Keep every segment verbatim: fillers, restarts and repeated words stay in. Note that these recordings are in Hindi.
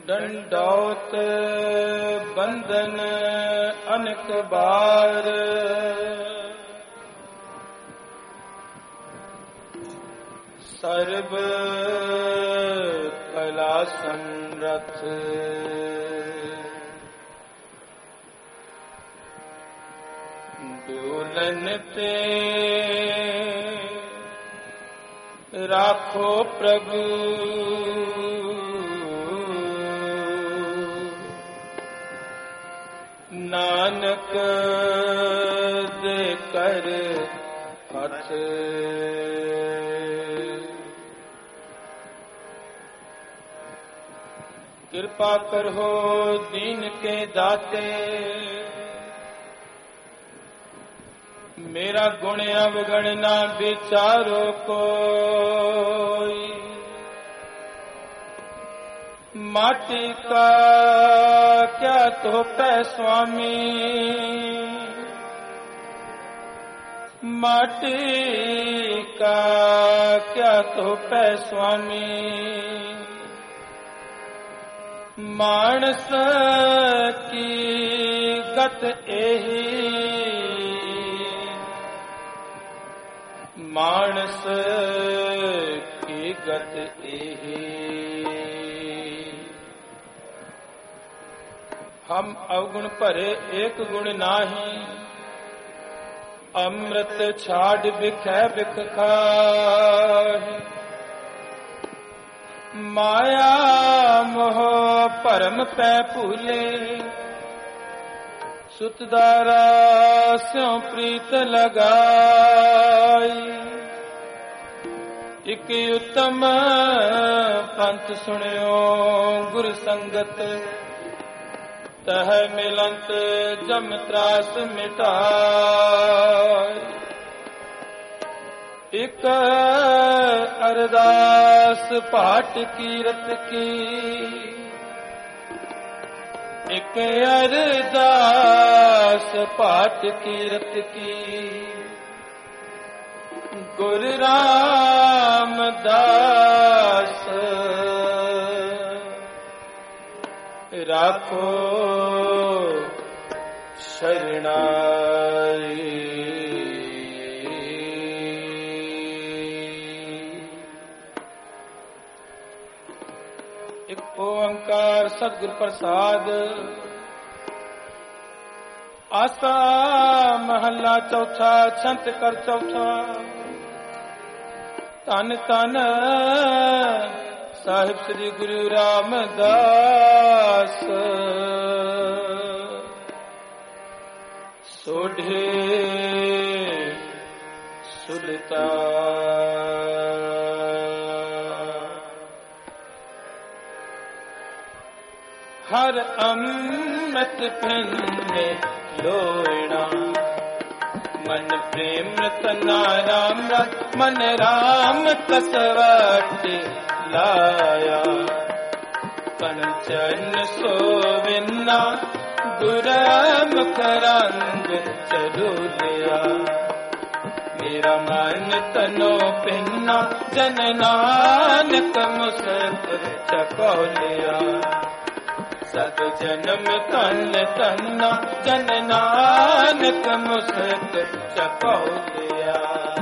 दंडौत बंधन अनेक बार, सर्व कला समरथ डोलन ते राखो प्रभु, नानक दे कर हथ। कृपा करो दीन के दाते, मेरा गुण अवगण ना विचारो कोई। माटी का क्या तो पै स्वामी, माटी का क्या तो पै स्वामी। मानस की गत एही, मानस की गत एही। हम अवगुण भरे एक गुण नाही, अमृत छाड़ बिखै बिख खाहि। माया मोह परम पै भूले, सुतदारा स्यों प्रीत लगाई। इक उत्तम पंथ सुनियो गुर संगत, तह मिलंत जम त्रास मिटाई। एक अरदास पाठ कीरत की, एक अरदास पाठ कीरत की। गुरु रामदास राखो शरणाई। एक ओंकार सतगुर प्रसाद। आसा महला चौथा, छंत कर चौथा। तन तन साहिब श्री गुरु रामदास, सोढ़े सुल्तान। हर अमृत पिन्ने लोयणा, मन प्रेम तना राम रस, मन राम कसवट लाया। कंचन सोविना गुरमुख रंग चरुलिया। मेरा मन तनो पिन्ना, जन नानक मुस्कुर चकोलिया। सद जन्म तन तन्ना, जन नानक मुस्कुर चकोलिया।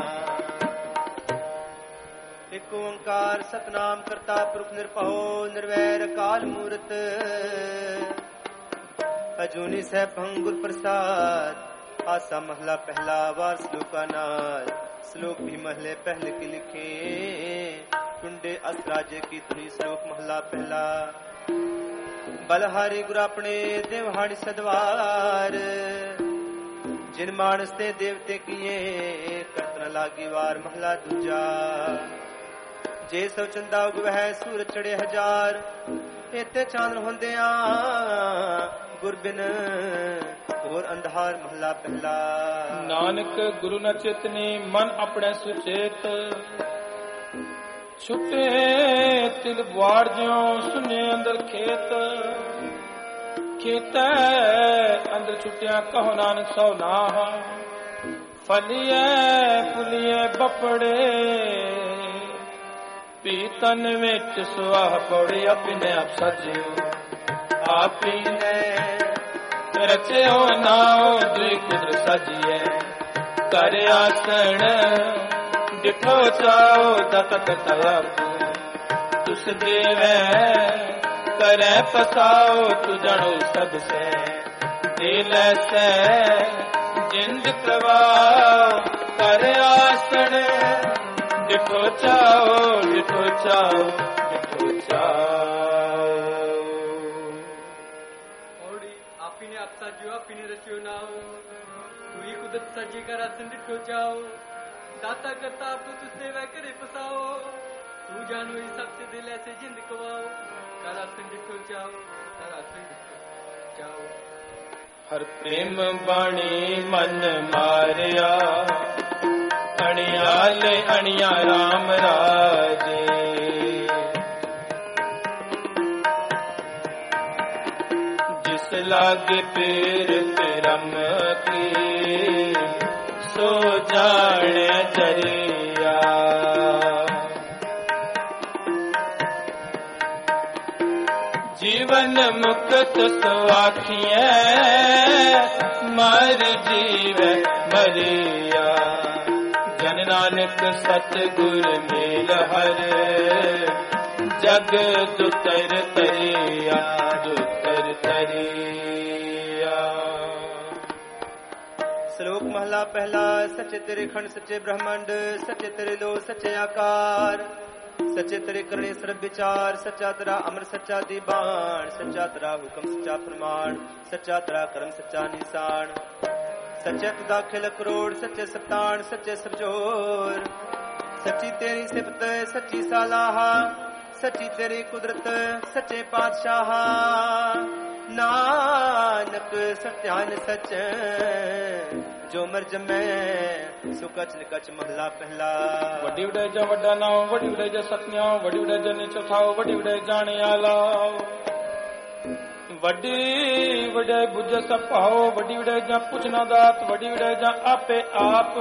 एक ओंकार सतनाम करता पुरख निरभउ निर्वैर अकाल मूरत। अजूनी सहभंग गुर प्रसाद। आसा महला पहला वार श्लोका नाल। श्लोक भी महले पहले के लिखे, टुंडे असराजे की धुनी। श्लोक महला पहला। बलहारी गुर अपने देवहाड़ी सदवार, जिन मानस ते देवते किए करतन लागी वार। महला दूजा। जे सौ चंदा उग है सूरज चढ़े हजार, इते चांद होंदिया गुर बिन घोर अंधार। महला पहला। नानक गुरु न चेतनी, मन अपने सुचेत। छुटे तिल बुआड़ ज्यों, सुने अंदर खेत। खेत अंदर छुटिया कहो नानक सौ नाह। फलिए फुलिए बपड़े, ਪੀਤਨ ਵਿੱਚ ਸੁਆਹ ਪੌੜੀ ਆਪਣੇ ਆਪ ਸਾਜਿਓ ਆਪੀ ਨੇ ਰਚਿਓ ਨਾਉ ਦੁਇ ਕੁਦਰ ਸਾਜੀਐ ਕਰ ਆਸਣ ਡਿਠੋ ਚਾਓ ਦਤ ਕਰਤਾ ਤੁਸ ਦੇਵੈ ਕਰੈ ਪਸਾਓ ਤੂ ਜਾਣੋ ਸਭ ਸੇ ਦਿਲ ਸੈ ਜਿੰਦ ਕਰਵਾਓ ਕਰ ਆਸਣ ਡਿਠੋ ਚਾਓ ਡਿਠੋ ਚਾਓ ਡਿਠੋ ਚਾਓ ਔੜੀ ਆਪੀ ਨੇ ਆਪ ਸਾਜਿਓ ਆਪੀ ਨੇ ਰਚਿਓ ਨਾਉ ਤੂੰ ਹੀ ਕੁਦਰਤ ਸਾਜੀ ਕਰ ਆਸਣ ਡਿਠੋ ਚਾਓ दाता करता आप तुझ सेवा करे पसाओ तू जानो ही सबसे दिल ऐसे जिंद कवाओ करा संडिठो जाओ करा संडिठो जाओ हर प्रेम बाणी मन मारिया अणियाले अणिया राम राजे जिस लागे पीर रम की सो जाने जरिया जीवन मुक्त सुआखिए मर जीव मरिया जन नानक सतगुर मेल हर जग दुतर तरिया दुतर तरिया। श्लोक महला पहला। सच्चे तेरे खंड सच्चे ब्रह्मांड सच्चे तेरे लो सच्चे आकार सच्चे तेरे करने सर्व विचार सच्चा तेरा अमर सच्चा दीवान सच्चा तेरा हुक्म सच्चा प्रमाण सच्चा तेरा कर्म सच्चा निशान सच्चे तुदा खिल करोड़ सच्चे सप्तान सच्चे सरजोर सच्ची तेरी सिफत सच्ची सालाहा सच्ची तेरी कुदरत सच्चे पातशाह नानक सत्यान सच जो मर जमै सो कच निकच महला पहला। वड्डी वडे जा वड्डा नाओ वड्डी वडे जा सतन्याओ वड्डी वडे जने चौथाओ वड्डी वडे जाने आलाओ वड्डी वडे बुझ सपाओ वड्डी वडे जा पुछना दात वड्डी वडे जा आपे आप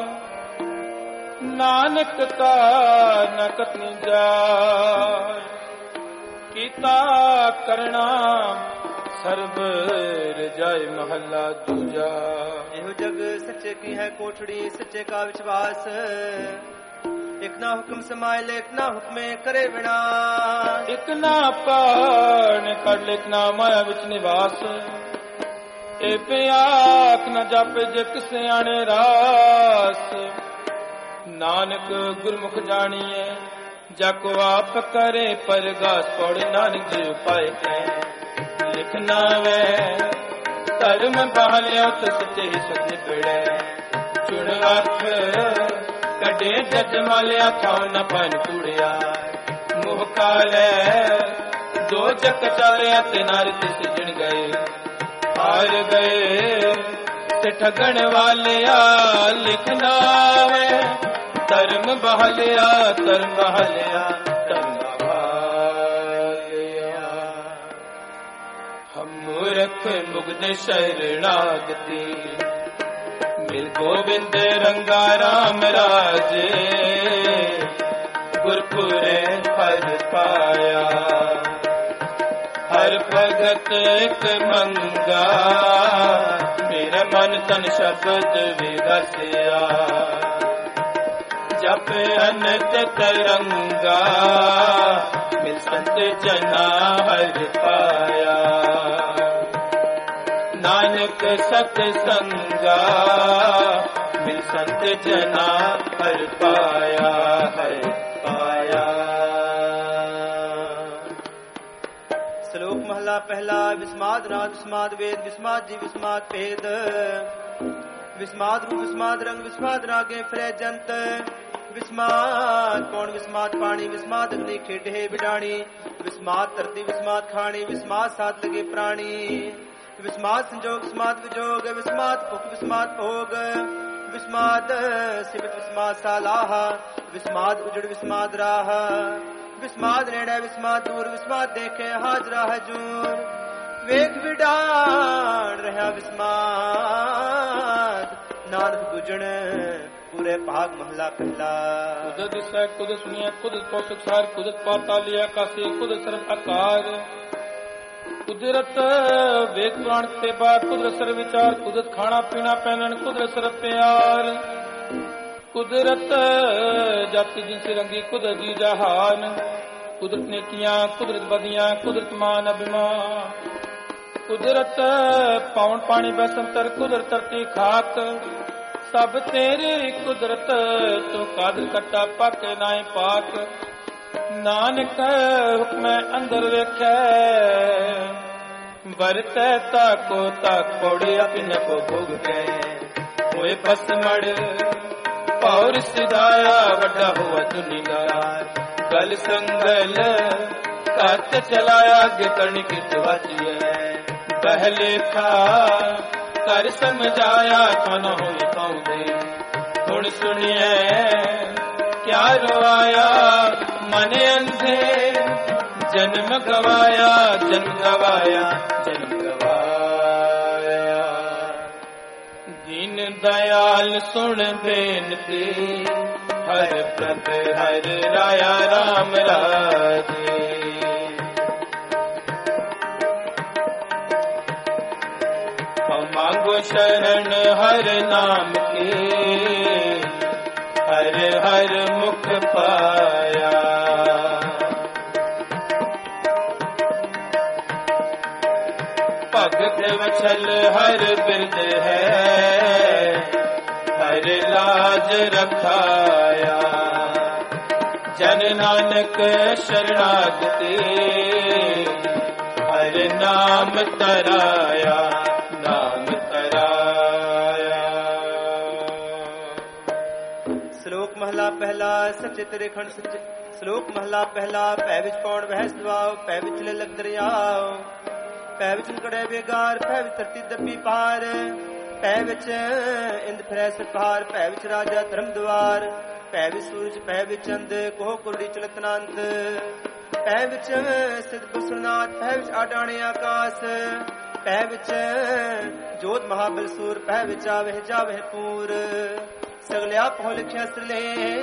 नानक का न कतनी जाय कीता करना सर्ब रजाय महला दूजा। एहो जग सच्चे की है कोठड़ी सच्चे का विश्वास एक ना हुक्म समायल एक ना हुक्मे करे विनाश एक ना पान कर एक ना माया विच निवास ए प्याख न जापे जे किसे आने रास नानक गुरमुख जानिए जाको आप करे परगास पौड़े नानक जी पाए के लिखना वे धर्म बहालिया तो सच्चे सच निकले चुन अख कटे जज मालिया थाओ न पन कूड़िया मुह काले दो जक चालिया ते नारत सिजण गए हार गए ते ठगण वालिया लिखना वे धर्म बहालिया धर्म बहालिया धर्म मूर्ख मुग्ध शरणागति मिल गोविंद रंगा राम राजे गुरपुरे हर पाया हर भगत एक मंगा मेरा मन तन शब्द विगसिया जप अनंत तरंगा मिल संत जना हर पाया नानक सत संगा मिल संत जना हर पाया हर पाया। श्लोक महला पहला। विस्माद रात विस्माद वेद विस्माद जी विस्माद भेद विस्माद रूप विस्माद रंग विस्माद रागे फिरे जंत विस्माद कौन विस्माद पानी विस्माद अग्नि खेडे बिडाणी विस्माद धरती विस्माद खानी विस्माद साथ लगे प्राणी विस्माद संजोग विस्माद विजोग विस्माद भुख विस्माद भोग विस्माद सिमत विस्माद सालाह विस्माद उजड़ विस्माद राह विस्माद नेड़े विस्माद दूर विस्माद देखे हाजरा हजूर वेख विडाण रहा विस्माद नानक गुजण पूरे भाग महला पहला। कुदरत दिसै कुदरत सुनिया कुदरत को सुखार कुदरत पाताल आकाशे कुदरत सर्व आकार कुदरत वेद पुराण ते बाद कुदरत सर्व विचार कुदरत खाना पीना पहनन कुदरत सर्व प्यार कुदरत जाति जिनसे रंगी कुदरत जी जहान कुदरत ने किया कुदरत बदियां कुदरत मान अभिमान कुदरत पौन पानी बसंतर कुदरत धरती खाक सब तेरी कुदरत तू कादर कट्टा पक नाए पाक नानक हुक्म अंदर वेखै बरतै ताको ताक पौड़े अपने को भोग के होए पसमड़ पौर सिधाया वड्डा हुआ दुनियादार गल संगल कत चलाया अगे करनी कित वाचिए पहले था कर समझाया तो न होई पाऊंदे हुण सुनिए क्या रोआया मन अंधे जन्म गवाया जन्म गवाया जन्म गवाया दीन दयाल सुन बेनती हर प्रभ हर राया राम राजे मांगो शरण हर नाम के हर हर मुख पाया भगत वछल हर बिरद है हर लाज रखाया जन नानक शरणागति हर नाम तराया नाम तराया। श्लोक महला पहला सच्चे तेरे खंड सच्चे श्लोक महला पहला पै विच पौण वह सदवाओ पै विच ले लग दरियाओ पै विच कड़े बेगार पै विच धरती दबी पार पै विच इंद फिरै सरकार पै विच राजा धर्म द्वार पै विच सूरज पै विच चंद कोह कुरड़ी चलतनांत पै विच सिद्ध पुरनाथ पै विच आडाणे आकाश पै विच जोत महाबल सूर पै विच आवह जावह पूर सगलिया पहो लिखिया सले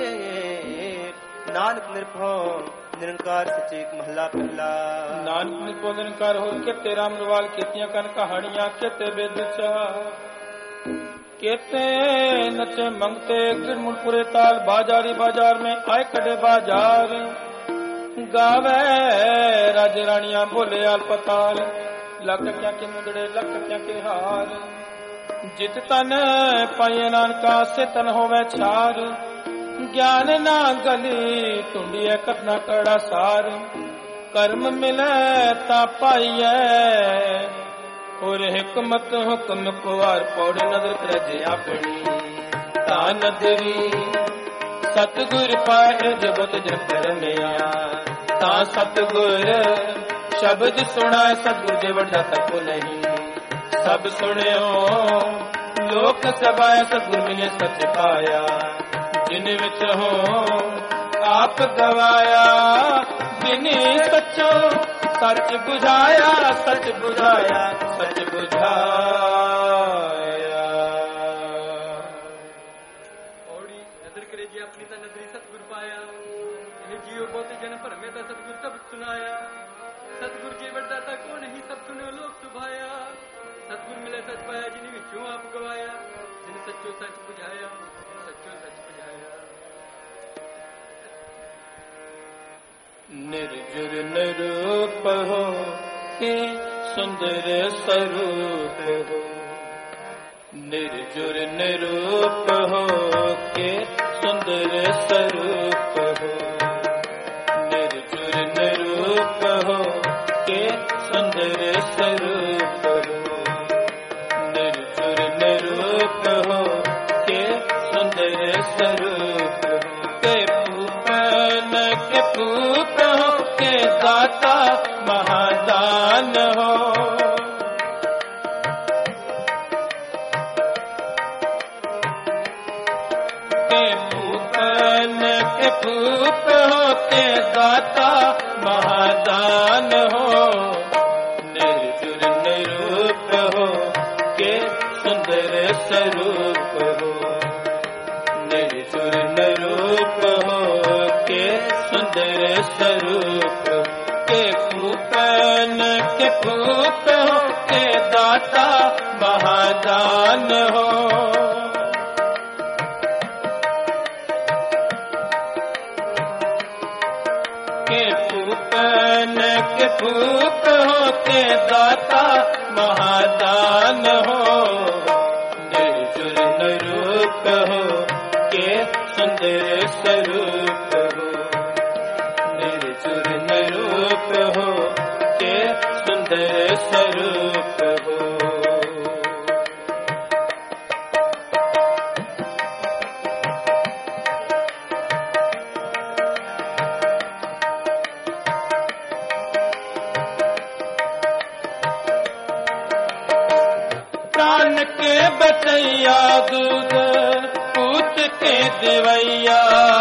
नानक निरभौ निरंकार सचेक महला पहला। नानक निरभौ निरंकार हो केते राम रवाल केतियां कन कहानियां केते वेद चा केते नचे मंगते गिरमुड़पुरे ताल बाजारी बाजार में आए कड़े बाजार गावे राजे रानियां बोले आल पताल लख क्या के मुंदड़े लख क्या के हार जित तन पाए नानका से तन होवे छार ज्ञान ना गली टुंडिए कतना कड़ा सार कर्म मिले ता पाइए और हिकमत हुक्म कुवार पौड़ नजर करजे अपनी ता नदरी सतगुर पाए जबत जकर में ता सतगुर शब्द सुना सतगुर जे वड्डा तक नहीं सब सुनियो लोक सभाया सतगुर मिले सच पाया जिन विच हो आप गवाया जिनी सचो सच बुझाया सच बुझाया सच बुझाया। औड़ी नजर करे जी अपनी ता नजरी सतगुर पाया ये जियो बहुत जन पर में ता सतगुर सब सुनाया सतगुर जी वड्डा ता को नहीं सब सुनो लोक सुभाया सतगुर मिले सच पाया जिन विचों आप गवाया जिन सच्चो सच बुझाया सच्चो सच बुझाया। निर्जुर निरूप हो के सुंदर स्वरूप हो निर्जुर निरूप हो के सुंदर स्वरूप हो निर्जुर निरूप हो के सुंदर स्वरूप हो निर्जुर निरूप हो के सुंदर स्वरूप हो के पूपन के पूप हो के दाता महादान हो के पूपन के पूप हो के दाता महादान हो निर्जुर निरूप हो के सुंदर स्वरूप हो निर्जुर भूप हो के दाता महादान हो। के भूपन के भूप हो के दाता महादान हो। निर्जुर रूप हो के सुंदर स्वरूप हो। निर्जुर रूप हो के सुंदर स्वरूप हो। प्राण के बचैया दूध पूत के दिवैया।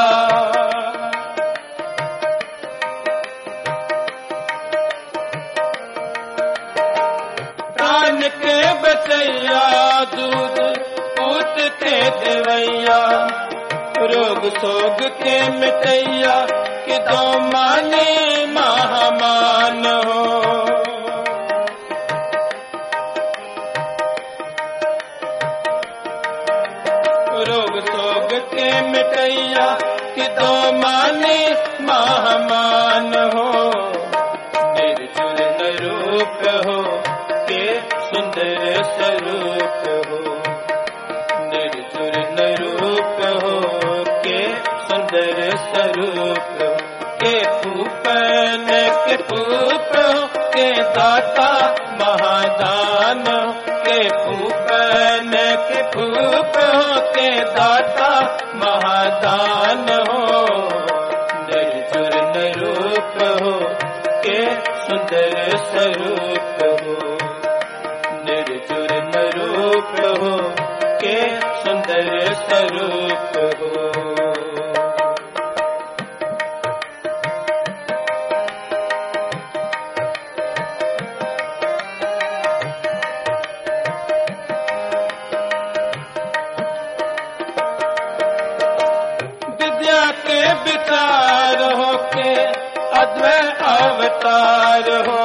प्राण के बचैया दूध पूत के दिवैया। रोग सोग के मिटैया कि दो माने महामान हो। रोग सोग के मिटैया कि दो माने महामान हो। निर्जुर रूप हो के सुंदर स्वरूप हो। निर्जुर रूप हो के सुंदर स्वरूप हो। के भूपन के भूप हो के दाता महादान। के भूपन के भूप हो के दाता महादान हो। निर्जुर रूप हो के सुंदर स्वरूप हो। निर्जुर रूप हो के सुंदर स्वरूप हो। विद्या के विचार हो के अद्वैत अवतार हो।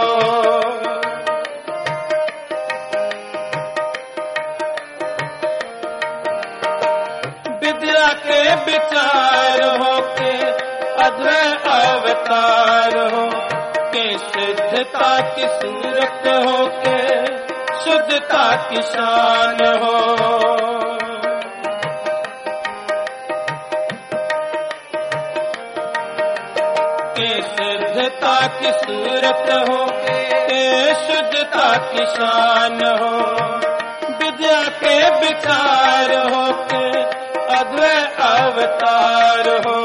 विद्या के विचार हो के अद्वैत अवतार हो। के सिद्धता की सूरत हो के शुद्धता की शान हो। के शुद्धता की सूरत हो के शुद्धता की शान हो। विद्या के विचार हो के अद्वैत अवतार हो।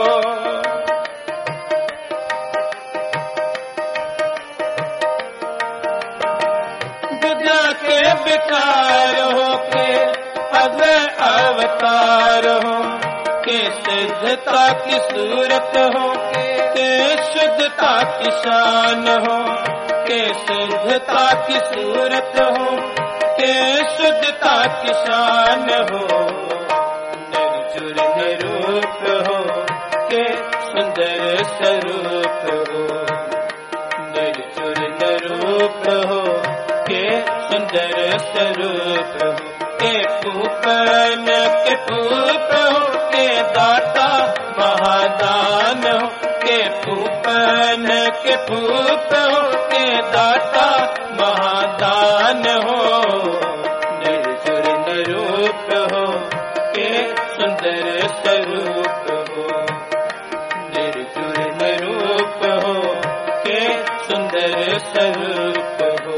विद्या के विचार हो के अद्वैत अवतार हो। के सिद्धता की सूरत हो के शुद्धता की शान हो। के शुद्धता की सूरत हो के शुद्धता की शान हो। निर्जुर रूप हो के सुंदर स्वरूप हो। निर्जुर रूप हो के सुंदर स्वरूप हो। के भूपन के भूप हो के दाता महादान हो। के भूपन के भूप हो के दाता महादान हो। निर्जुर रूप हो के सुंदर स्वरूप हो। निर्जुर रूप हो के सुंदर स्वरूप हो।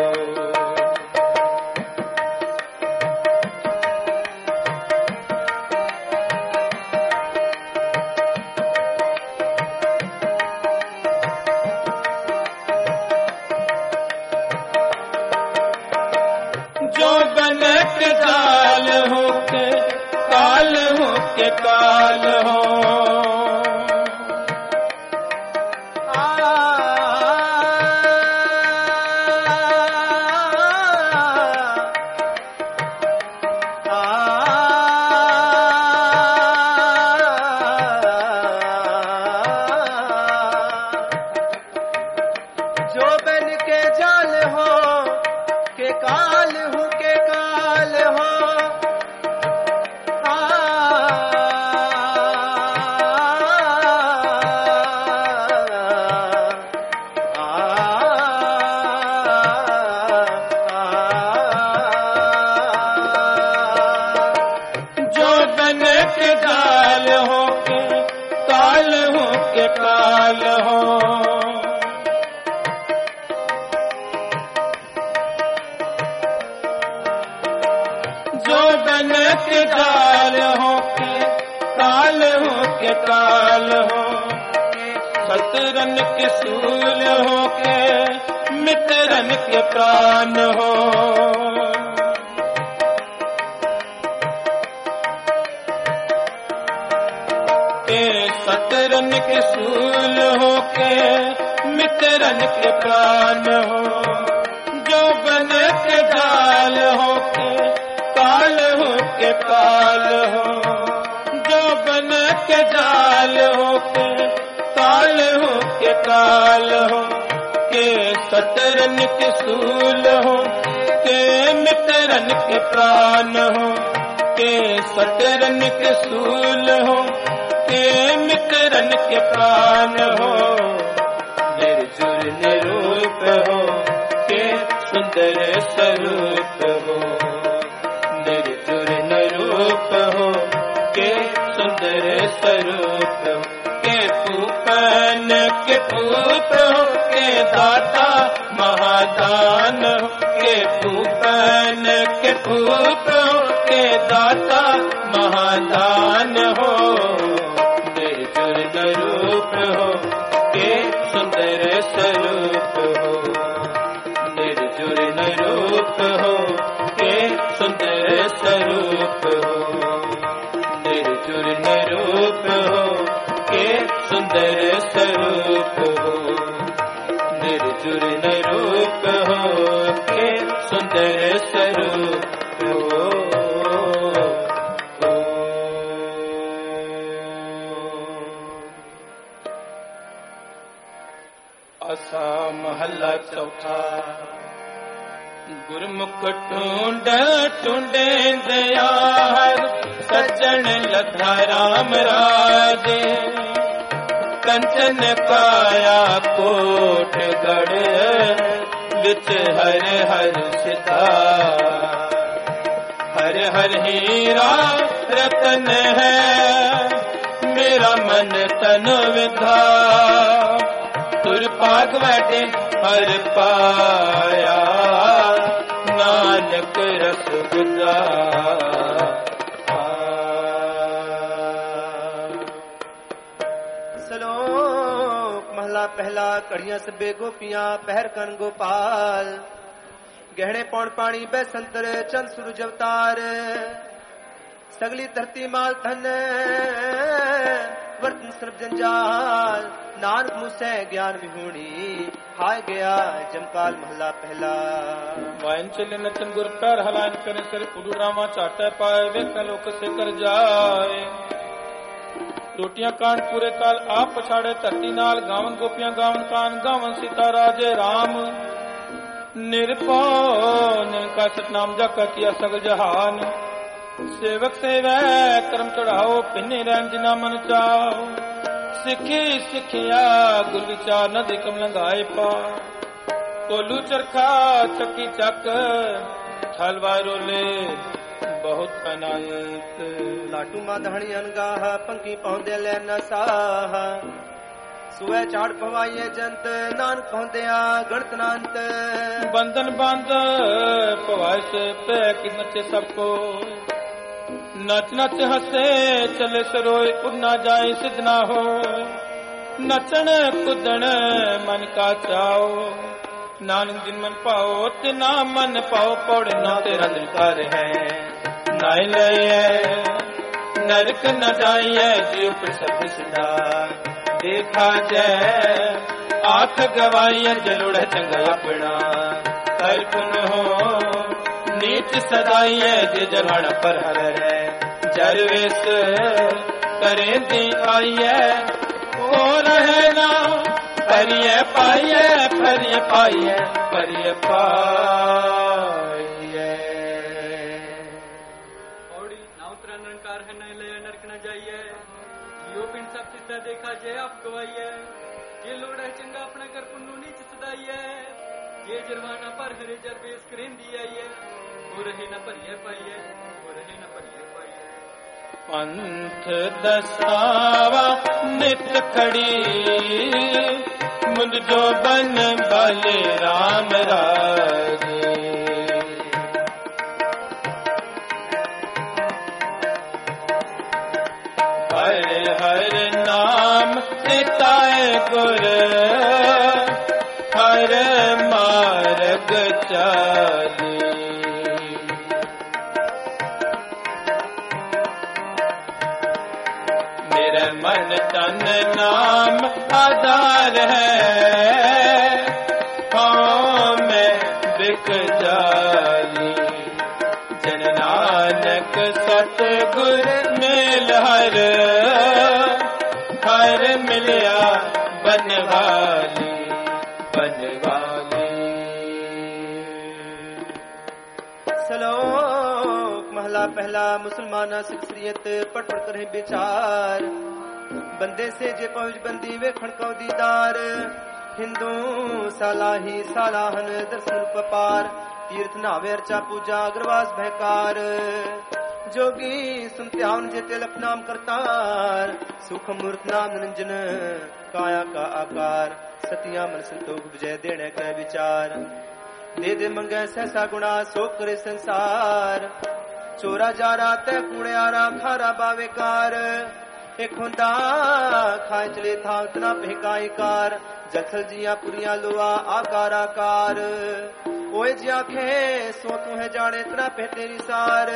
जो बनक जाल हो के काल हो के काल हो। जो बन के जाल हो काल हूँ के काल हो काल हो जो बन के काल हो के काल हो के काल हो सतरन के सूल हो के मित्रन के प्राण हो सतरन के सूल हो के मित्रन के प्राण हो जो बन के डाल हो के काल हो के काल हो जो बन के डाल हो के काल हो के काल हो के सतरन के सूल हो के मित्रन के प्राण हो के सतरन के सूल हो के मित्रन के प्राण हो निर्जुर निरूप हो के सुंदर स्वरूप हो निर्जुर निरूप हो के सुंदर स्वरूप हो के पूपन के पूप हो के दाता महादान हो के पूपन के पूप हो के दाता महादान हो रूप हो के सुंदर स्वरूप हो निर्जुर रूप हो के सुंदर स्वरूप हो निर्जुर रूप हो के सुंदर स्वरूप हो निर्जुर रूप हो के सुंदर स्वरूप हो आसा महला चौथा गुरमुख टूंड टूंडे दयार सज्जन लधा राम राजे कंचन काया कोट गढ़ विच हर हर सिता हर हर हीरा रतन है मेरा मन तन विधा तुर पाग बैठे हर पाया नानक रस गुदा सलोक महला पहला कड़ियां सबे गोपियां पहर कन गोपाल गहने पौन पानी बैसंतर चंद सूरज अवतार सगली धरती माल धन वर्तन सर्व जंजाल नानक मुझसे ज्ञान विहूणी हाय गया जमकाल महला पहला वायन चले नचन गुर पैर हलायन करे सिर पुडू रामा चाटे पाए वे कलोक से कर जाए रोटियां कांड पूरे ताल आप पछाड़े धरती नाल गावन गोपियां गावन कान गावन सीता राजे राम निर्भौन का सतनाम जाका किया सगल जहान सेवक सेवै कर्म चढ़ाओ पिन्ने रैन जिना मन चाओ सिखी सिखिया गुर विचार न देखम लंगाए पा कोलू चरखा चक्की चक ठलवा रोले बहुत अनंत लाटू मां धणी अनगाह पंखी पौंदे ले न साह सुए चाड़ पवाइए जंत नान पौंदिया गणत नांत बंधन बांध पवाए से पे कि नचे सबको नच नच हसे चले सरोय उड़ना जाए सिद्ध ना हो नचन कुदन मन का चाओ नानक जिन मन पाओ तिना मन पाओ पौड़ ना तेरा दिलकार है नाय लय नरक न जाइए जीव प्रसभ सिदा देखा जय आख गवाइए जलोड़ चंगा अपना अर्पण हो नीच सदाइए जे जलाना पर हर है जरवेश करें दी आइए हो रहे ना परिये पाइए परिये पाइए परिये पाइए आप गवाइए जे लोड़ है चंगा अपना कर पुन्नू नीच सदाइए ये जरवाना पर हरे जर बेस करेंदी आइए वो रहे न परिए पाइए वो रहे न परिए पाइए पंथ दसावा नित खड़ी मुझ जो बन बले राम राज हर हर नाम सिताए गुर हर मार्ग चाली मेरे मन तन नाम आधार है हाँ मैं बिक जाली जन नानक सतगुर मेल हर हर मिलिया बनवाली बनवाली। सलोक महला पहला मुसलमाना सिख श्रीयत पढ़ पढ़ कर विचार बंदे से जे पहुंच बंदी वे खड़काव दीदार हिंदू सालाही सालाहन दर्शन पपार तीर्थ नावे अर्चा पूजा अग्रवास भयकार जोगी सुनत्यावन जे तिलक नाम करतार सुख मूर्त नाम निरंजन काया का आकार सतिया मन संतोख विजय देने का विचार दे दे मंगे सहसा गुणा सो करे संसार चोरा जा रहा तय कूड़े आरा खारा बावेकार एक हुंदा खाए चले था उतना फेकायकार जखल जिया पुरिया लोआ आकार आकार ओए जी आखे सो तू है जाने इतना पे तेरी सार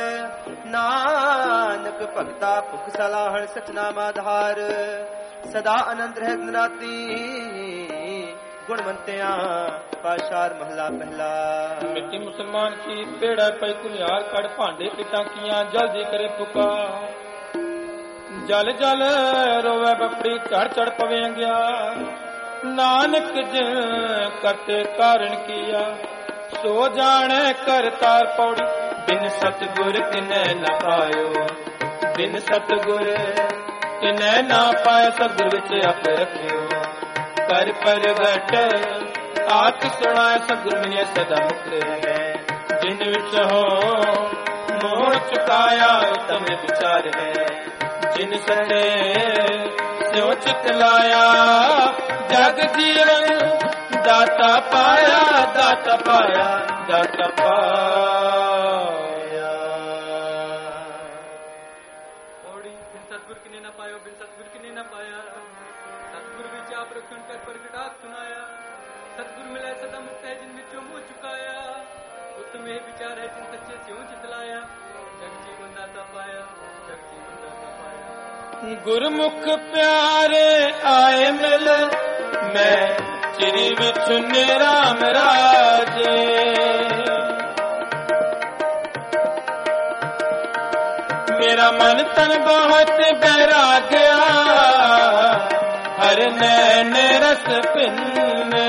नानक भगता भुख सलाहण सचनाम आधार सदा आनंद रह राती गुणवंतिया पाशार महला पहला मिट्टी मुसलमान की पेड़ा पई कुनियार कड़ भांडे पिटा किया जल्दी करे पुकार जल जल रोवे बपड़ी चढ़ चढ़ पवे गया नानक जिन करते कारण किया सो जाने करतार पौड़ी बिन सतगुर किने न पायो बिन सतगुर किने न पाए सतगुर विच आप रखियो कर परगट आख सुनाए सतगुर मिले सदा मुक्त रहे जिन विच हो मोह चुकाया उत्तम विचार है जिन सने स्यो चित लाया जग जीवन दाता पाया दाता पाया दाता पाया ओड़ी बिन सतगुर किने न पायो बिन सतगुर किने न पाया सतगुर विच आप रखण कर प्रगटात सुनाया सतगुर मिले सदा मुक्त है जिन विचों मोह चुकाया उत्तम है विचार है जिन सच्चे स्यों चितलाया जग जीवन दाता पाया जग जीवन दाता पाया गुरमुख प्यारे आए मिल मैं चिरी विच राम राजे मेरा मन तन बहुत बहरा गया हर नैन रस पिन्ने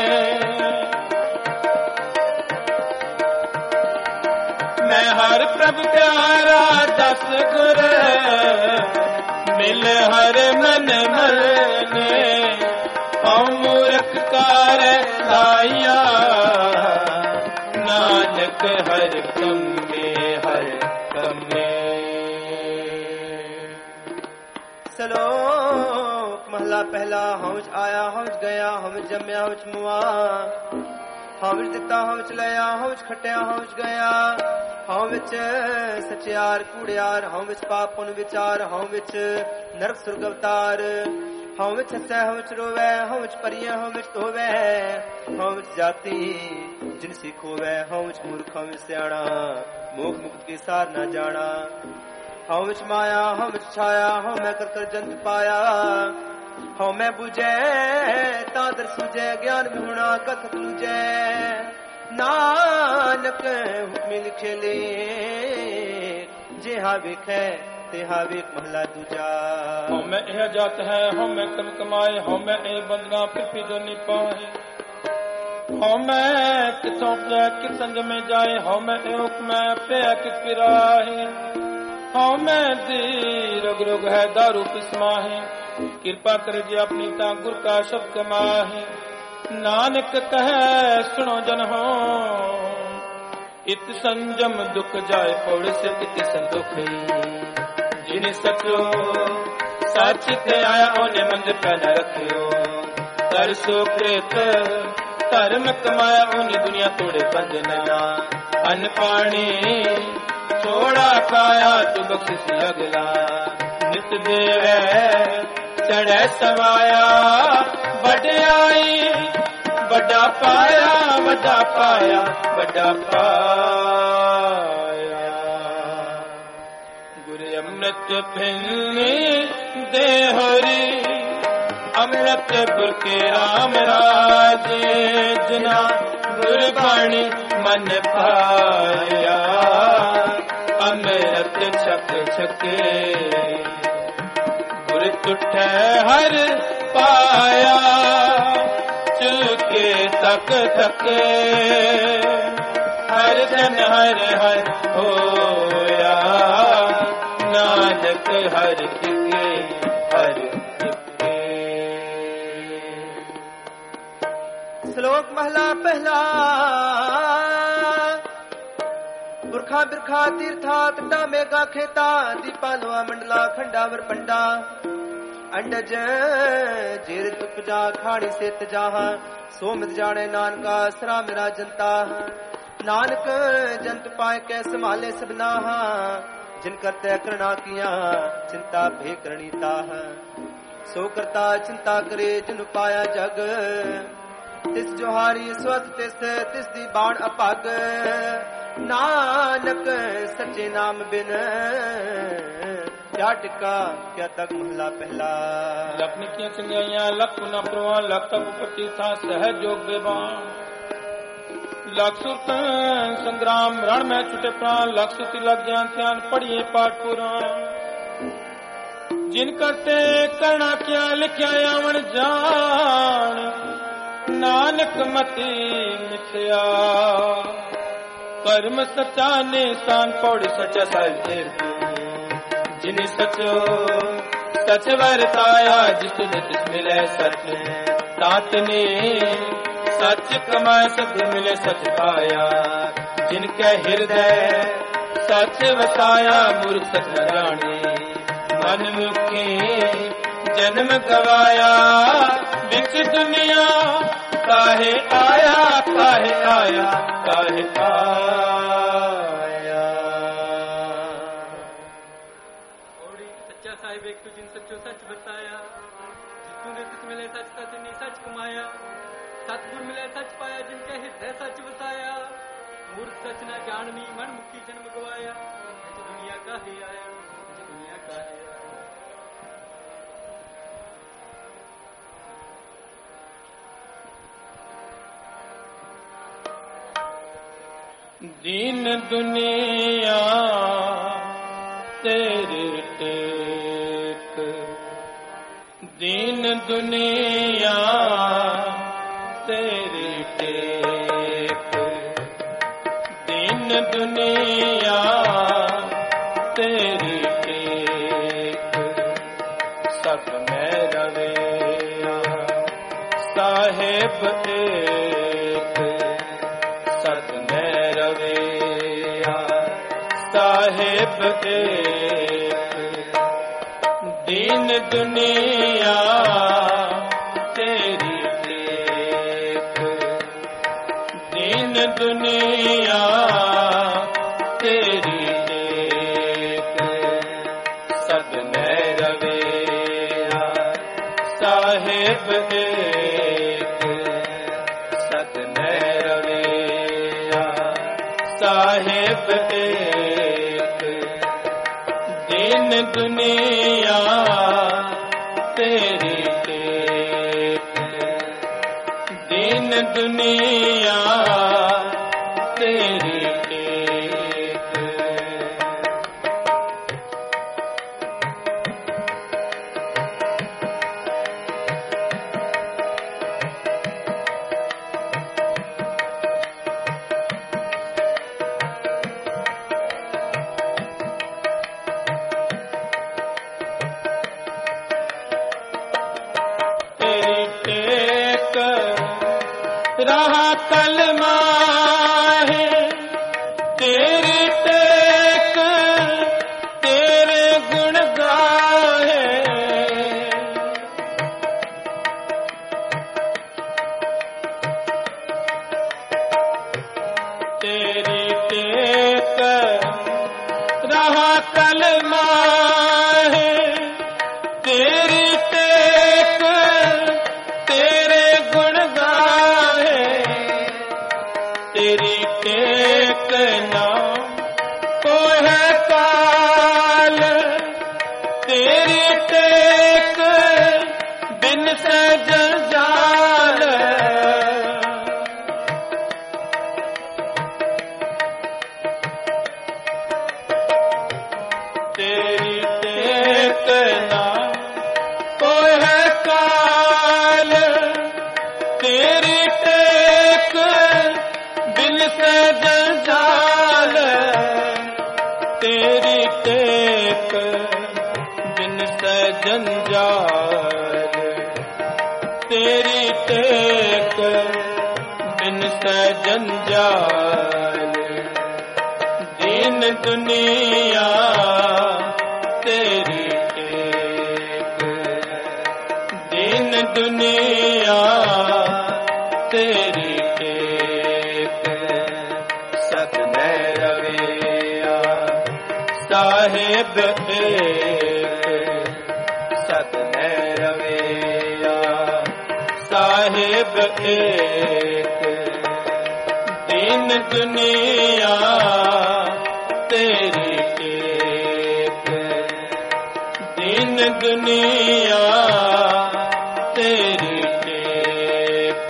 मैं हर प्रभ प्यारा दस गुर मिल हर मन मरने मूर्ख कार लाया नानक हर कमे हर कमे। सलोक महला पहला हौज आया हौज गया हौज जम्या हौज मुआ हौज दिता हौज लया हौज खटिया हौज गया हौ विच सचियार कूड़ियार हौ विच पाप पुन विचार हौ विच नरक सुर्ग अवतार हौ विच हसै हौ विच रोवै हौ विच परिया हौ विच धोवै हौ विच जाति जिन सीखोवै हौ विच मूर्ख हौ विच सियाणा मोख मुक्त के सार ना जाना हौ विच माया हौ विच छाया हौ मैं कर कर जंत पाया हौ मैं बुझै तादर सुझै ज्ञान विहुणा कथ तुझै नानक हुक्म लिखे ले जे विखे ते विक महला दूजा हौ मैं यह जात है हौ मैं कम कमाए हौ मैं ए बंदगा फिर जो नहीं पाए हौ मैं किथों पे किस संग में जाए हौ मैं ए हुक्म पे किस पिराहे हौ मैं दी रग रग है दारू पिसमाहे कृपा कर जी अपनी ता गुर का शब्द कमाहे। नानक कहे सुनो जन हो, इत संजम दुख जाए पौड़ से इत संदुख। जिन सचो सच ते आया ओने मंद पे न रखियो। कर सो कृत धर्म कमाया ओने दुनिया तोड़े बंधना। अन्न पानी छोड़ा खाया तू बख्शिश अगला। नित देवे चढ़े सवाया, वड्याई बड़ा पाया बड़ा पाया बड़ा पाया। गुरु अमृत फिरने दे हरि, अमृत गुर के राम राजे। जना गुरबाणी मन पाया, अमृत छक छके। गुर तुठे हर पाया, चुके तक थके। हर जन हर हर होया, नानक हर टिके हर टिके। श्लोक महला पहला। पुरखा बिरखा तीर्था तटा मेगा खेता। दीपा लोआ मंडला खंडावर पंडा। अंडज जेर तुपजा खाड़ी से तजाहा। सोमित जाने नानका सरा मेरा जनता। नानक जंत पाए कै संभाले सबनाहा। जिन करते करना किया चिंता भे करणीता। सो करता चिंता करे जिन पाया जग। तिस जोहारी स्वस्थ तिस तिस दी बाण अपग। नानक सच्चे नाम बिन क्या टिका क्या तक महला पहला। लखन की चंगाइयां लख न प्रवान, लख तप पति था सहज जोग बेबान। लख सुरत संग्राम रण में छुटे प्राण। लख सुति लग ज्ञान ध्यान पढ़िए पाठ पुराण। जिन करते करना क्या लिख्या आवन जान। नानक मति मिथ्या कर्म सच्चा निशान पौड़ सचा सच। जिन सचो सच वरताया, जिस जिस मिले सच। तात ने सच कमाए सच मिले सच पाया। जिनके हृदय सच वसाया, मूर्ख सच न जाने। मन मुखी जन्म गवाया, बिच दुनिया काहे आया काहे आया काहे आया। औड़ी सच्चा साहिब एक तो जिन सच्चो सच बताया। जितने तिस मिले सच का तिन्नी सच कमाया। सतगुर मिले सच पाया, जिनके हृदय सच बसाया। मूर्ख सच न जाननी मन मुक्ति जन्म गवाया। इस दुनिया का ही आया इस दुनिया का ही आया। दीन दुनिया तेरे टेक। दीन दुनिया तेरे टेक। दीन दुनिया तेरे टेक। सब में रवे साहेब एक। सत में रवे साहेब एक। दीन दुनिया तेरी टेक। दीन दुनिया तेरी टेक। सद में रवे साहेब एक। सद में रवे साहेब एक। दीन दुनिया तेरी टेक। दीन दुनिया तेरी टेक। रहा कलमा है तेरी टेक तेरे गुण गाए तेरी टेक रहा कलमा है तेरी टेक तेरे गुण गाए तेरी टेक नाम को है काल तेरी टेक बिन से जंजाल तेरी टेक नाम को है काल तेरी टेक बिन से जंजाल तेरी टेक बिन से जंजाल तेरी टेक बिन से जंजाल दीन दुनिया तेरी टेक दीन दुनिया तेरी टेक सतने रवैया साहिब एक सतने रवैया साहिब एक दीन दुनिया तेरी टेक दीन दुनिया तेरी टेक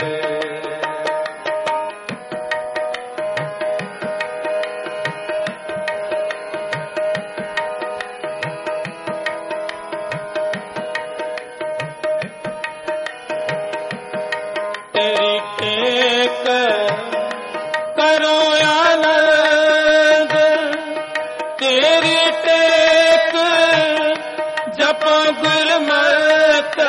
तेरी टेक करो आनंद तेरी टेक जपो गुरमत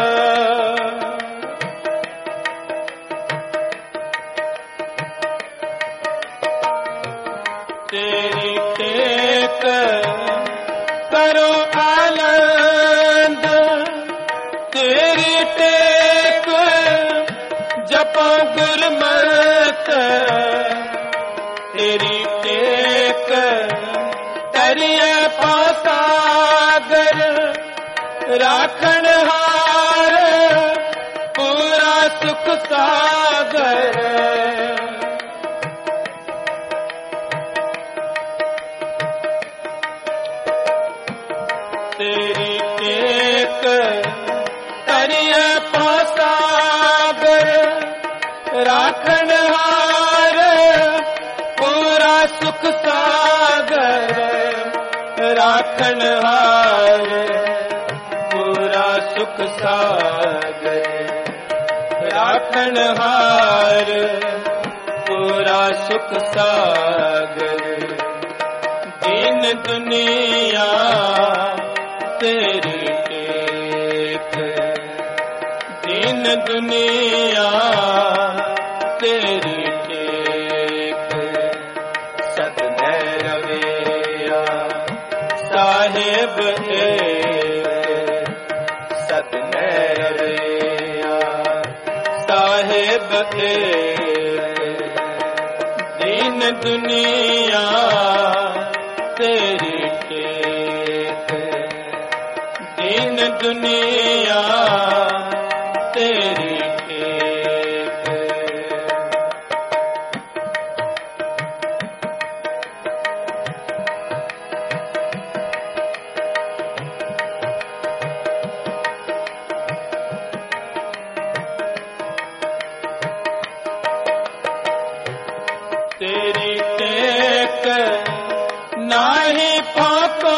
तेरी टेक करो आनंद तेरी टेक जपो गुरमत तेरी टेक तरिए पासागर राखण हार पूरा सुख सागर तेरी टेक तरिए पासागर राखण हार पूरा सुख सागर राखण हार पूरा सुख सागर राखण हार पूरा सुख सागर दीन दुनिया तेरी टेक दीन दुनिया तेरी टेक सतने रवैया साहिब एक सतने रवैया साहिब एक दीन दुनिया तेरी टेक दीन दुनिया तेरी टेक तेरी टेक नाही फाको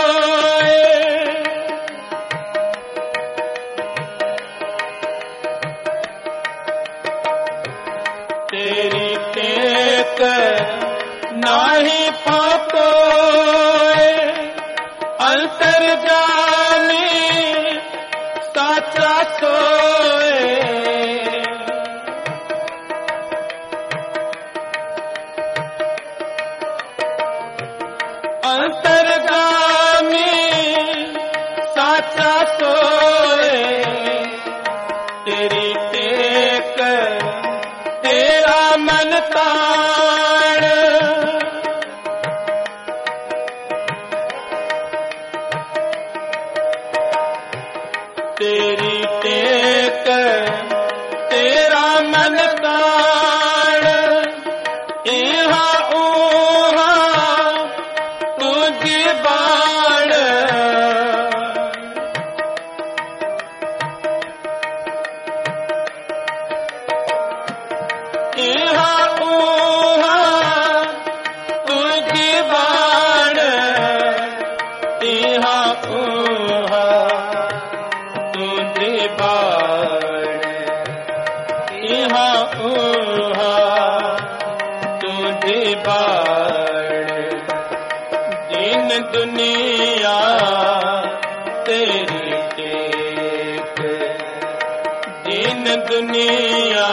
तेरी टेक नाही फाको अंतर जानी साचा सोए की बाण, दीन दुनिया तेरी टेक, दीन दुनिया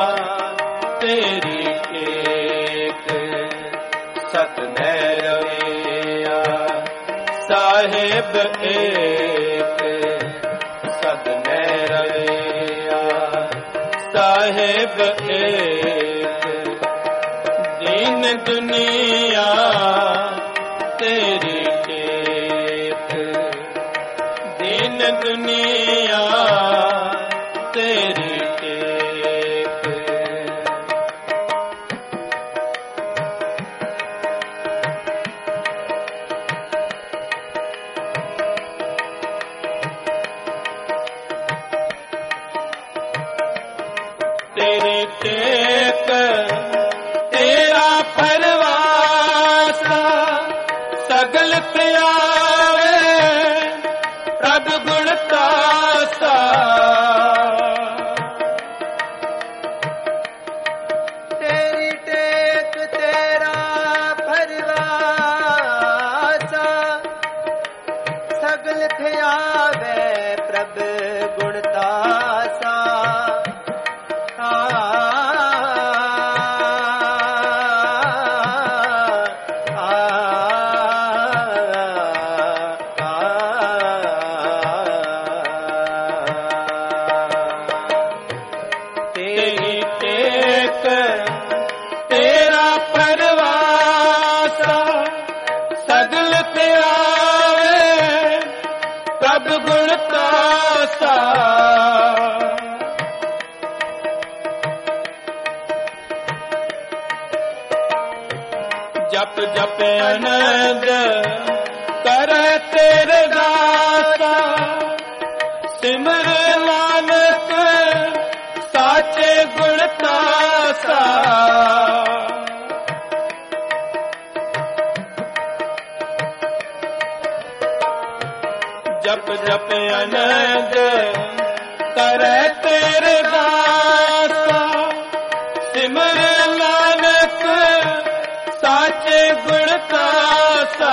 तेरी टेक, सत भैरविया साहिब एक, सत भैरविया साहिब एक, दीन दुनिया तेरी टेक, दीन दुनिया तेरी टेक। तेरी टेक तेरा परवासा, सगल प्यारे प्रभु गुण तासा, तेरी टेक तेरा भरवासा, सगल ध्यावे प्रभु गुण तासा। जप जप आनंद कर तेरे दासा, सिमर नानक साचे गुण तासा। जप जप आनंद कर तेरे दासा, सिमर नानक साचे गुण तासा,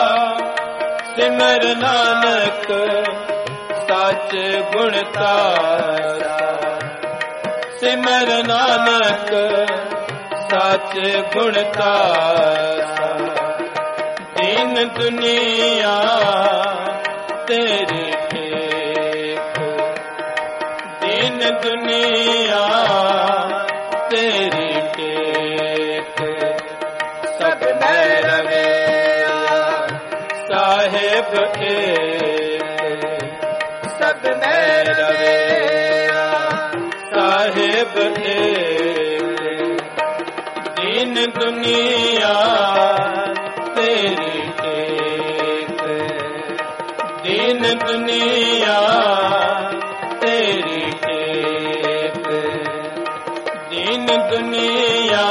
सिमर नानक साचे गुण तासा, सिमर नानक साचे गुण तासा। दीन दुनिया तेरी टेक, दीन दुनिया तेरी टेक, सब भैरविया साहिब एक, सब भैरविया साहिब एक, दीन दुनिया तेरी टेक, दीन दुनिया तेरी टेक, दीन दुनिया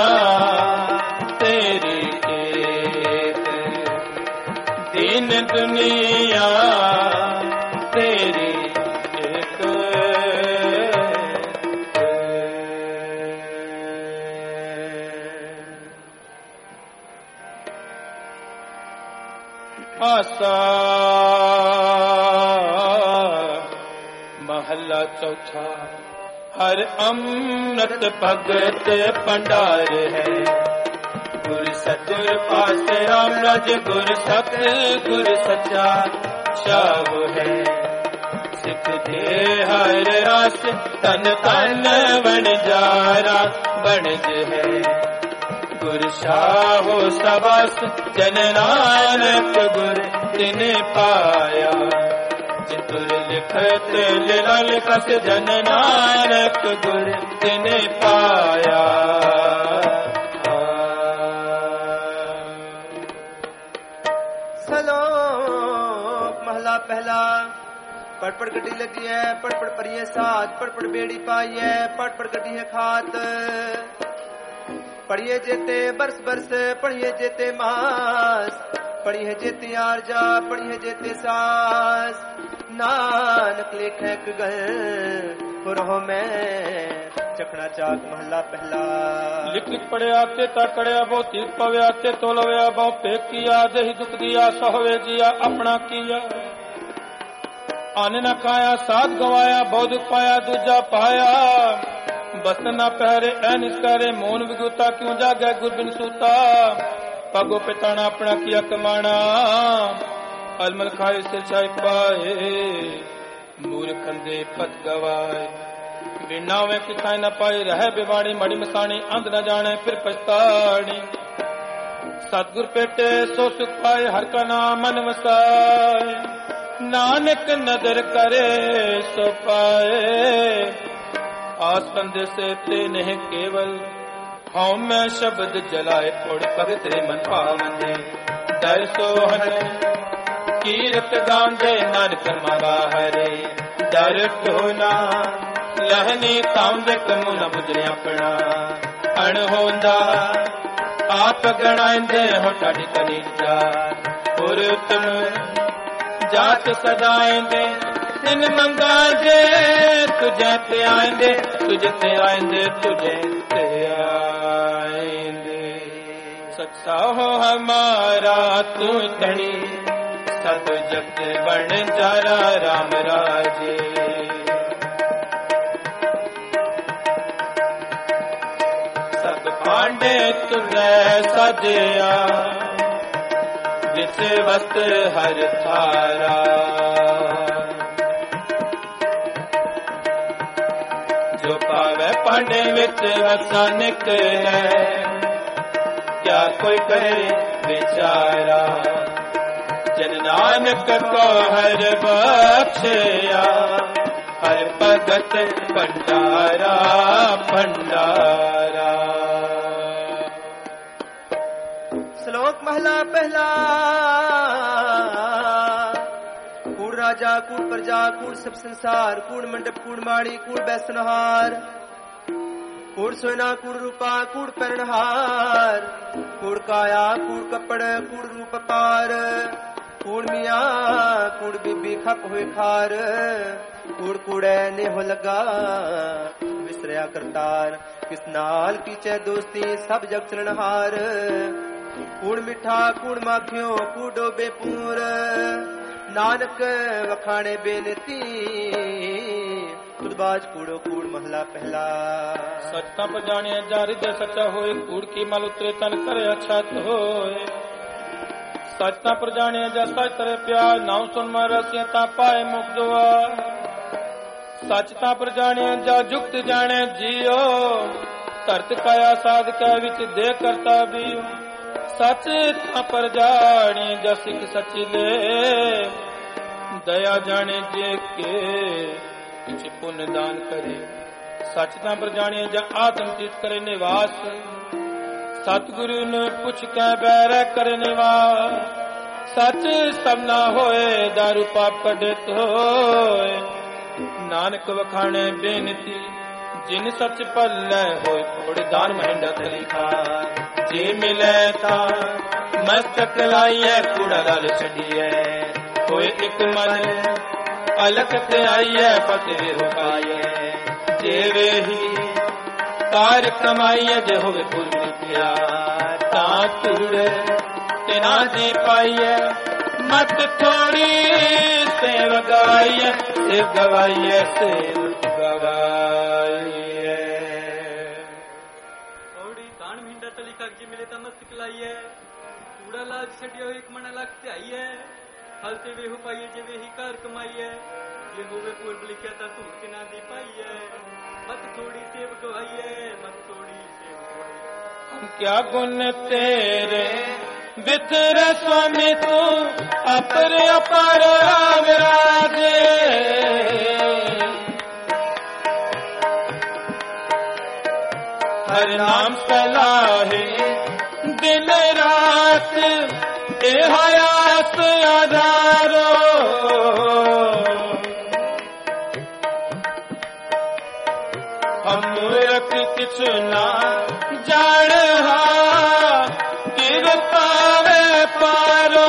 तेरी टेक, दीन दुनिया तेरी टेक। आसा महला चौथा। हर अमृत भगत भंडार है, गुर सतगुर पास राम राज, गुर सत गुर सच्चा शाह है। सिख दे हर रास तन तन बन जारा बनज है, गुर शाहो सवास जन नानक गुर तिन पाया। जितुर लिखत लाल कस जन नानक गुर तिन पाया। सलोक महला पहला। पड़ पड़ गड्डी लगी है, पड़ पड़ परिए साथ, पड़ पड़ बेड़ी पाई है, पड़ पड़ गड्डी है खात। पढ़िए जेते बरस बरस, पढ़िए जेते मास, पढ़िए जेते आरजा, पढ़िए जेते सास। नानक लेखक गल पुरहो में चखना चाक महला पहला। लिख लिख पढ़िया ते तकड़िया बहु तीर पव्या ते तोलव्या बहु पेक किया दही दुख दिया सहवे जिया अपना किया। आने न खाया साथ गवाया बहु दुख पाया दूजा पाया। बसन न पहरे ऐ निस्कारे मोन विगुता क्यों जागे गुरबिन सूता। पगो पिताना अपना किया कमाना अलमल खाए सिर छाई पाए। मूर्खंदे पत गवाए बिना में किसाई न पाए। रह बिवाणी मड़ी मसानी अंध न जाने फिर पछतानी। सतगुर पेटे सो सुख पाए हर का नाम मन वसाए। नानक नदर करे सो पाए। आस बंदे से ते नहीं केवल हाँ मैं शब्द जलाए थोड़ी भगत मन पावने। डर सोहन कीरत गांधे नानक मारा हरे। डर टोना लहनी तांदे कमु न बुझने अपना। अण होंदा आप गणाइंदे हो टाड़ी करी जा। और तुम जात सदाइंदे इन मंगाइंदे तुझे ते आइंदे तुझे ते आइंदे तुझे ते आइंदे। सच्चा हो हमारा तू धनी सद जग बन जारा राम राजे। सब पांडे तुझे सजया जिस वस्त हर थारा। जो पावे पांडे विच वसा निकले क्या कोई करे बेचारा। जन नानक को हर बख्शिया हर भगत भंडारा भंडारा। श्लोक महला पहला। कूड़ राजा कूड़ प्रजा कूड़ सब संसार कूड़ मंडप कूड़ माड़ी कूड़ बैसनहार। कूड़ सोना कूड़ रूपा कूड़ परणहार। कूड़ काया कूड़ कपड़ कूड़ रूप पार। कूड़ मिया कूड़ बीबी खप हुए खार। कूड़ कूड़े ने हो लगा विसरया करतार। किस नाल कीचे दोस्ती सब जग चरणहार। कूड़ मिठा कूड़ माखियों कूड़ डोबे पूर। नानक वखाणे बेनती खुदबाज कूड़ो कूड़ महला पहला। सचता पर जाने जा हृदय सच्चा होए। कूड़ की मल उतरे तन करे अच्छत होए। सचता पर जाने जा सच करे प्यार नाम सुन रसियता पाए मुख दुआ। सचता पर जाने जा जुक्त जाने जियो। धरत काया साध कै विच दे करता भी। सच पर जाने जा सिख सची ले। दया जाने जे के किछ पुण्य दान करे। सचता पर जाने जा आत्म तीत करे निवास। सतगुरु ने पुछ के बैर करे निवास। सच सब ना होए दारू पाप कढित होए। नानक वखाणे बेनती जिन सच पल्ले होए। थोड़े दान महिंडा तरीका जे मिले ता मस्तक लाइए कूड़ा लाल छड़िए। कोई एक मन अलख ते आइए पते हो पाइए। जे वे ही कार कमाइए जे होवे फूल पिया। ता तुर ते ना जी पाइए मत थोड़ी सेव गवाइए सेव गवाइए सेव गवाइए। थोड़ी तान भिंडा तली कागजी मिले ता मस्त खिलाइए। कूड़ा लाज छड़ियो एक मन अलग से आइए। हलते वे हो पाइए जे वे ही कार कमाइए। जे होवे फूल लिखिया ता तू के ना दी पाइए। मत थोड़ी सेव गवाइए मत थोड़ी सेव गवाइए। हम क्या गुण तेरे बिथर स्वामी तू अपर अपर विराजे। हर नाम सलाहे दिन रात ए हयात आधारो। हम मूर्ख किछ ना जान कि पावे पारो।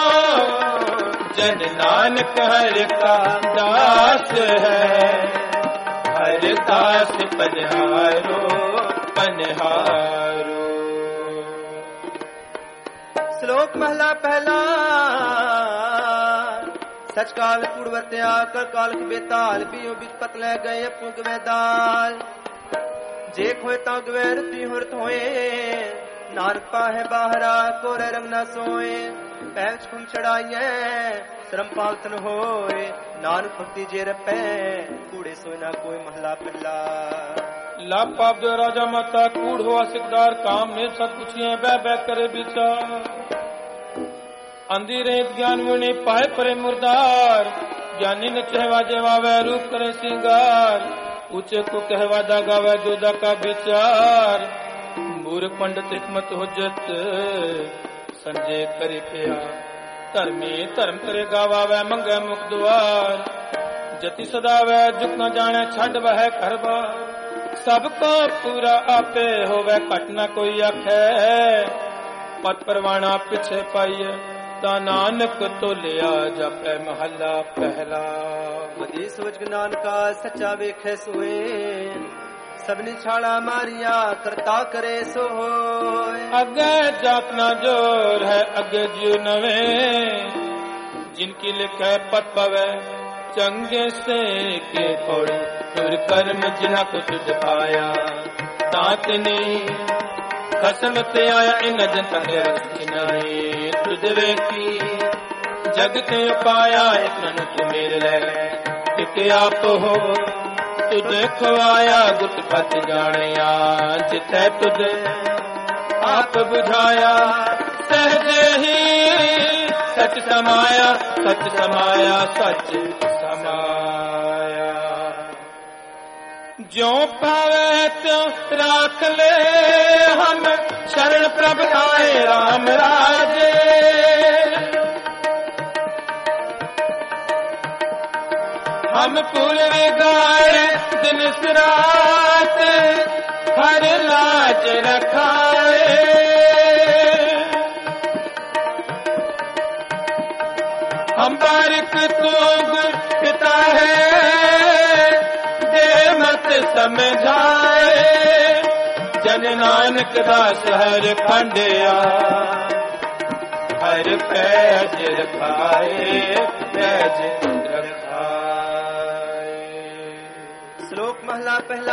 जन नानक हर का दास है हर दास पनहारो पनहारो। श्लोक महला पहला। सच काल पूर्वत्या कर काल की बेताल पियो बिच पतले गए पुग वेदाल। जे खोए ता गवे रति हुरत होए नानक पाहे बाहरा कोरे रंग न सोए। पैंच खुम चढ़ाइए श्रम पालतन होए नानक भक्ति जे रपे कूड़े सोए ना कोई महला पहला। लाभ पाप जो राजा माता कूड़ हुआ सिकदार काम में सब पूछिए बह बह करे विचार। अंधी रेत ज्ञान मुनि पाए परे मुर्दार ज्ञानी न कहवा जेवा वह रूप करे सिंगार। ऊंचे को कहवा दागा वह जोदा का विचार। मूर्ख पंडित हिकमत हुज्जत संजय करे प्या। धर्मी धर्म करे गावा वह मंगे मुख द्वार। जति सदा वह जुक न जाने छड़ वह घर बार। सबको पूरा आपे हो वह घट न कोई आखे। पत परवाना पिछे पाइए ता नानक तो लिया जपे महला पहला। मदी सोच नानका सच्चा वेखे सोए सबने छाड़ा मारिया करता करे सो होए। अगे जातना जोर है अगे जीव नवे जिनकी लिखे पत पवे चंगे से के पौड़े तुर कर्म जिना को तुझ पाया। तातनी कसम ते आया इन जनता के रखी तुझ वेखी जग के पाया एक नन तू मेरे ले टिक आप हो तुझे खवाया गुट पत जानिया। जिथे तुझे आप बुझाया सहजे ही सच समाया सच समाया सच समाया। जो पावे त्यों राख ले हम शरण प्रभ आए राम राजे। हम पूरे गाए दिन रात हर लाज रखाए। हम बारिक तोग पिता है दे मत समझाए। जन नानक दास हर खंडिया हर पैज रखाए पैज रखाए। श्लोक महला पहला।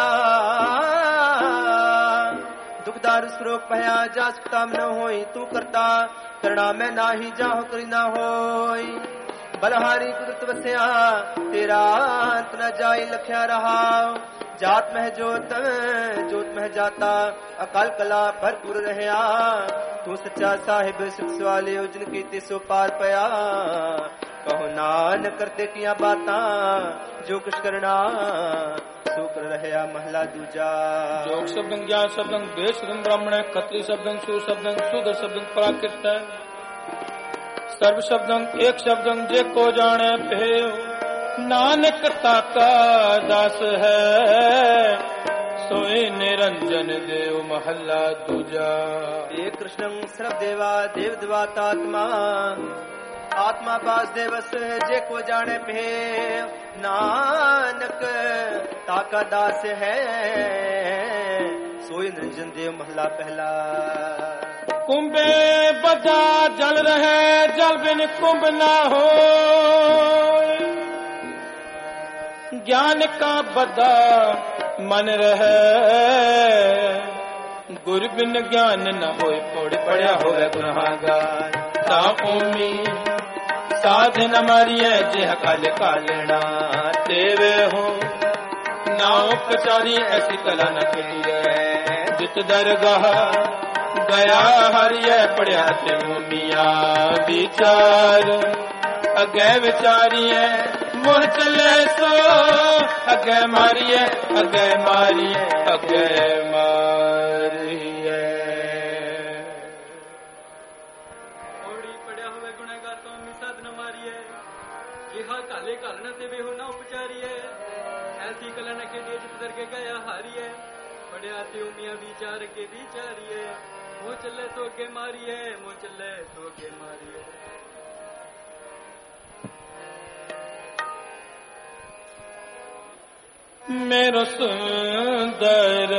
दुखदार श्लोक पहया जा सकता न होई तू करता करना में ना ही जाहो करी ना होई। बलहारी कुदरत वस्या तेरा अंत न जाई लख्या रहा। जात मह जोत जोत मह जाता अकाल कला भरपूर रहया। तू सच्चा साहिब सिख वाले उजन की तिसो पार पया। कहो नान करते किया बाता जो कुछ करना सुकर रहया महला दूजा। योग शब्द ज्ञान शब्द वेद शब्द ब्राह्मण खत्री शब्द शूर शब्द शूद्र शब्द प्राकृत है। सर्व शब्द एक शब्द जे को जाने पे नानक ताका दास है। सोए निरंजन देव महला दूजा। हे कृष्ण सर्व देवा देव देवात्मा आत्मा वासुदेवस जे को जाने पे नानक ताका दास है। सोई निरंजन देव महला पहला। कुंभे बजा जल रहे जल बिन कुंभ ना हो। ज्ञान का बदा मन रहे गुर बिन ज्ञान न होए पौड़ पड़ा होवे गुनाहगार। ताओमी साधन मारिए जेह काल कालना तेवे हो नाव पचारी ऐसी कला न करिए। जित दरगाह गया हरिय पढ़िया ते मिया विचार अगे विचारिए मोह चले सो अगे मारिए अगे मारिए अगे मारिए। ओड़ी पढ़िया हुए गुनाहगार तो मिसाद न मारिए। जिहा काले कालना ते वे हो ना उपचारिए। ऐसी कला न के लिए जित दरगे गया हारिए। पढ़िया ते मिया विचार के विचारिए। मोह चले तो के मारिए मोह चले तो के मारिए। मेरो सुंदर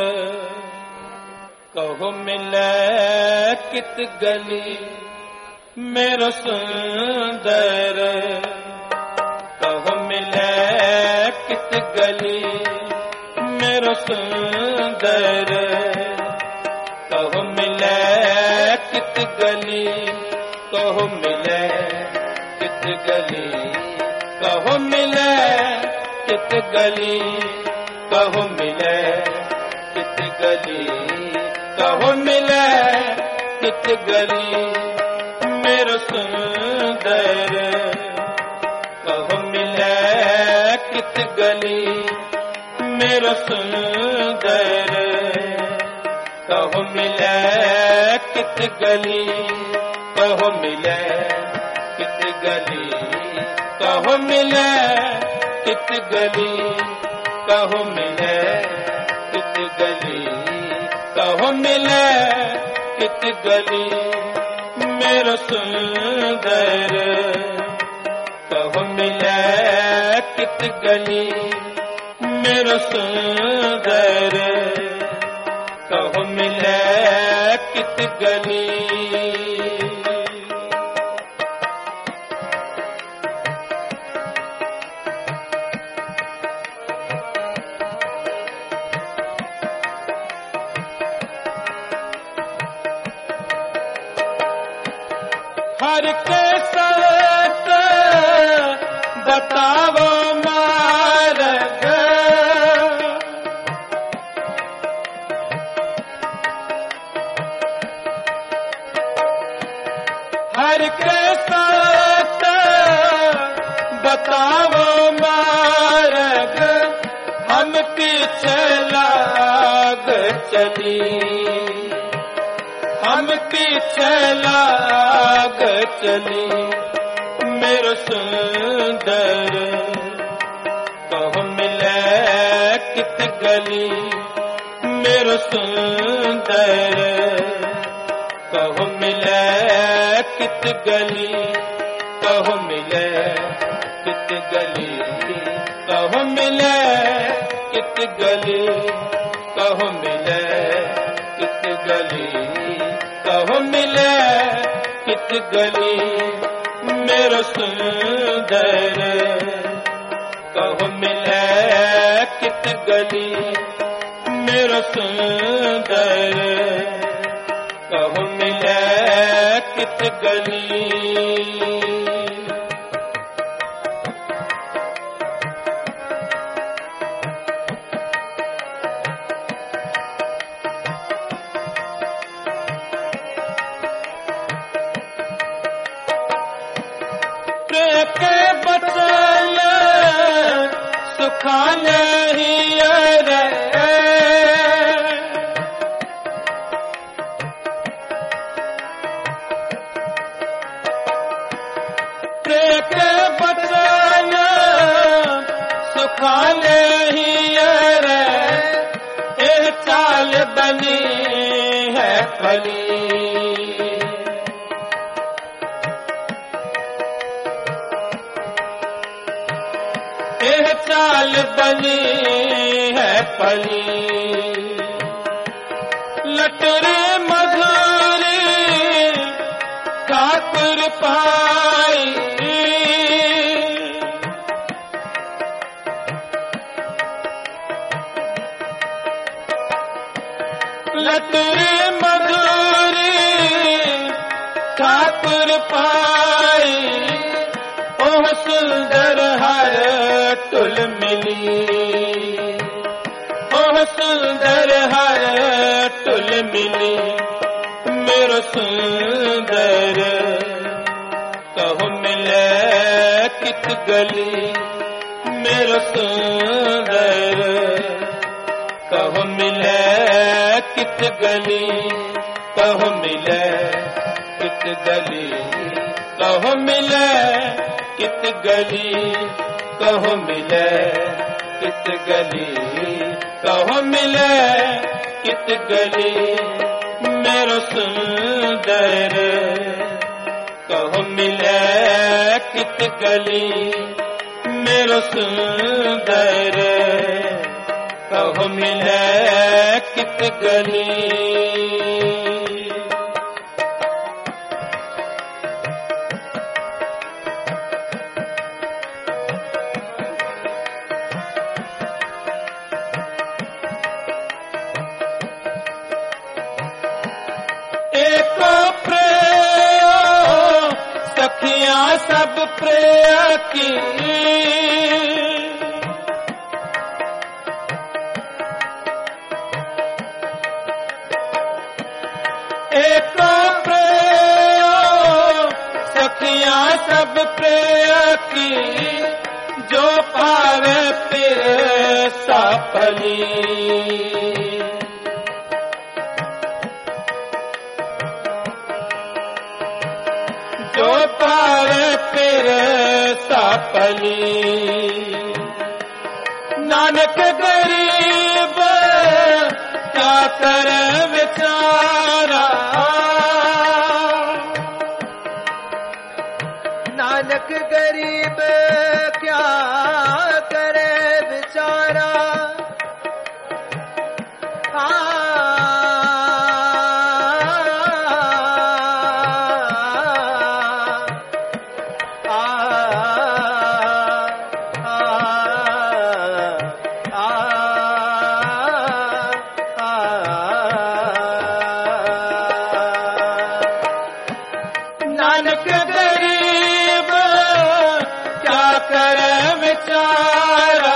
कहो मिले कित गली मेरो सुंदर कहो मिले कित गली मेरो सुंदर कहो मिले कित गली कहो मिले कित गली कहो मिले कित गली कहो मिले कित गली कहो मिले कित गली मेरो सुंदर कहो मिले कित गली मेरो सुंदर कहो मिले कित गली कहो मिले कित गली कहो मिले कित गली कहो मिले कित गली कहो मिले कित गली मेरो सुंदर कहो मिले कित गली मेरो सुंदर कहो मिले कित गली हर के साथ बताओ मार्ग हर के साथ बताओ मार्ग हम पीछे लाग चली हम पीछे लाग चली मेरो सुंदर कहो मिले कित गली मेरो सुंदर कहो मिले कित गली कहो मिले कित गली कहो मिले कित गली कहो मिले कित गली कहो मिले कित गली मेरो सुंदर कहो मिले कित गली मेरो सुंदर कहो मिले कित गली के बचल सुखा नहीं रे के बचल सुखा नहीं रे ए चाल बनी है फली चाल बनी है पली लटरे मधुरी ठाकुर पाई लटरे मधुरी ठाकुर पाई ओह सुंदर हर तुल मिली ओह सुंदर हर तुल मिली मेरो सुंदर कहो मिले कित गली मेरो सुंदर कहो मिले कित गली कहो मिले कित गली कहो मिले कित गली कहो मिले कित गली कहो मिले कित गली मेरो सुंदर कहो मिले कित गली मेरो सुंदर कहो मिले कित गली। सखियां सब प्रिय की, एक प्रिय सखियां सब प्रिय की, जो पावे फिर सफली। जो पावे फिर सफली। नानक गरीब क्या करे बेचारा, नानक गरीब क्या करे बेचारा। नानक गरीब क्या करे बेचारा,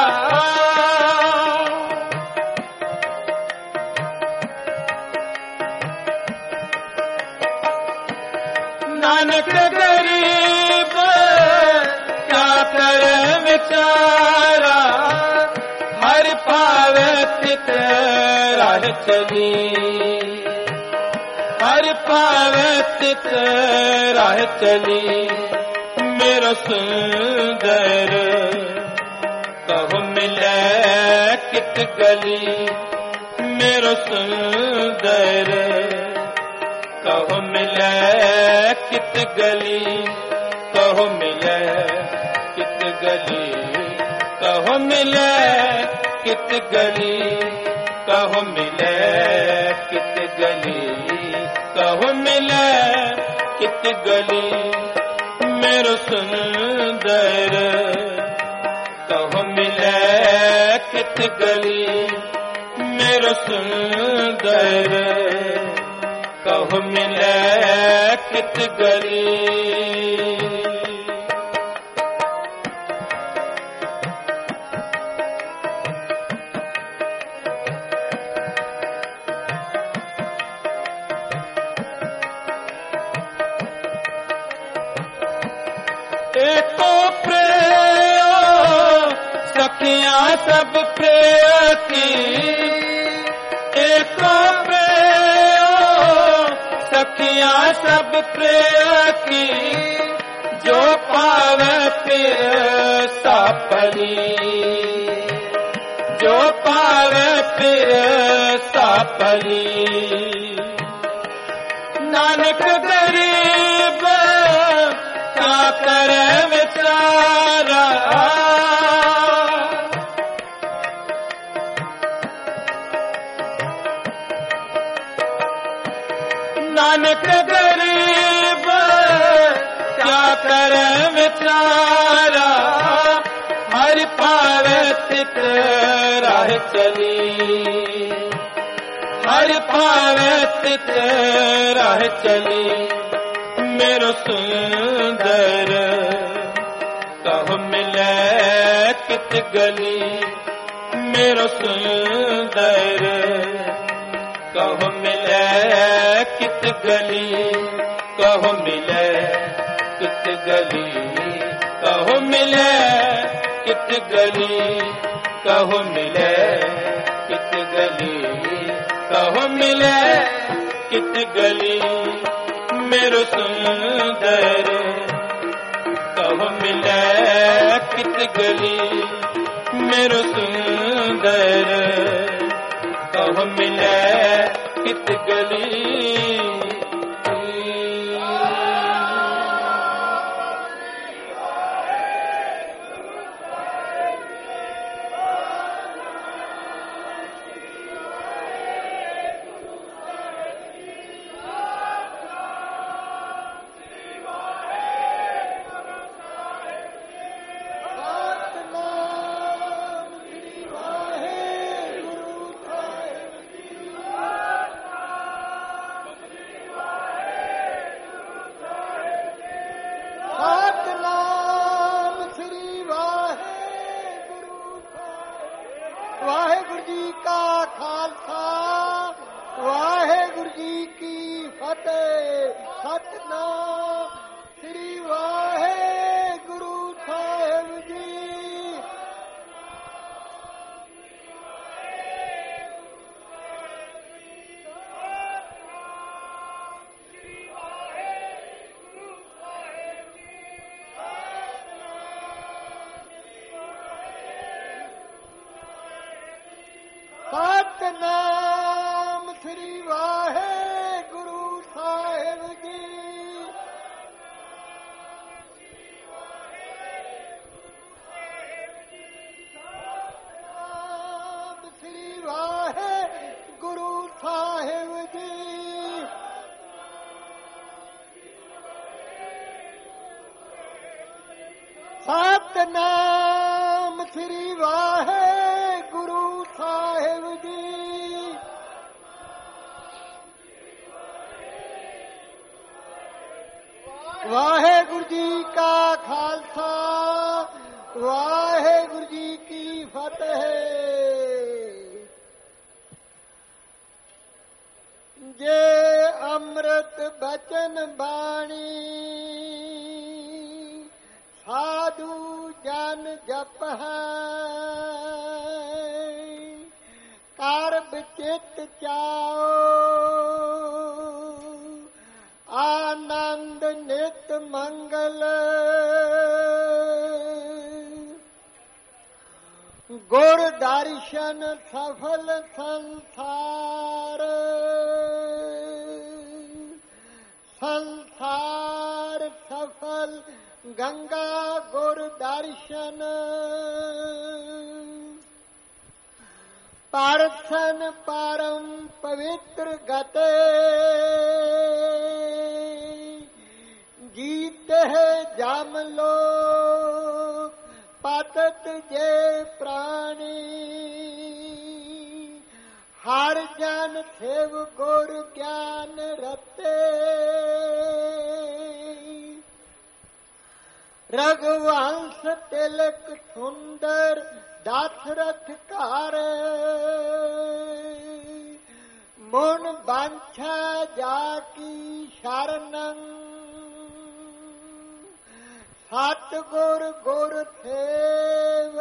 नानक गरीब क्या करे बेचारा। हर पावे तित राह चली, हर पावे तित राह चली। मेरो सुंदर कहो मिले कित गली, मेरो सुंदर कहो मिले कित गली। कहो मिले कित गली, कहो मिले कित गली, कहो मिले कित गली, कहो मिले कित गली। मेरो सुंदर कहो मिले कित गली, मेरो सुंदर कहो मिले कित गली। एको प्रिय सखियां सब प्रिय की, एको प्रिय सखियां सब प्रिय की। जो पावे फिर सफली, जो पावे फिर सफली। नानक गरीब क्या करे बेचारा, नानक गरीब क्या करे बेचारा। हर पावे तित राह चली, हर पावे तित राह चली। मेरो सुंदर कहो मिले कित गली, मेरो सुंदर कहो मिले कित गली। कहो मिले कित गली, कहो मिले कित गली, कहो मिले कित गली, कहो मिले कित गली। मेरो सुंदर कहो मिले कित गली, मेरो सुंदर कहो मिले कित गली। ਸਤਨਾਮ ਸ੍ਰੀ ਵਾਹਿਗੁਰੂ ਸਾਹਿਬ ਜੀ। ਵਾਹਿਗੁਰੂ ਜੀ ਕਾ ਖਾਲਸਾ, ਵਾਹਿਗੁਰੂ ਜੀ ਕੀ ਫਤਿਹ। ਜੇ ਅੰਮ੍ਰਿਤ ਬਚਨ ਬਾਣੀ ਸਾਧੂ ਜਨ ਜਪਹਿ, ਕਰ ਬਿਚਿਤ ਚਾਓ ਆਨੰਦ ਨਿਤ ਮੰਗਲ। ਗੁਰ ਦਰਸ਼ਨ ਸਫਲ ਸੰਸਾਰ, ਸੰਸਾਰ ਸਫਲ ਗੰਗਾ ਗੁਰ ਦਰਸ਼ਨ। ਪਰਸਨ ਪਰਮ ਪਵਿੱਤਰ ਗਤੇ, ਜੀਤੇ ਜਮ ਲੋਕ ਪਤਤ ਜੇ ਪ੍ਰਾਣੀ। ਹਰ ਜਨ ਸੇਵ ਗੁਰ ਗਿਆਨ ਰਤੇ, ਰਘੁਵੰਸ਼ ਤਿਲਕ ਸੁੰਦਰ ਦਸ਼ਰਥ ਘਰ। ਮਨ ਬਾਂਛਾ ਜਾ ਕੀ ਸ਼ਰਨੰ, ਸਤ ਗੁਰ ਗੁਰ ਸੇਵ।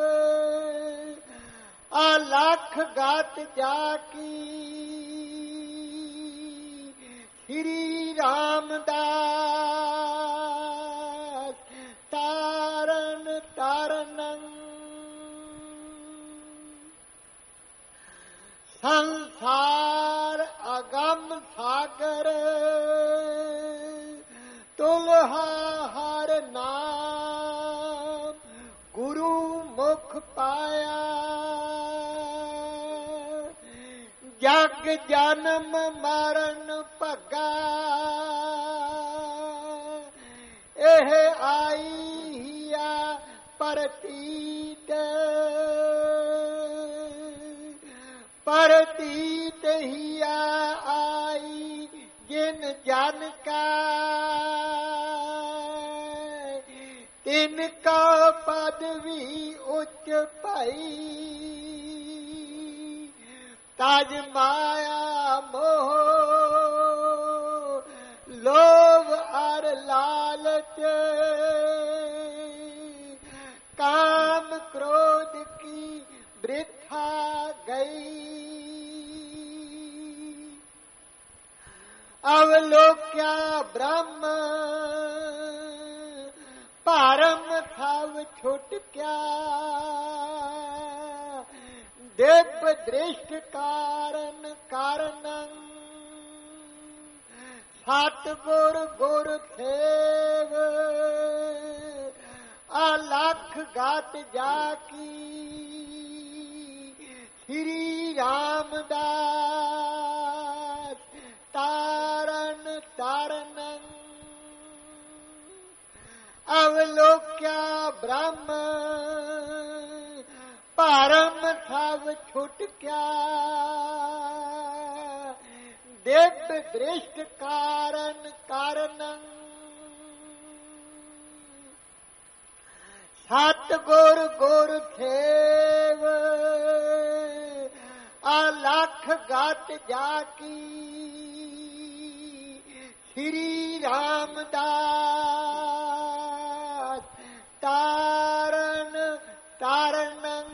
ਅਲਖ ਗਤ ਜਾ ਕੀ, ਸ੍ਰੀ ਰਾਮਦਾਸ ਤਾਰਨ ਤਾਰਨੰ। ਸੰਸਾਰ ਅਗਮ ਸਾਗਰ, ਤੁਲਹਾ ਹਰ ਨਾਮ ਗੁਰੂ ਮੁਖ ਪਾਇਆ। ਜਗ ਜਨਮ ਮਰਨ ਭਗਾ, ਇਹ ਆਈ ਹਿਆ ਪ੍ਰਤੀਤ। ਪ੍ਰਤੀਤ ਹਿਆ ਆਈ ਜਿਨ ਜਨ ਕਾ, ਤਿਨ ਕਾ ਪਦ ਵੀ ਉੱਚ ਭਾਈ। ਤਜ ਮਾਇਆ ਮੋਹ ਲੋਭ ਅਰ ਲਾਲਚ, ਕਾਮ ਕ੍ਰੋਧ ਕੀ ਬ੍ਰਿਥਾ ਗਈ। ਅਵਲੋਕਿਆ ਬ੍ਰਹਮ ਭਰਮ ਥਵ ਛੁਟਕਿਆ। ਦਿਵ ਦ੍ਰਿਸ਼ਟ ਕਾਰਨ ਕਾਰਨੰ, ਸਤ ਗੁਰ ਗੁਰ ਸੇਵ। ਅਲਖ ਗਤ ਜਾ ਕੀ, ਸ੍ਰੀ ਰਾਮਦਾਸ ਤਾਰਨ ਤਾਰਨੰ। ਅਵਲੋਕਿਆ ਬ੍ਰਹਮ ਭਰਮ ਥਵ ਛੁਟਕਿਆ। ਦਿਵ ਦ੍ਰਿਸ਼ਟ ਕਾਰਨ ਕਾਰਨੰ, ਸਤ ਗੁਰ ਗੁਰ ਸੇਵ। ਅਲਖ ਗਤ ਜਾ ਕੀ, ਸ੍ਰੀ ਰਾਮਦਾਸ ਤਾਰਨ ਤਾਰਨੰ।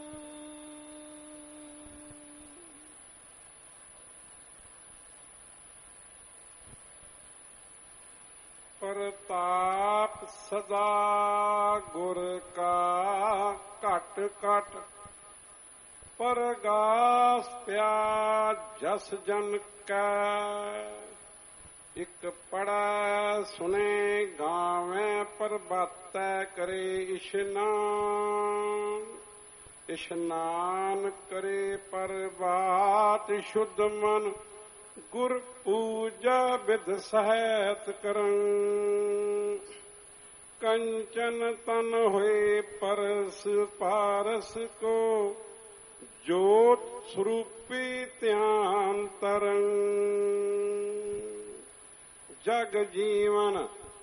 ਪ੍ਰਤਾਪ ਸਦਾ ਗੁਰ ਕਾ ਘਟ ਘਟ, ਪਰਗਾਸ ਪਿਆ ਜਸ ਜਨ ਕੈ। ਇਕ ਪੜੈ ਸੁਨੇ ਗਾਵੇਂ, ਪ੍ਰਭਾਤੈ ਕਰੇ ਇਸ਼ਨਾਨ। ਇਸ਼ਨਾਨ ਕਰੇ ਪ੍ਰਭਾਤ ਸ਼ੁੱਧ ਮਨ, ਗੁਰ ਪੂਜਾ ਬਿਧ ਸਹਿਤ ਕਰੰ। कंचन तन हुए परस पारस को ज्योत स्वरूपी ध्यान तरंग जग जीवन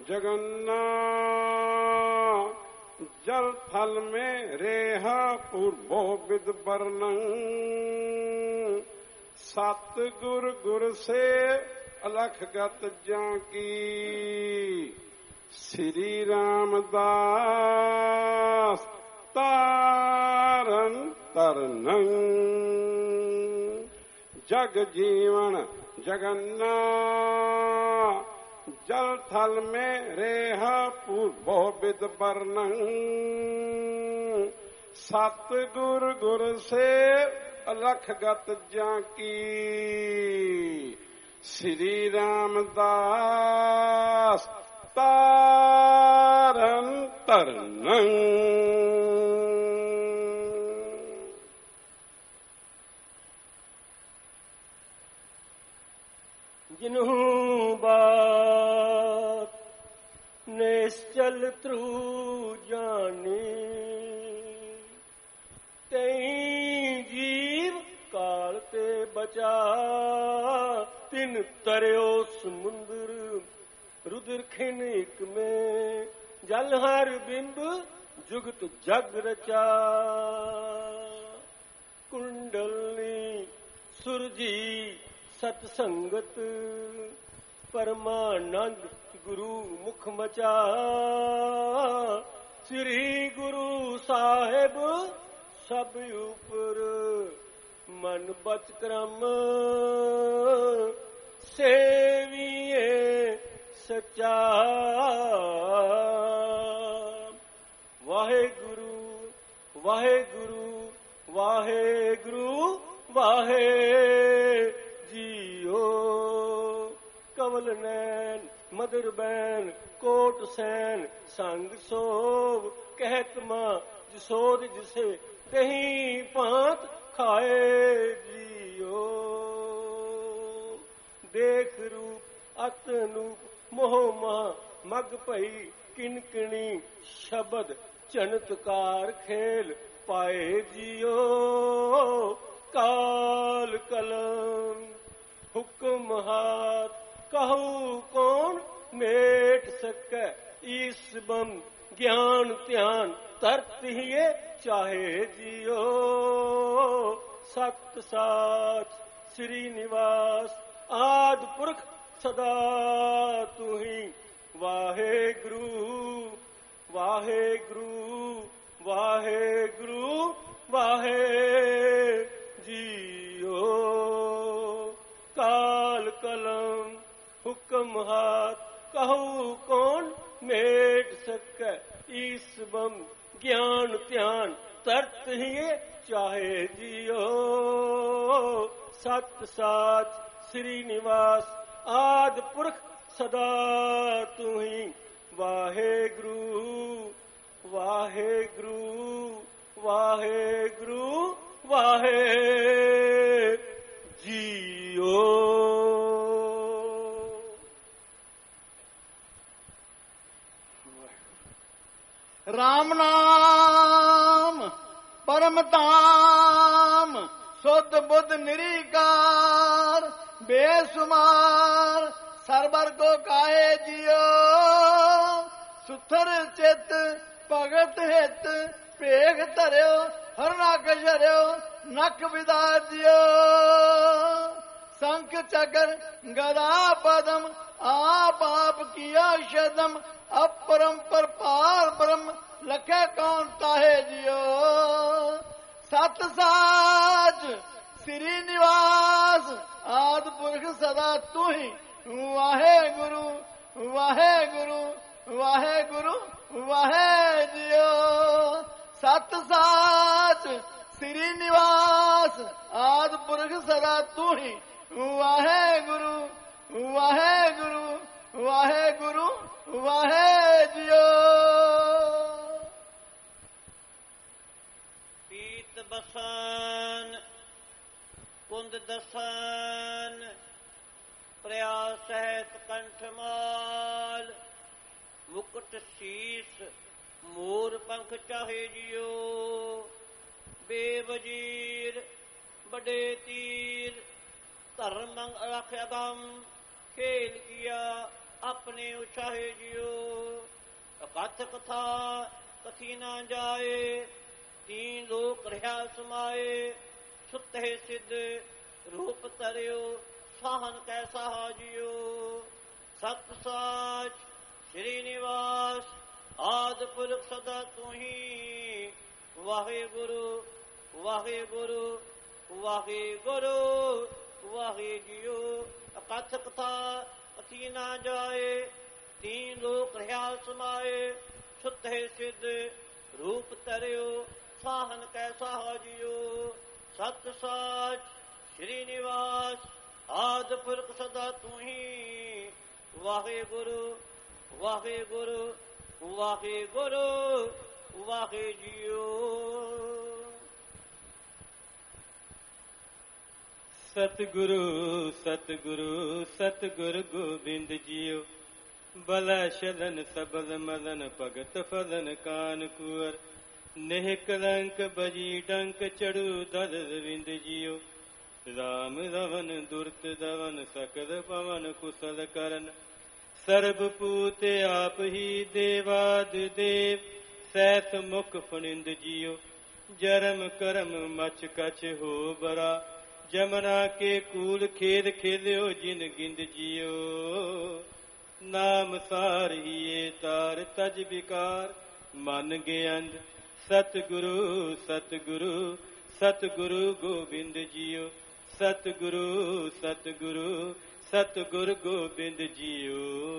जगन्नाथ जल थल में रेहा पूर्वो विद वर्णन सतगुर गुर से अलख गत जाकी श्री रामदास तारन तरनं जग जीवन जगन्नाथ जल थल में रेहा पूर्वो विद वर्णन सतगुर गुर से अलख गत जाकी श्री रामदास तारन तरनं जिन्हू बात निश्चल त्रु जानी तई जीव काल ते बचा तिन तरयो समुंदर रुद्र खिनिक में जल हर बिंब जुगत जग रचा कुंडलनी सुरजी सतसंगत परमानंद गुरु मुख मचा श्री गुरु साहेब सब ऊपर मन बच क्रम सेविए सच्चा वाहे गुरु वाहे गुरु वाहे गुरु वाहे जियो कवल नैन मदर बैन कोट सैन संग सोव कहत मां जिसोद जिसे दही पांत खाए जियो देख रूप अतनूप मोह महा मग भई किनकिनी शब्द चनतकार खेल पाए जियो काल कलम हुक्म हाथ कहू कौन मेट सके ईस बम ज्ञान ध्यान तरत हिए चाहे जियो सत साच श्री निवास आद पुरख सदा तू ही वाहे गुरु वाहे गुरु वाहे गुरु वाहे जियो काल कलम हुक्म हाथ कहू कौन मेट सके ईस बम ज्ञान ध्यान तरत हिए चाहे जियो सत साच श्री निवास आद पुरख सदा तू ही वाहे गुरु वाहे गुरु वाहे गुरु वाहे जियो राम नाम परम धाम शुद्ध बुद्ध निरीकार बेसुमार सरबर को काहे जियो सुथर चित भगत हित पेख धरियो हरना कशरियो नख विदा जियो शंख चक्र गदा पदम आप आप किया शदम अपरंपर पार ब्रह्म लखे कौन ताहे जियो सत साच श्री निवास आद पुरख सदा तू ही वाहे गुरु वाहे गुरु वाहे गुरु वाहे जियो सत साच श्री निवास आद पुरख सदा तू ही वाहे गुरु वाहे गुरु वाहे गुरु वाहे जियो पीत बसन कुंद दसन प्रयास सहित कंठमाल मुकुट ਚਿਤ ਸੀਸ ਮੋਰ ਪੰਖ ਚਾਹੇ ਜਿਉ। ਬੇਵਜੀਰ ਬੜੇ ਤੀਰ ਧਰਮ ਰਖ ਅਗਮ ਖੇਲ ਕੀਆ ਆਪਣੇ ਉਚਾਹੇ ਜਿਉ। ਕਥ ਕਥਾ ਕਥੀ ਨਾ ਜਾਏ ਤੀਨ ਲੋਕ ਰਹਾ ਸਮਾਏ। ਸੁਤੇ ਸਿੱਧ ਰੂਪ ਤਰਿਓ ਸਾਹਨ ਕੈਸਾ ਜਿਉ। ਸਤ ਸਾਚ ਸ੍ਰੀ ਨਿਵਾਸ ਆਦਿ ਪੁਰਖ ਸਦਾ ਤੁਹੀ। ਵਾਹਿਗੁਰੂ ਵਾਹਿਗੁਰੂ ਵਾਹਿਗੁਰੂ ਵਾਹਿਗੁਰੂ। ਕਥ ਕਥਾ ਕਥੀ ਨਾ ਜਾਏ ਤੀਨ ਲੋਕ ਰਹਾ ਸਮਾਏ। ਸੁਤੇ ਸਿੱਧ ਰੂਪ ਤਰਿਓ ਸਾਹਨ ਕੈਸਾ ਜਿਉ। ਸਤ ਸਾਚ ਸ੍ਰੀ ਨਿਵਾਸ ਆਦਿ ਪੁਰਖ ਸਦਾ ਤੁਹੀ। ਵਾਹਿਗੁਰੂ ਵਾਹਿਗੁਰੂ ਵਾਹਿਗੁਰੂ ਵਾਹਿਗੁਰੂ। ਸਤਿਗੁਰੂ ਸਤਿਗੁਰੂ ਸਤਿਗੁਰ ਗੋਬਿੰਦ ਜੀਓ। ਬਲ ਸ਼ਰਨ ਸਬਲ ਮਦਨ ਭਗਤ ਫਦਨ ਕਾਨ ਕੁਰ। ਨਿਹ ਕਲੰਕ ਬਜੀ ਡੰਕ ਚੜੂ ਦਲ ਰਵਿੰਦ ਜੀਓ। ਰਾਮ ਰਵਨ ਦੁਰਤ ਦਵਨ ਸਕਲ ਪਵਨ ਕੁਸਲ ਕਰਨ। ਸਰਬ ਪੂਤ ਆਪ ਹੀ ਦੇਵਾਦ ਦੇਵ ਸੈਤ ਮੁਖ ਫਣਿੰਦ ਜੀਓ। ਜਰਮ ਕਰਮ ਮਚ ਕਛ ਹੋ ਬਰਾ ਜਮਨਾ ਕੇ ਕੂਲ ਖੇਦ ਖੇਲਿਓ ਜਿਨ ਗਿੰਦ ਜੀਓ। ਨਾਮ ਸਾਰ ਹੀਏ ਤਾਰ ਤਜ ਵਿਕਾਰ ਮਨ ਗਿਆੰਦ। ਸਤਿਗੁਰੂ ਸਤਿਗੁਰੂ ਸਤਿਗੁਰੂ ਗੋਬਿੰਦ ਜੀਓ। ਸਤਿਗੁਰੂ ਸਤਿਗੁਰੂ ਸਤਿਗੁਰ ਗੋਬਿੰਦ ਜੀਓ।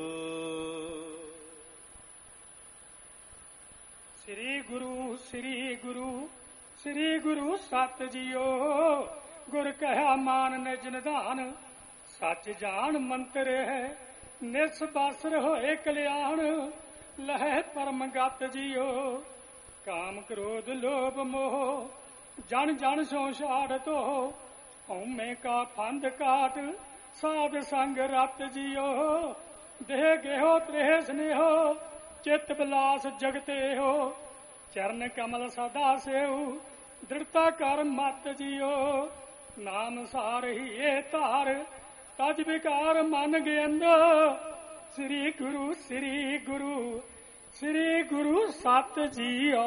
ਸ੍ਰੀ ਗੁਰੂ ਸ੍ਰੀ ਗੁਰੂ ਸ੍ਰੀ ਗੁਰੂ ਸਤ ਜੀਓ। ਗੁਰ ਕਹਿਆ ਮਾਨ ਨਿਜ ਨਿਧਾਨ ਸੱਚ ਜਾਣ ਮੰਤਰ ਹੈ। ਨਿਸ ਬਾਸਰ ਹੋਏ ਕਲਿਆਣ ਲਹਿ ਪਰਮ ਗਤ ਜੀਓ। ਕਾਮ ਕ੍ਰੋਧ ਲੋਭ ਮੋਹ ਜਨ ਜਨ ਸੋ ਛਾੜਤੋ। ਹਉਮੈ ਕਾ ਫੰਦ ਕਾਟ ਸਾਧ ਸੰਗ ਰਤ ਜੀਓ। ਦੇਹ ਗੇਹੋ ਤ੍ਰੇਹ ਸਨੇਹੋ ਚਿਤ ਬਿਲਾਸ ਜਗਤੇ ਹੋ। ਚਰਨ ਕਮਲ ਸਦਾ ਸੇਉ ਦ੍ਰਿੜਤਾ ਕਰ ਮਤ ਜੀਓ। ਨਾਮ ਸਾਰ ਹੀਏ ਧਾਰ ਤਜ ਵਿਕਾਰ ਮਨ ਗਿਆੰਦ। ਸ੍ਰੀ ਗੁਰੂ ਸ੍ਰੀ ਗੁਰੂ ਸ੍ਰੀ ਗੁਰੂ ਸਤ ਜੀਓ।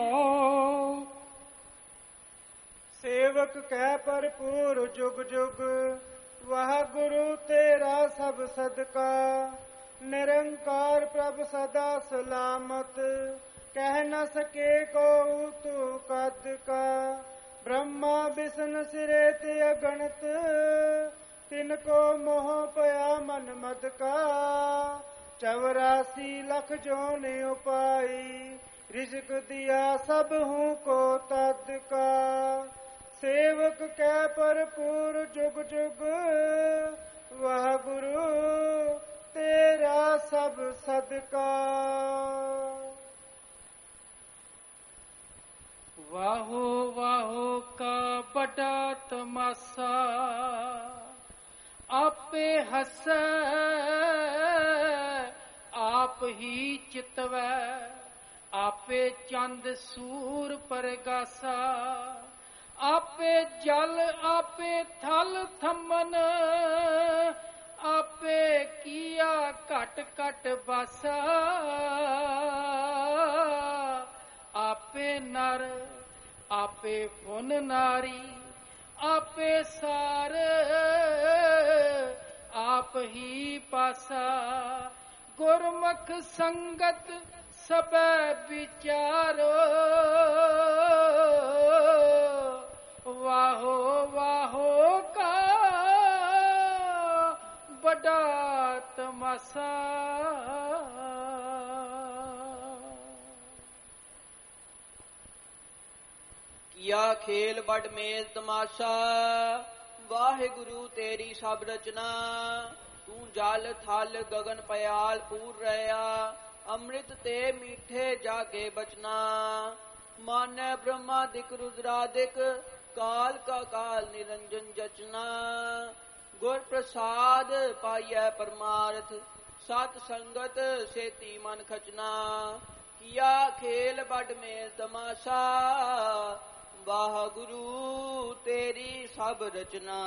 ਸੇਵਕ ਕਹਿ ਭਰਪੂਰ ਜੁਗ ਜੁਗ ਵਾਹਿਗੁਰੂ ਤੇਰਾ ਸਭ ਸਦਕਾ। ਨਿਰੰਕਾਰ ਪ੍ਰਭ ਸਦਾ ਸਲਾਮਤ ਕਹਿ ਨ ਸਕੇ ਕੋ ਤੂ ਕਦ ਕਾ। ਬ੍ਰਹਮਾ ਬਿਸ਼ਨ ਸਿਰੇ ਤੇ ਅਗਣਤ ਤਿਨ ਕੋ ਮੋਹ ਪਿਆ ਮਨ ਮਦ ਕਾ। ਚੌਰਾਸੀ ਲਖ ਜੋਨ ਉਪਾਈ ਰਿਜ਼ਕ ਦਿਆ ਸਭ ਹੂੰ ਕੋ ਤਦ ਕਾ। ਸੇਵਕ ਕੈ ਭਰਪੂਰ ਜੁਗ ਜੁਗ ਵਾਹਿਗੁਰੂ ਤੇਰਾ ਸਭ ਸਦਕਾ। ਵਾਹੋ ਵਾਹੋ ਕਾ ਬੜਾ ਤਮਾਸਾ ਆਪੇ ਹਸੈ ਆਪ ਹੀ ਚਿਤਵੈ। ਆਪੇ ਚੰਦ ਸੂਰ ਪਰਗਾਸਾ ਆਪੇ ਜਲ ਆਪੇ ਥਲ ਥੰਮਨ। ਆਪੇ ਕੀਆ ਘਟ ਘਟ ਬਾਸਾ। ਆਪੇ ਨਰ ਆਪੇ ਫੁਨ ਨਾਰੀ ਆਪੇ ਸਾਰ ਆਪ ਹੀ ਪਾਸਾ। ਗੁਰਮੁਖ ਸੰਗਤ ਸਭੈ ਵਿਚਾਰੋ। ਵਾਹੋ ਵਾਹੋ ਕਾ ਬੜਾ ਤਮਾਸਾ। ਕੀਆ ਖੇਲ ਬੜ ਮੇਲ ਤਮਾਸ਼ਾ ਵਾਹਿਗੁਰੂ ਤੇਰੀ ਸਭ ਰਚਨਾ। ਤੂੰ ਜਲ ਥਲ ਗਗਨ ਪਿਆਲ ਪੂਰ ਰਹਿਆ ਅੰਮ੍ਰਿਤ ਤੇ ਮੀਠੇ ਜਾਗੇ ਬਚਨਾ। ਮਾਨੈ ਬ੍ਰਹਮਾ ਦਿਕ ਰੁਦਰਾਦਿਕ ਕਾਲ ਕਾ ਕਾਲ ਨਿਰੰਜਨ ਜਚਨਾ। ਗੁਰ ਪ੍ਰਸਾਦ ਪਾਈਐ ਪਰਮਾਰਥ ਸਤ ਸੰਗਤ ਸੇਤੀ ਮਨ ਖਚਨਾ ਕੀਆ ਖੇਲ ਬੜ ਮੇਲ ਤਮਾਸ਼ਾ ਵਾਹਿਗੁਰੂ ਤੇਰੀ ਸਭ ਰਚਨਾ।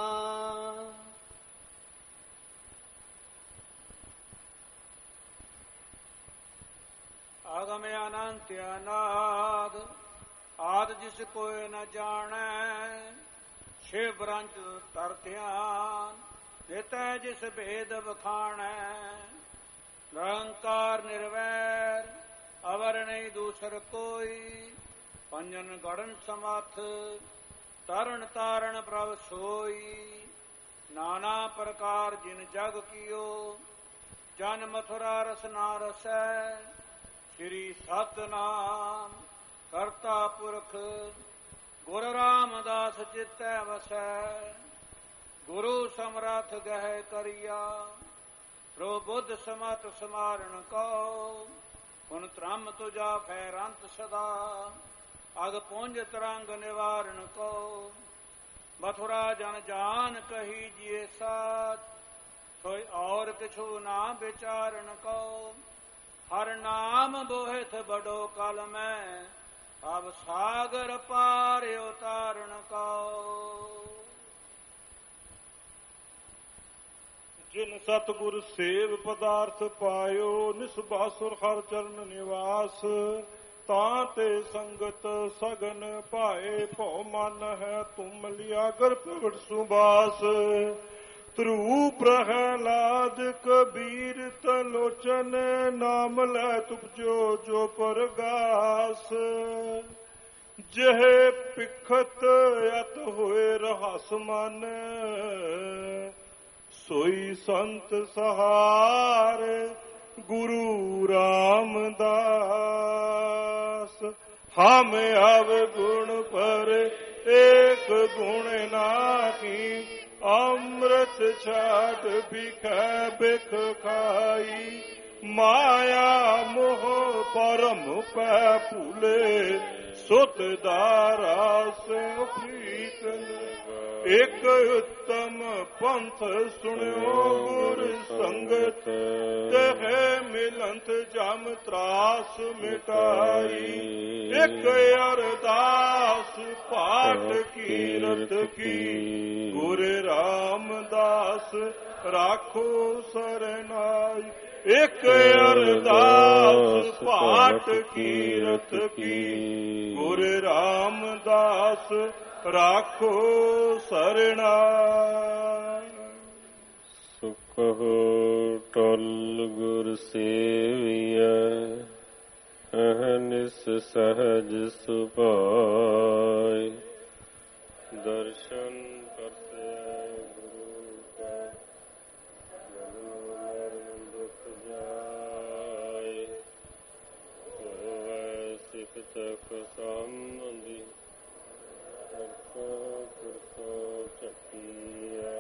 ਆਗਮ ਅਨੰਤ ਅਨਾਦ ਆਦ ਜਿਸ ਕੋਇ ਨ ਜਾਣੈ ਛੇ ਬ੍ਰੰਚ ਤਰ ਧਿਆਨ ਦਿੱਤੈ ਜਿਸ ਭੇਦ ਵਖਾਣੈ ਨਿਰੰਕਾਰ ਨਿਰਵੈਰ ਅਵਰ ਨਹੀਂ ਦੂਸਰ ਕੋਈ ਪੰਜਨ ਗੜਨ ਸਮਰਥ ਤਰਨ ਤਾਰਨ ਪ੍ਰਭ ਸੋਈ ਨਾਨਾ ਪ੍ਰਕਾਰ ਜਿਨ ਜਗ ਕੀਓ ਜਨ ਮਥੁਰਾ ਰਸਨਾ ਰਸੈ ਸ੍ਰੀ ਸਤਨਾਮ ਕਰਤਾ ਪੁਰਖ ਗੁਰ ਰਾਮਦਾਸ ਚਿਤੈ ਵਸੈ ਗੁਰੂ ਸਮਰਥ ਗਹਿ ਕਰਿਆ ਪ੍ਰੋ ਬੁੱਧ ਸਮਤ ਸਮਾਰਣ ਕੋ ਹੁਣ ਧਰਮ ਤੁਜਾ ਫੈਰੰਤ ਸਦਾ ਅਗ ਪੁੰਜ ਤਰੰਗ ਨਿਵਾਰਣ ਕੋ ਮਥੁਰਾ ਜਨ ਜਾਨ ਕਹੀ ਜੀਏ ਸਾਥ ਕੋਈ ਔਰ ਕਿਛੂ ਨਾ ਵਿਚਾਰਨ ਕੋ ਹਰ ਨਾਮ ਬੋਹਿਤ ਬੜੋ ਕਲ ਮੈਂ ਅਬ ਸਾਗਰ ਪਾਰ ਉਤਾਰਨ ਕੋ। ਜਿਨ ਸਤਿਗੁਰ ਸੇਵ ਪਦਾਰਥ ਪਾਇਓ ਨਿਸਬਾਸੁਰ ਹਰ ਚਰਨ ਨਿਵਾਸ ਤਾਂ ਤੇ ਸੰਗਤ ਸਗਨ ਭਾਏ ਭਉ ਮਨ ਹੈ ਤੁਮ ਲਿਆਗਰ ਪ੍ਰਗਟ ਸੁਬਾਸ ਧਰੂ ਪ੍ਰਹਿਲਾਦ ਕਬੀਰ ਤਲੋਚਨ ਨਾਮ ਲੈ ਤੁਪਜੋ ਜੋ ਪਰਗਾਸ ਜਿਹੇ ਪਿਖਤ ਅਤ ਹੋਏ ਰਹਸ ਮਨ ਸੋਈ ਸੰਤ ਸਹਾਰ ਗੁਰੂ ਰਾਮਦਾਸ ਹਮ ਅਵ ਗੁਣ ਪਰ ਏਕ ਗੁਣ ਨਾਹੀ ਅੰਮ੍ਰਿਤ ਛਾਟ ਬਿਖੈ ਬਿਖ ਖਾਈ ਮਾਇਆ ਮੋਹ ਪਰਮ ਪੈ ਭੂਲੇ ਸੁਤ ਦਾਰਾ ਸਿਉ ਪ੍ਰੀਤਨ ਇਕ ਉੱਤਮ ਪੰਥ ਸੁਣਿਓ ਗੁਰ ਸੰਗਤ ਤਹਿ ਮਿਲੰਤ ਜਮ ਤਰਾਸ ਮਿਟਾਈ ਇਕ ਅਰਦਾਸ ਪਾਠ ਕੀਰਤ ਕੀ ਗੁਰ ਰਾਮਦਾਸ ਰਾਖੋ ਸਰਨਾਈ ਇਕ ਅਰਦਾਸ ਪਾਠ ਕੀਰਤ ਕੀ ਗੁਰ ਰਾਮਦਾਸ ਰਾਖੋ ਸਰਣਾ। ਸੁਖੋ ਟਲ ਗੁਰ ਸੇਵੀਐ ਅਹਨਿਸ ਸਹਜ ਸੁਭਾਇ ਦਰਸ਼ਨ ਕਰਤੇ ਗੁਰੂ ਕਾ ਜਨਮ ਦੁਖ ਜਾਏ ਹੋਵੇ ਸਿਖ ਤਖ ਸੰਬੰਧੀ ਕਰਸੋ ਕਰਸੋ ਚੱਕੀਆ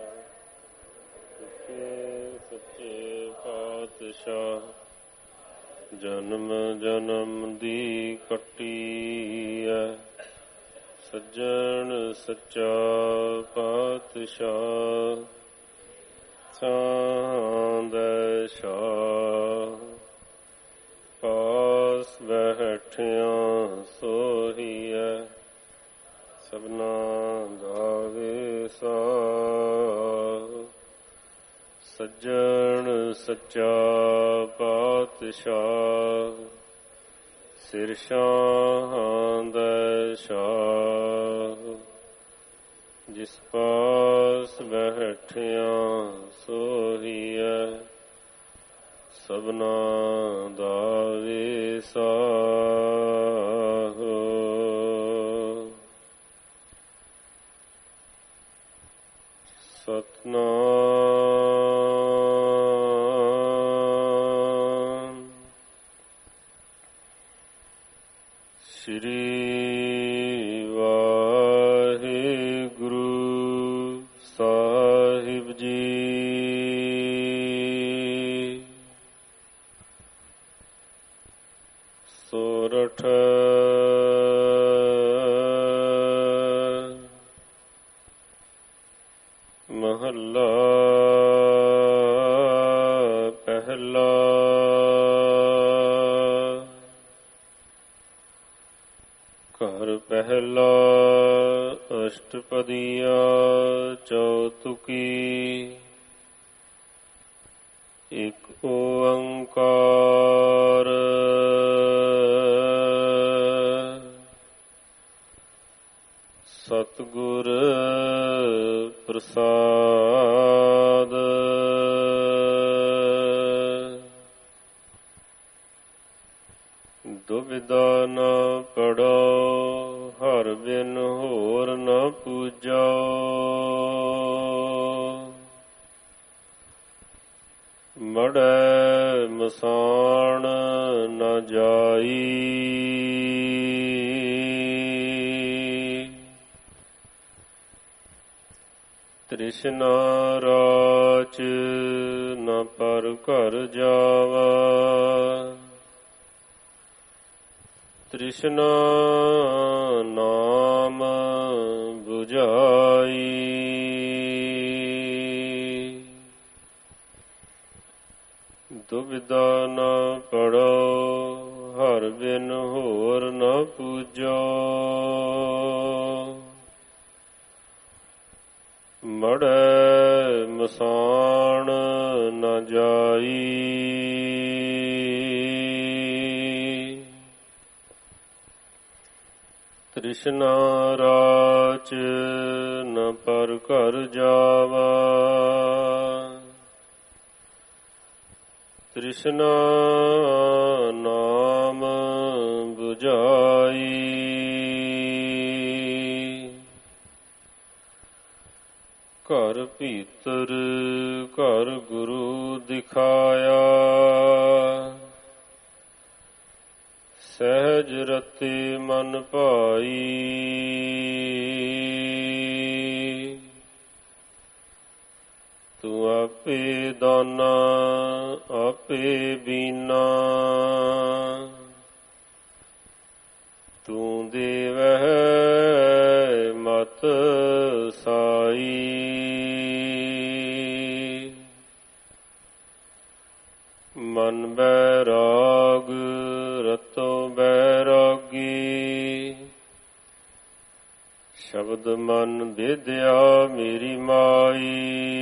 ਸੱਚੇ ਸੱਚੇ ਪਾਤਸ਼ਾਹ ਜਨਮ ਜਨਮ ਦੀ ਕੱਟੀ ਐ ਸੱਜਣ ਸੱਚਾ ਪਾਤਸ਼ਾਹ ਚਾਂਦ ਸ਼ਾਹ ਪਾਸ ਬੈਠਿਆਂ ਸੋਹੀਐ ਸਭਨਾ ਦਾ ਵਿਸਾ ਸੱਜਣ ਸੱਚਾ ਪਾਤਸ਼ਾਹ ਸਿਰ ਸ਼ਾਹਾਂ ਦਾ ਸ਼ਾਹ ਜਿਸ ਪਾਸ ਬੈਠਿਆਂ ਸੋਹੀਐ ਸਭਨਾ ਦਾ ਵਿਸਾ ਸਤਨਾਮ ਸ੍ਰੀ ਵਾਹਿਗੁਰੂ ਸਾਹਿਬ ਜੀ। ਸੋਰਠ ਮਹੱਲਾ ਪਹਿਲਾ। ਮਹਿਲਾ ਅਸ਼ਟਪਦੀਆ ਚੌਤੁਕੀ। ਇਕ ਓੰਕਾਰ ਸਤਿਗੁਰ ਪ੍ਰਸਾਦ। ਦੁਬਿਧਾ ਨ ਪੜੋ ਹਰ ਬਿਨ ਹੋਰ ਨ ਪੂਜੋ। ਮੜੈ ਮਸਾਣ ਨ ਜਾਈ। ਤ੍ਰਿਸ਼ਨਾ ਰਾਚ ਨ ਪਰ ਘਰ ਜਾਵਾ। ਤ੍ਰਿਸ਼ਨਾ ਨਾਮ 부ਝਾਈ। ਦੁਬਿਧਾ ਨ ਪੜੋ ਹਰ ਬਿਨ ਹੋਰ ਨ ਪੂਜੋ। ਮੜੈ ਮਸਾਣ ਨ ਜਾਈ। ਤ੍ਰਿਸ਼ਨਾ ਰਾਚ ਨ ਪਰ ਘਰ ਜਾਵਾ। ਤ੍ਰਿਸ਼ਨਾ ਨਾਮ 부ਝਾਈ। ਘਰ ਭੀਤਰ ਘਰ ਗੁਰੂ ਦਿਖਾਇਆ। ਸਹਿਜ ਰਤੀ ਮਨ ਭਾਈ। ਤੂੰ ਆਪੇ ਦਾਨਾ ਆਪੇ ਬੀਨਾ। ਤੂੰ ਦੇਵਹਿ ਮਤ ਸਾਈ। ਮਨ ਬੈਰਾਗ ਰਤੋ ਬੈਰਾਗੀ। ਸ਼ਬਦ ਮਨ ਵਿਦਿਆ ਮੇਰੀ ਮਾਈ।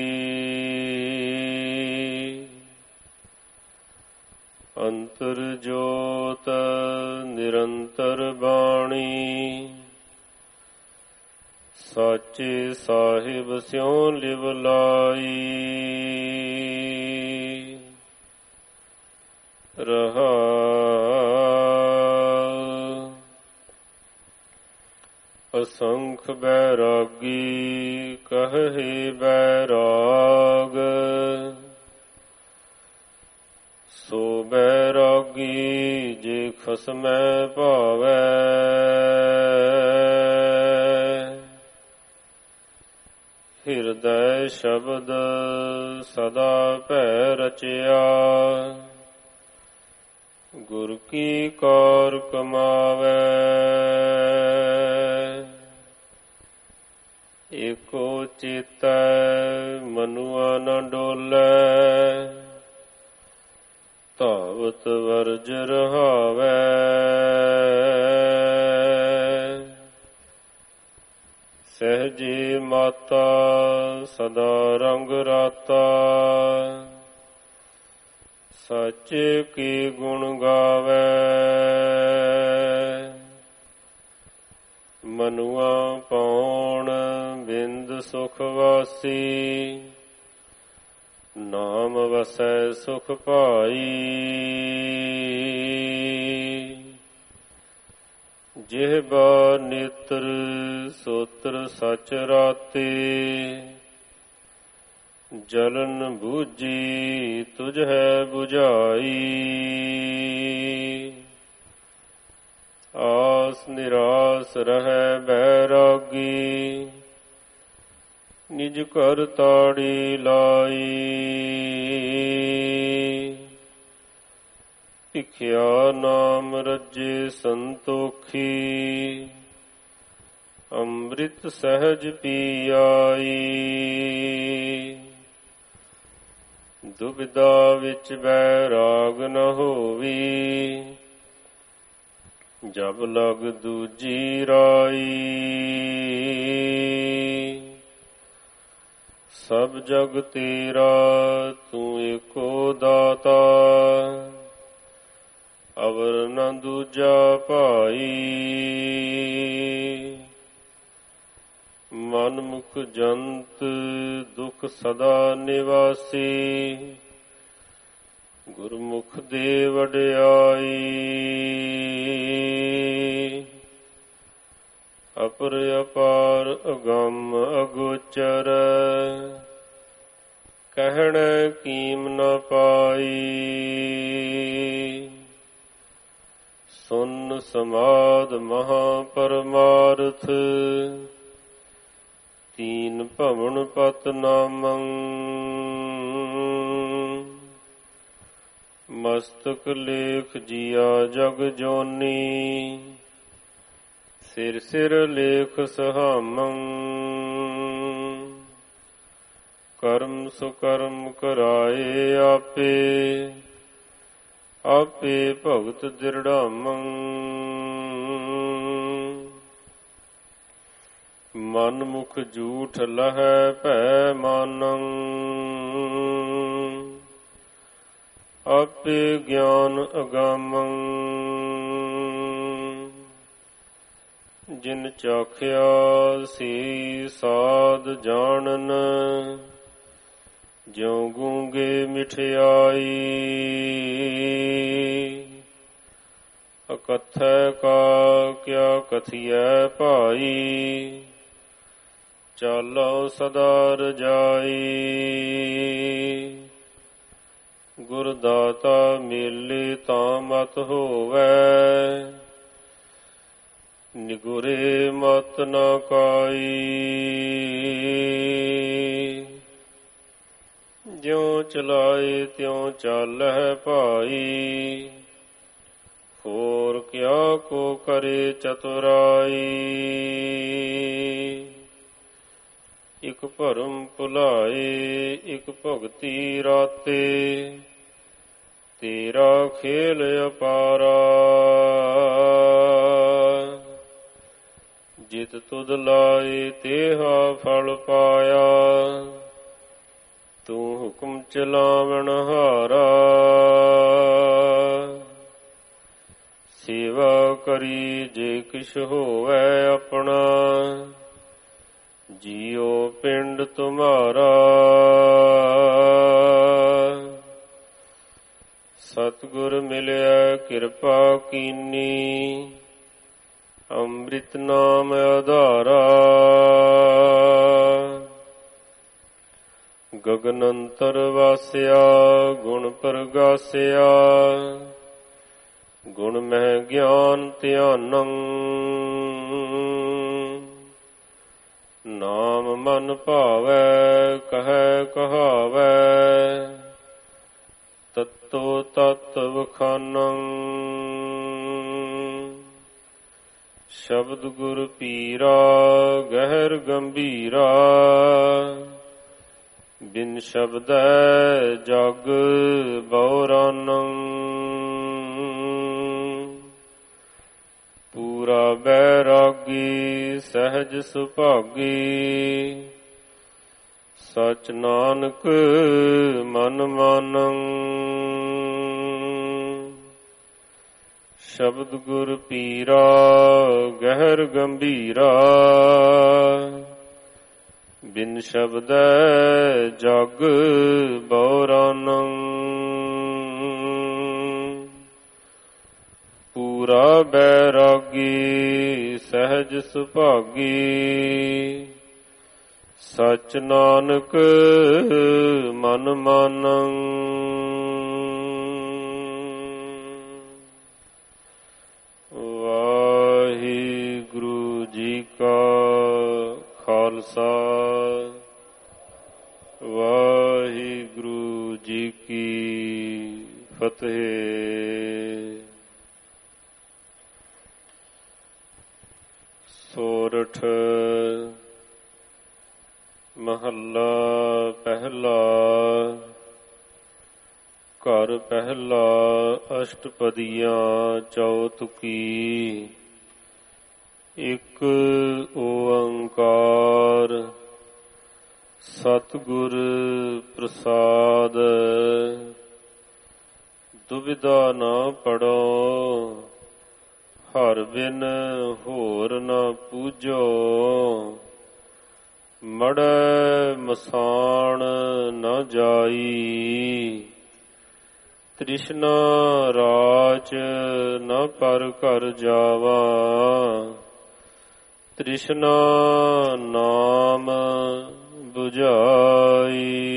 ਅੰਤਰ ਜੋਤ ਨਿਰੰਤਰ ਬਾਣੀ। ਸਾਚੇ ਸਾਹਿਬ ਸਿਉ ਲਿਵ ਲਾਈ। ਰਹਾਉ ਅਸੰਖ ਬੈਰਾਗੀ ਕਹੇ ਬੈਰਾਗ। ਸੋ ਬੈਰਾਗੀ ਜੇ ਖਸਮੈ ਭਾਵੈ। ਹਿਰਦੈ ਸ਼ਬਦ ਸਦਾ ਭੈ ਰਚਿਆ। ਗੁਰ ਕੀ ਕਾਰ ਕਮਾਵੈ। ਏਕੋ ਚੇਤੈ ਮਨੁਆ ਨ ਡੋਲੈ। ਧਾਵਤ ਵਰਜ ਰਹਾਵੈ। ਸਹਿਜੇ ਮਾਤਾ ਸਦਾ ਰੰਗ ਰਾਤਾ। ਸੱਚ ਕੀ ਗੁਣ ਗਾਵੈ। ਮਨੁਆ ਪਾਉਣ ਬਿੰਦ ਸੁਖ ਵਾਸੀ। ਨਾਮ ਵਸੈ ਸੁਖ ਪਾਈ। ਜਿਹਬਾ ਨੇਤਰ ਸੋਤਰ ਸਚ ਰਾਤੇ। ਜਲਨ ਬੂਝੀ ਤੁਝ ਹੈ 부ਝਾਈ। ਆਸ ਨਿਰਾਸ ਰਹੈ ਬੈਰਾਗੀ। ਨਿਜ ਘਰ ਤਾੜੀ ਲਾਈ। ਭਿਖਿਆ ਨਾਮ ਰੱਜੇ ਸੰਤੋਖੀ। ਅੰਮ੍ਰਿਤ ਸਹਿਜ ਪੀ ਆਈ। ਦੁਬਿਧਾ ਵਿੱਚ ਬੈਰਾਗ ਨ ਹੋਵੀ। ਜਬ ਲਗ ਦੂਜੀ ਰਾਈ ਸਭ ਜਗ ਤੇਰਾ ਤੂੰ ਏਕੋ ਦਾਤਾ ਅਵਰ ਨ ਦੂਜਾ ਭਾਈ ਮਨ ਮੁਖ ਜੰਤ ਦੁਖ ਸਦਾ ਨਿਵਾਸੀ ਗੁਰਮੁਖ ਦੇ ਵਡਿਆਈ ਅਪਰ ਅਪਾਰ ਅਗੰਮ ਅਗੋਚਰ ਕਹਿਣ ਕੀਮ ਨ ਪਾਈ ਸੁਨ ਸਮਾਦ ਮਹਾ ਪਰਮਾਰਥ ਤੀਨ ਭਵਨ ਪਤ ਨਾਮੰ ਮਸਤਕ ਲੇਖ ਜੀਆ ਜਗ ਜੋਨੀ ਸਿਰ ਸਿਰ ਲੇਖ ਸਹਾਮੰ ਕਰਮ ਸੁਕਰਮ ਕਰਾਏ ਆਪੇ ਆਪੇ ਭਗਤ ਦਿਰੜਾਮੰ ਮਨ ਮੁਖ ਝੂਠ ਲਹੈ ਭੈ ਮਾਨੰ ਆਪੇ ਗਿਆਨ ਅਗਾਮੰ ਜਿਨ ਚਾਖਿਆ ਸੀ ਸਾਧ ਜਾਣਨ ਜਿਉ ਗੂੰਗੇ ਮਿਠਿਆਈ ਅਕਥੈ ਕਾ ਕਿਆ ਕਥੀਐ ਭਾਈ ਚਾਲੋ ਸਦਾ ਰਜਾਈ ਗੁਰ ਦਾਤਾ ਮਿਲੇ ਤਾਂ ਮਤ ਹੋਵੈ ਨਿਗੁਰੇ ਮਤ ਨ ਕਾਈ ਜਿਉ ਚਲਾਏ ਤਿਉ ਚਾਲਹਿ ਭਾਈ ਹੋਰ ਕਿਆ ਕੋ ਕਰੇ ਚਤੁਰਾਈ ਇਕ ਭਰਮ ਭੁਲਾਏ ਇਕ ਭਗਤੀ ਰਾਤੇ ਤੇਰਾ ਖੇਲ ਅਪਾਰਾ ਜਿਤ ਤੁਧ ਲਾਏ ਤੇਹਾ ਫਲ ਪਾਇਆ ਤੂੰ ਹੁਕਮ ਚਲਾਵਣ ਹਾਰਾ ਸੇਵਾ ਕਰੀ ਜੇ ਕਿਛ ਹੋਵੈ ਆਪਣਾ ਜੀਉ ਪਿੰਡ ਤੁਮਾਰਾ ਸਤਿਗੁਰ ਮਿਲਿਆ ਕਿਰਪਾ ਕੀਨੀ ਅੰਮ੍ਰਿਤ ਨਾਮ ਆਧਾਰਾ ਗਗਨ ਅੰਤਰ ਵਾਸਿਆ ਗੁਣ ਪ੍ਰਗਾਸਿਆ ਗੁਣ ਮਹਿ ਗਿਆਨ ਧਿਆਨੰ ਨਾਮ ਮਨ ਭਾਵੈ ਕਹੈ ਕਹਾਵੈ ਤਤੋ ਤਤ ਵਖਾਨੰ ਸ਼ਬਦ ਗੁਰ ਪੀਰਾ ਗਹਿਰ ਗੰਭੀਰਾ ਬਿਨ ਸ਼ਬਦੈ ਜਗ ਬਉਰਾਨੰ ਪੂਰਾ ਬੈਰਾਗੀ ਸਹਿਜ ਸੁਭਾਗੀ ਸਚ ਨਾਨਕ ਮਨ ਮਾਨੰ ਸ਼ਬਦ ਗੁਰ ਪੀਰਾ ਗਹਿਰ ਗੰਭੀਰਾ ਬਿਨ ਸ਼ਬਦੈ ਜਗ ਬਉਰਾਨੰ ਪੂਰਾ ਬੈਰਾਗੀ ਸਹਿਜ ਸੁਭਾਗੀ ਸਚ ਨਾਨਕ ਮਨ ਮਾਨੰ ਵਾਹਿਗੁਰੂ ਜੀ ਕਾ ਖਾਲਸਾ ਵਾਹਿਗੁਰੂ ਜੀ ਕੀ ਫਤਿਹ। ਸੋਰਠ ਮਹੱਲਾ ਪਹਿਲਾ। ਘਰ ਪਹਿਲਾ ਅਸ਼ਟਪਦੀਆਂ ਚੌਤੁਕੀ। ਇੱਕ ਓੰਕਾਰ ਸਤਿਗੁਰ ਪ੍ਰਸਾਦ। ਦੁਬਿਧਾ ਨਾ ਪੜੋ ਹਰ ਬਿਨ ਹੋਰ ਨਾ ਪੂਜੋ। ਮੜੈ ਮਸਾਣ ਨਾ ਜਾਈ ਤ੍ਰਿਸ਼ਨਾ ਰਾਚ ਨਾ ਪਰ ਘਰ ਜਾਵਾ। ਤ੍ਰਿਸ਼ਨਾ ਨਾਮ ਬੁਝਾਈ।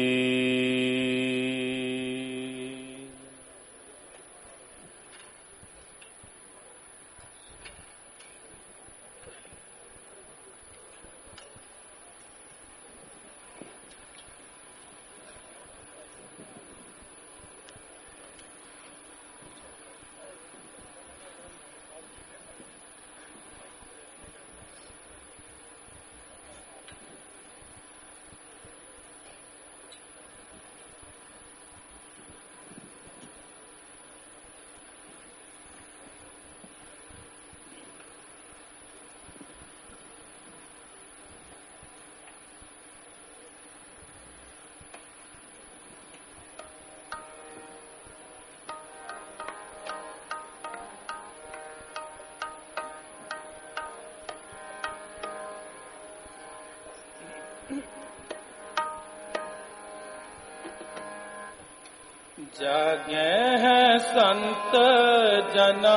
जागे हैं संत जना,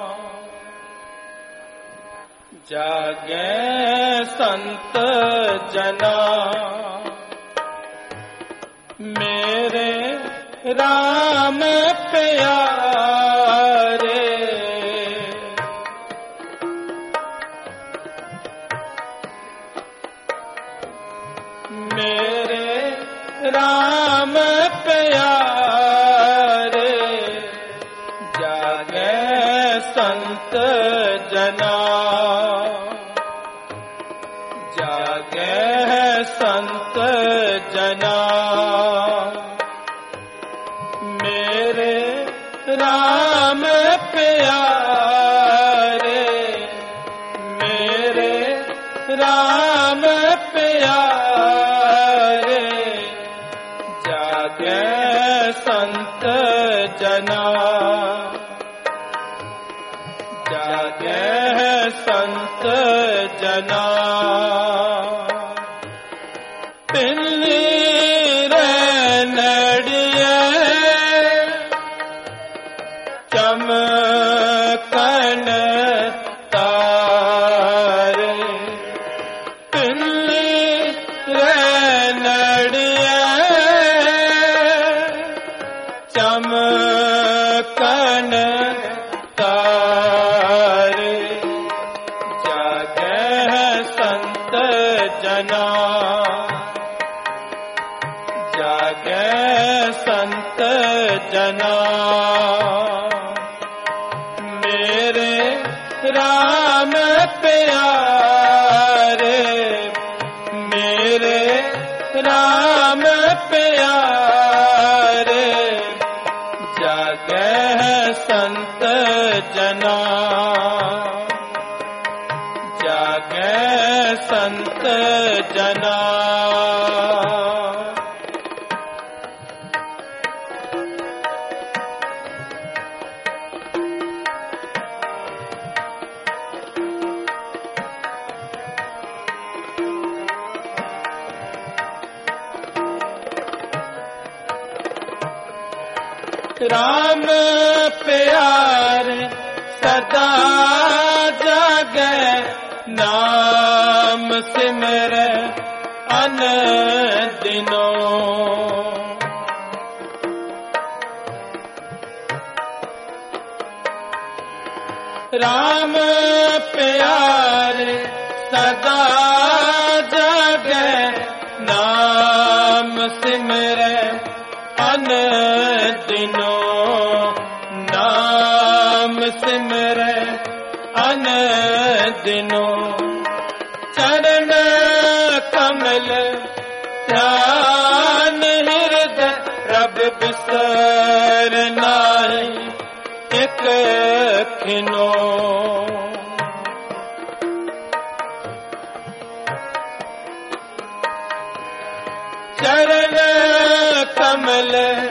जागे संत जना, मेरे राम प्यारे। मेरे राम प्यारे, जागे संत जना, जागे संत जना, मेरे राम प्यारे, मेरे राम प्यारे, जागे संत जना, जागे संत जना। पिल्ली रे नड़िए चमकन तारे, पिल्ली रे नड़िए चमकन तारे, जागे संत जना, जागे संत जना, मेरे राम प्यारे, मेरे राम प्यारे, जागे संत जना, जागे संत जना। राम प्यारे सदा जागे, नाम सिमरे अन दिनों। राम प्यारे सदा जागे, नाम सिमरे अन दिनों, नाम सिमरे अन दिनों। चरण कमल ध्यान हृदय रब बिस बिसर नाही एक खिनो। चरण कमल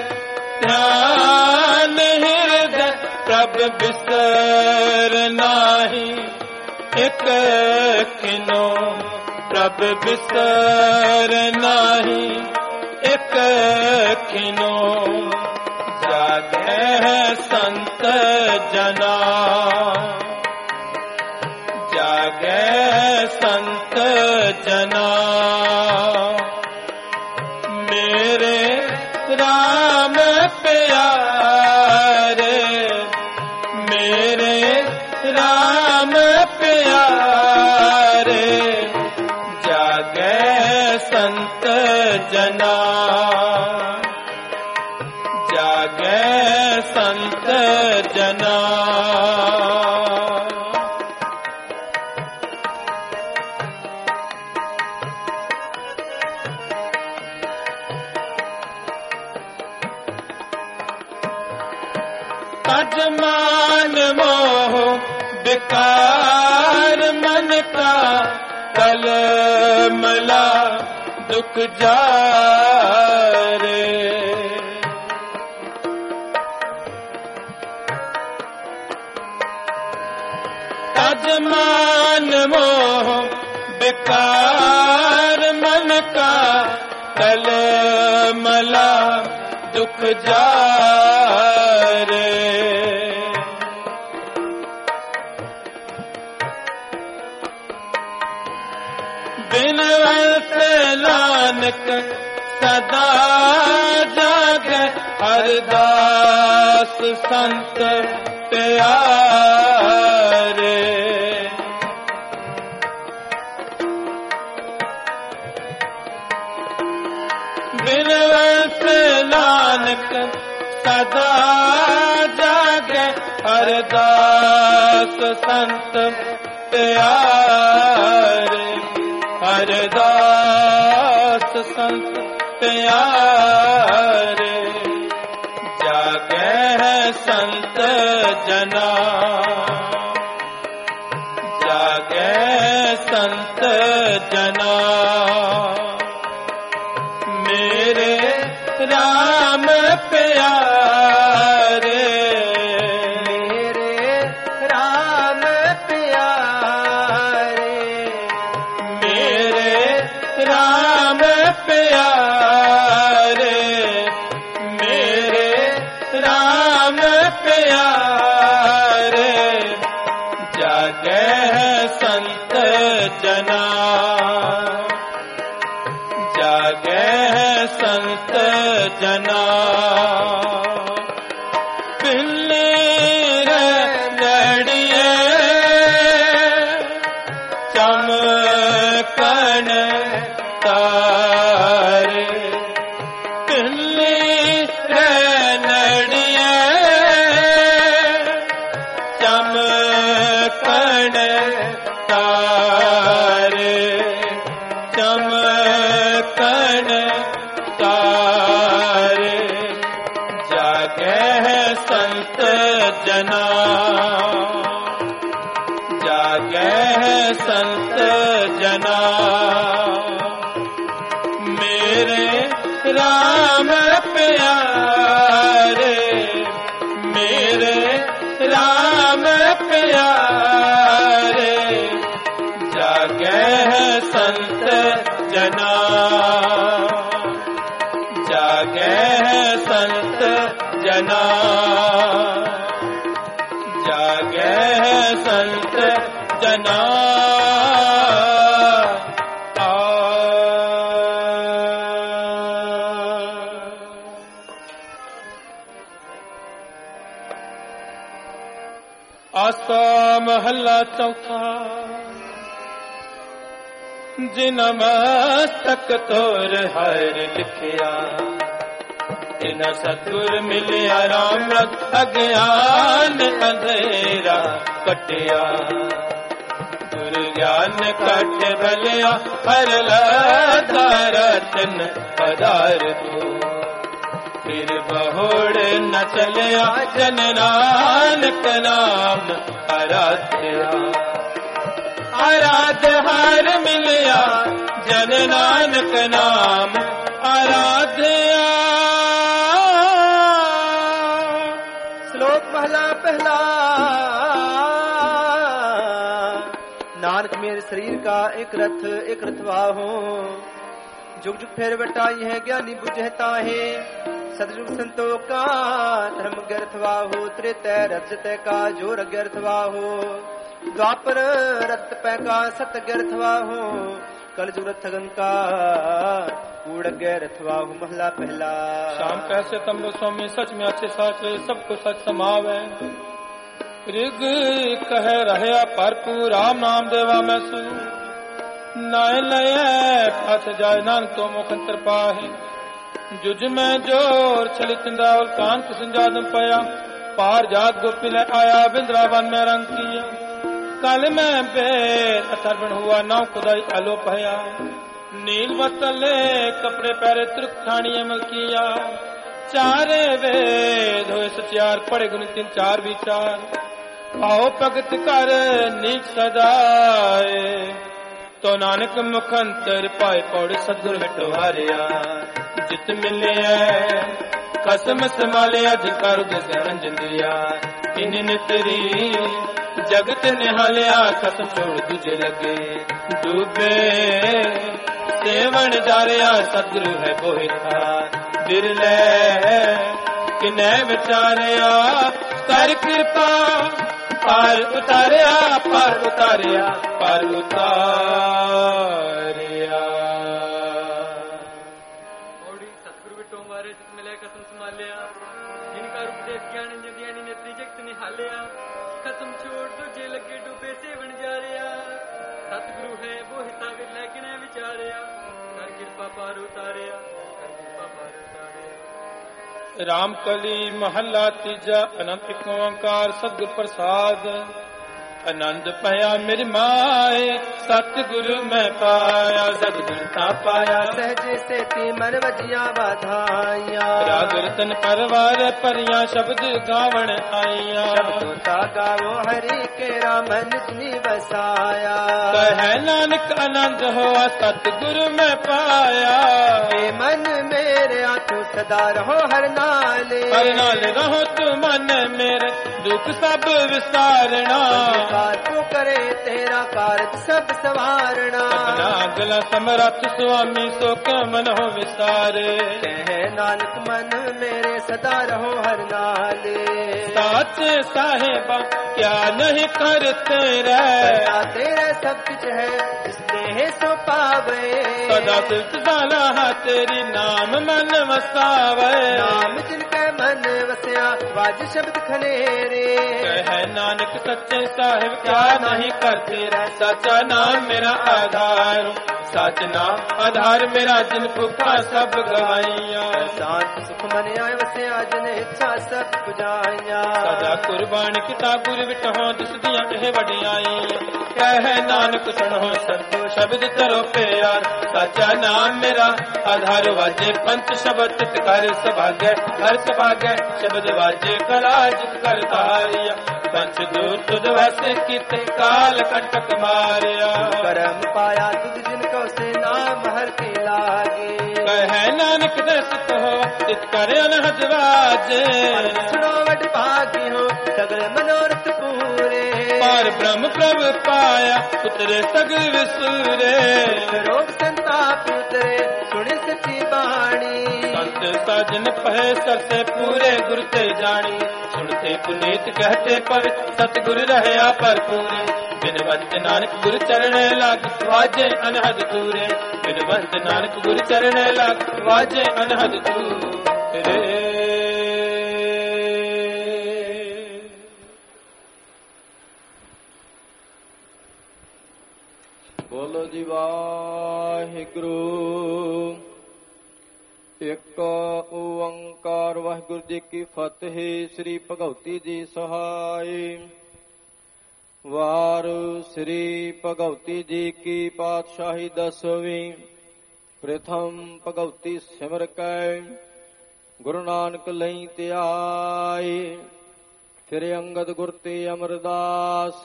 ध्यान हृदय प्रभ बिसर नाही एक खिनो। प्रभ बिसर नाही एक खिनो। जागे संत जना जागे संत जना। मेरे राम प्यारे मेरे राम प्यारे जागे संत जना जागे संत जना। तजमान मोह विकार मन का कल मला दुख जारे। तजमान मोह विकार मन का कल मला दुख जारे। बिनवंत नानक सदा जागे हरदास संत प्यारे। बिनवंत नानक सदा जागे हरदास संत प्यारे। हरदास संत प्यारे जागे है संत जना जागे संत जना। मेरे राम प्यारे मेरे राम प्यारे मेरे राम प्यारे मेरे राम प्यारे जागे संत जना जागे संत जना। पिल्ले लड़िए चमकन तारे। पिल्ले लड़िए चमकन तारे चमकन तारे जागे संत जना जागे संत जना। मेरे राम प्यारे मेरे राम प्यारे जागे संत जना जागे संत जना जागे संत जना। आसा महला चौथा जिन मस्तक तोर हर लिखिया इन सतुर मिलिया राम अज्ञान अंधेरा कटिया। गुर ज्ञान कट भलिया हर लाधारतन पदार तू फिर बहुड़ न चलिया जन नानक नाम आराध्या आराध्य हर मिलिया जन नानक नाम आराध्या। श्लोक पहला पहला। नानक मेरे शरीर का एक रथ एक रथवाहो, जुग जुग फेर बटाई है ज्ञानी बुझता है। सतयुग संतों का धर्म ग्रथवाहो, त्रेतय रजत का जोर ग्रथवाहो, द्वापर रत पै का सत ग्रथवाहो, कलजुग रथगन का कूड़ ग्रथवाहो। महला पहला। शाम कैसे तंब स्वामी सच में अच्छे साच सबको सच समावे। ऋग कह रहे भरपूर राम नाम देवा मैं सू, नाय लय पाछ जाय नानक तो मुखंतर पाहे। जुज में जोर छली चिंदावल कांत संजादम पया, पार जात गोपी ले आया बिंद्रावन में रंग किया। कल में बेर अथर्वण हुआ नाव खुदाई आलो पया, नील वतले कपड़े पैरे त्रुक ठाणी अमल किया। चारे वेद होए सचार पढ़े गुण तीन चार विचार, आओ भगत कर नीच सजाए। तो नानक मुखंतर पाए पौड़ सदगुर मिटवारिया। जित मिले कसम संभाले अधिकार रंजन दिया। इन तेरी जगत निहालिया कसम छोड़ तुझे लगे डूबे। सेवन जारिया सदगुरु है बोहि था बिरले किने विचारिया। कर कृपा पार उतारिया पार उतारिया पार उतारिया। ओडी सतगुरु बिटो मारे जित मिले कसम संभालिया। जिनका उपदेश ज्ञान ज्ञानी ने त्रिजगत निहालिया। कसम छोड़ तुझे लगे डूबे सेवन जा रिया। सतगुरु है वो हिता विरले किने विचारिया। कर कृपा पार उतारिया कर कृपा पार उतारिया। रामकली महला तीजा अनंत ओंकार सतगुर प्रसाद। आनंद पाया मेरी माए सतगुरु मैं पाया। सतगुरता पाया सहजे से ती मन वजिया बाधाइया। राग रतन परवार परिया शब्द गावण आइया। शब्दों गावो हरि के राम निजनी बसाया। कह नानक आनंद हुआ सतगुरु मैं पाया। हे मन मेरे आंखों सदा रहो हर नाले। हर नाल रहो तू मन मेरे दुख सब विसारना। तू करे तेरा कार्य सब सवारना। अपना गला समरथ स्वामी सो के मन हो विसारे। कह नानक मन मेरे सदा रहो हर नाले। साचे साहेबा क्या नहीं करते रे। तेरे सब कुछ है जिसने है सो पावे। सदा सिर्फ साला तेरी नाम मन वसावे। नाम जिनके मन वसया वाज शब्द खनेरे। कह नानक सच्चे साहिब क्या नहीं करते रे। सच्चा नाम मेरा आधार सच नाम आधार मेरा जिन भूखा सब गवाइया। शांत सुख मन आए वसया जिन इच्छा सब पुजाइया। सदा कुर्बान किताबुर विटहो जिस दिया कहे वडियाई। कह नानक सुनो संतो शब्द करो प्यार। सच्चा नाम मेरा आधार वाजे पंच शब्द कर सभाग्य हर सभाग्य शब्द वाजे कला जित कर तारिया। पंच दूर तुझ वैसे किते काल कंटक मारिया। करम पाया तुझ जिनको से नाम हर के लागे। कह नानक दस कहो चित करे अनहद वाजे। सुनो वड भागी हो सगल मनोरथ पूरे। पार ब्रह्म प्रभ पाया उतरे सगल विसूरे। रोग संताप उतरे सुनी सच्ची बाणी। संत साजन पहे सर से पूरे गुरु ते जानी। सुनते पुनीत कहते पर सतगुर रहया पर पूरे। बिनवंत नानक गुरु चरण लाग वाजे अनहद दूरे। बिनवंत नानक गुरु चरण लाग वाजे अनहद दूरे। बोलो जी वाहिगुरु। एक ओंकार वाहिगुरु जी की फतेह। श्री भगवती जी सहाय। वार श्री भगवती जी की पातशाही दसवीं। प्रथम भगवती सिमर कै ਗੁਰੂ ਨਾਨਕ ਲਈ ਧਿਆਏ। ਫਿਰ ਅੰਗਦ ਗੁਰ ਤੇ ਅਮਰਦਾਸ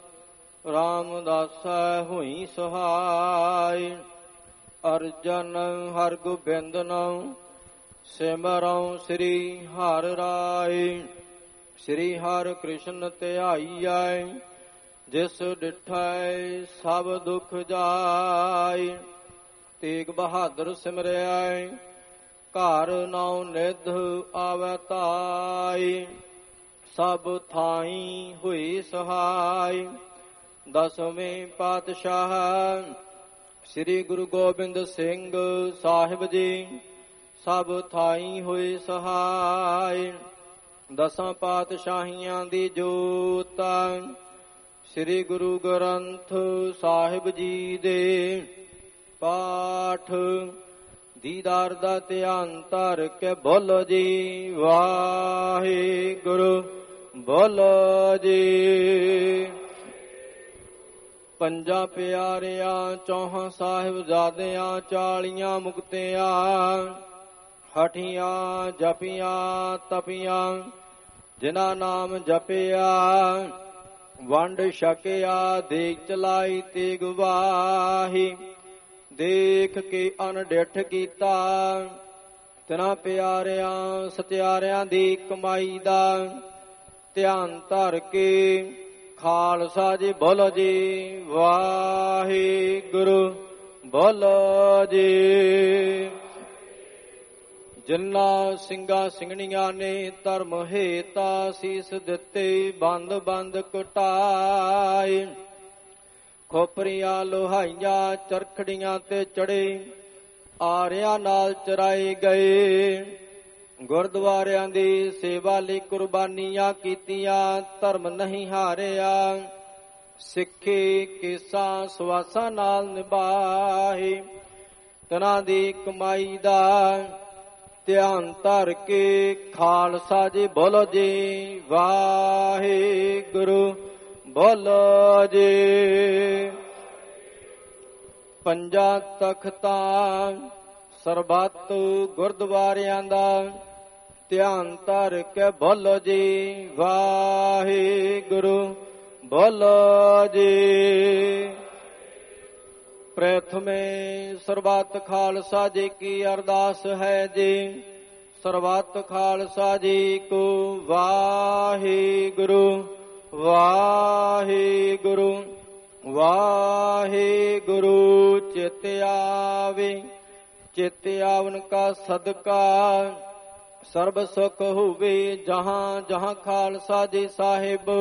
ਰਾਮਦਾਸਾ ਹੋਈ ਸਹਾਇ। ਅਰਜਨ ਹਰ ਗੋਬਿੰਦ ਨਾਮ ਸਿਮਰਉ ਸ੍ਰੀ ਹਰਿ ਰਾਏ। ਸ੍ਰੀ ਹਰਿ ਕ੍ਰਿਸ਼ਨ ਧਿਆਈਐ ਜਿਸ ਡਿਠੈ ਸਭ ਦੁਖ ਜਾਏ। ਤੇਗ ਬਹਾਦਰ ਸਿਮਰਿਐ ਘਰ ਨੌ ਨਿਧ ਆਵੈ ਤਾਈ। ਸਭ ਥਾਈ ਹੋਈ ਸਹਾਈ। ਦਸਵੇਂ ਪਾਤਸ਼ਾਹ ਸ੍ਰੀ ਗੁਰੂ ਗੋਬਿੰਦ ਸਿੰਘ ਸਾਹਿਬ ਜੀ ਸਭ ਥਾਈ ਹੋਏ ਸਹਾਈ। ਦਸਾਂ ਪਾਤਸ਼ਾਹੀਆਂ ਦੀ ਜੋਤ ਸ੍ਰੀ ਗੁਰੂ ਗ੍ਰੰਥ ਸਾਹਿਬ ਜੀ ਦੇ ਪਾਠ ਦੀਦਾਰ ਦਾ ਧਿਆਨ ਧਰ ਕੇ ਬੋਲੋ ਜੀ ਵਾਹਿਗੁਰੂ ਬੋਲੋ ਜੀ। ਪੰਜਾਂ ਪਿਆਰਿਆਂ ਚੌਹਾਂ ਸਾਹਿਬਜ਼ਾਦਿਆਂ ਚਾਲੀਆਂ ਮੁਕਤਿਆਂ ਹਠੀਆਂ ਜਪੀਆਂ ਤਪੀਆਂ ਜਿਨ੍ਹਾਂ ਨਾਮ ਜਪਿਆ ਵੰਡ ਛਕਿਆ ਦੇਖ ਚਲਾਈ ਤੇਗ ਵਾਹੀ। ਦੇਖ ਕੇ ਅਨਡਿਠ ਕੀਤਾ ਤਿਨਾਂ ਪਿਆਰਿਆਂ ਸਤਿਆਰਿਆਂ ਦੀ ਕਮਾਈ ਦਾ ਧਿਆਨ ਧਰ ਕੇ ਖਾਲਸਾ ਜੀ ਬੋਲੋ ਜੀ ਵਾਹਿਗੁਰੂ ਬੋਲੋ ਜੀ। ਜਿਨ੍ਹਾਂ ਸਿੰਘਾਂ ਸਿੰਘਣੀਆਂ ਨੇ ਧਰਮ ਹੇਤਾ ਸੀਸ ਦਿੱਤੇ ਬੰਦ ਬੰਦ ਕਟਾਏ। ਖੋਪਰੀਆਂ ਲੋਹਾਈਆਂ ਚਰਖੜੀਆਂ ਤੇ ਚੜੇ ਆਰਿਆਂ ਨਾਲ ਚਰਾਏ ਗਏ। ਗੁਰਦੁਆਰਿਆਂ ਦੀ ਸੇਵਾ ਲਈ ਕੁਰਬਾਨੀਆਂ ਕੀਤੀਆਂ ਧਰਮ ਨਹੀਂ ਹਾਰਿਆ। ਸਿੱਖੀ ਕੇਸਾਂ ਸਵਾਸਾਂ ਨਾਲ ਨਿਭਾਏ। ਤਨਾਂ ਦੀ ਕਮਾਈ ਦਾ ਧਿਆਨ ਧਰ ਕੇ ਖਾਲਸਾ ਜੀ ਬੋਲੋ ਜੀ ਵਾਹਿਗੁਰੂ ਬੋਲੋ ਜੀ। ਪੰਜਾਂ ਤਖਤਾਂ ਸਰਬੱਤ ਗੁਰਦੁਆਰਿਆਂ ਦਾ ਧਿਆਨ ਧਰ ਕੇ ਬੋਲੋ ਜੀ ਵਾਹਿਗੁਰੂ ਬੋਲੋ ਜੀ। ਪ੍ਰਥਮੇ ਸਰਬੱਤ ਖਾਲਸਾ ਜੀ ਕੀ ਅਰਦਾਸ ਹੈ ਜੀ। ਸਰਬੱਤ ਖਾਲਸਾ ਜੀ ਕੋ ਵਾਹਿਗੁਰੂ ਵਾਹਿਗੁਰੂ ਵਾਹਿਗੁਰੂ। ਚਿਤ ਆਵੇ ਚਿਤ ਆਵਨ ਕਾ ਸਦਕਾ ਸਰਬ ਸੁਖ ਹੋਵੇ। ਜਹਾਂ ਜਹਾਂ ਖਾਲਸਾ ਜੀ ਸਾਹਿਬ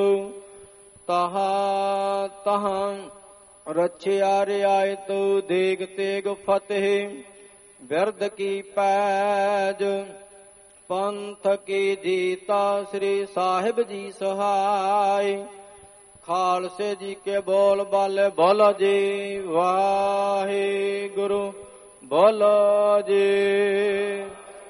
ਤਹਾਂ ਤਹਾਂ ਰਛਿਆ ਰਿਆਇਤ ਦੇਗ ਤੇਗ ਫਤਿਹ। ਬਿਰਦ ਕੀ ਪੈਜ ਪੰਥ ਕੀ ਜੀਤਾ ਸ੍ਰੀ ਸਾਹਿਬ ਜੀ ਸਹਾਈ। ਖਾਲਸੇ ਜੀ ਕੇ ਬੋਲ ਬਾਲੇ ਬੋਲੋ ਜੀ ਵਾਹਿਗੁਰੂ ਬੋਲੋ ਜੀ।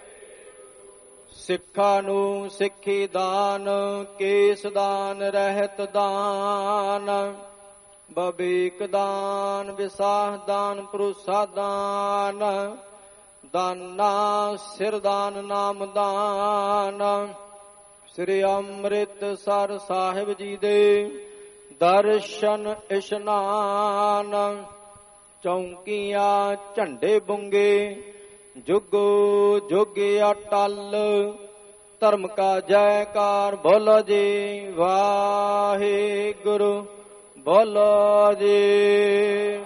ਸਿੱਖਾਂ ਨੂੰ ਸਿੱਖੀ ਦਾਨ ਕੇਸ ਦਾਨ ਰਹਿਤ ਦਾਨ ਬਬੀਕ ਦਾਨ ਵਿਸਾਹ ਦਾਨ ਪਰੂਸਾ ਦਾਨ ਦਾਨਾ ਸਿਰ ਦਾਨ ਨਾਮ ਦਾਨ। ਸ੍ਰੀ ਅੰਮ੍ਰਿਤਸਰ ਸਾਹਿਬ ਜੀ ਦੇ ਦਰਸ਼ਨ ਇਸ਼ਨਾਨ। ਚੌਂਕੀਆਂ ਝੰਡੇ ਬੁੰਗੇ ਜੁਗੋ ਜੁਗ ਅਟਲ। ਧਰਮ ਕਾ ਜੈਕਾਰ ਬੋਲੋ ਜੀ ਵਾਹਿਗੁਰੂ ਬੋਲੋ ਜੀ।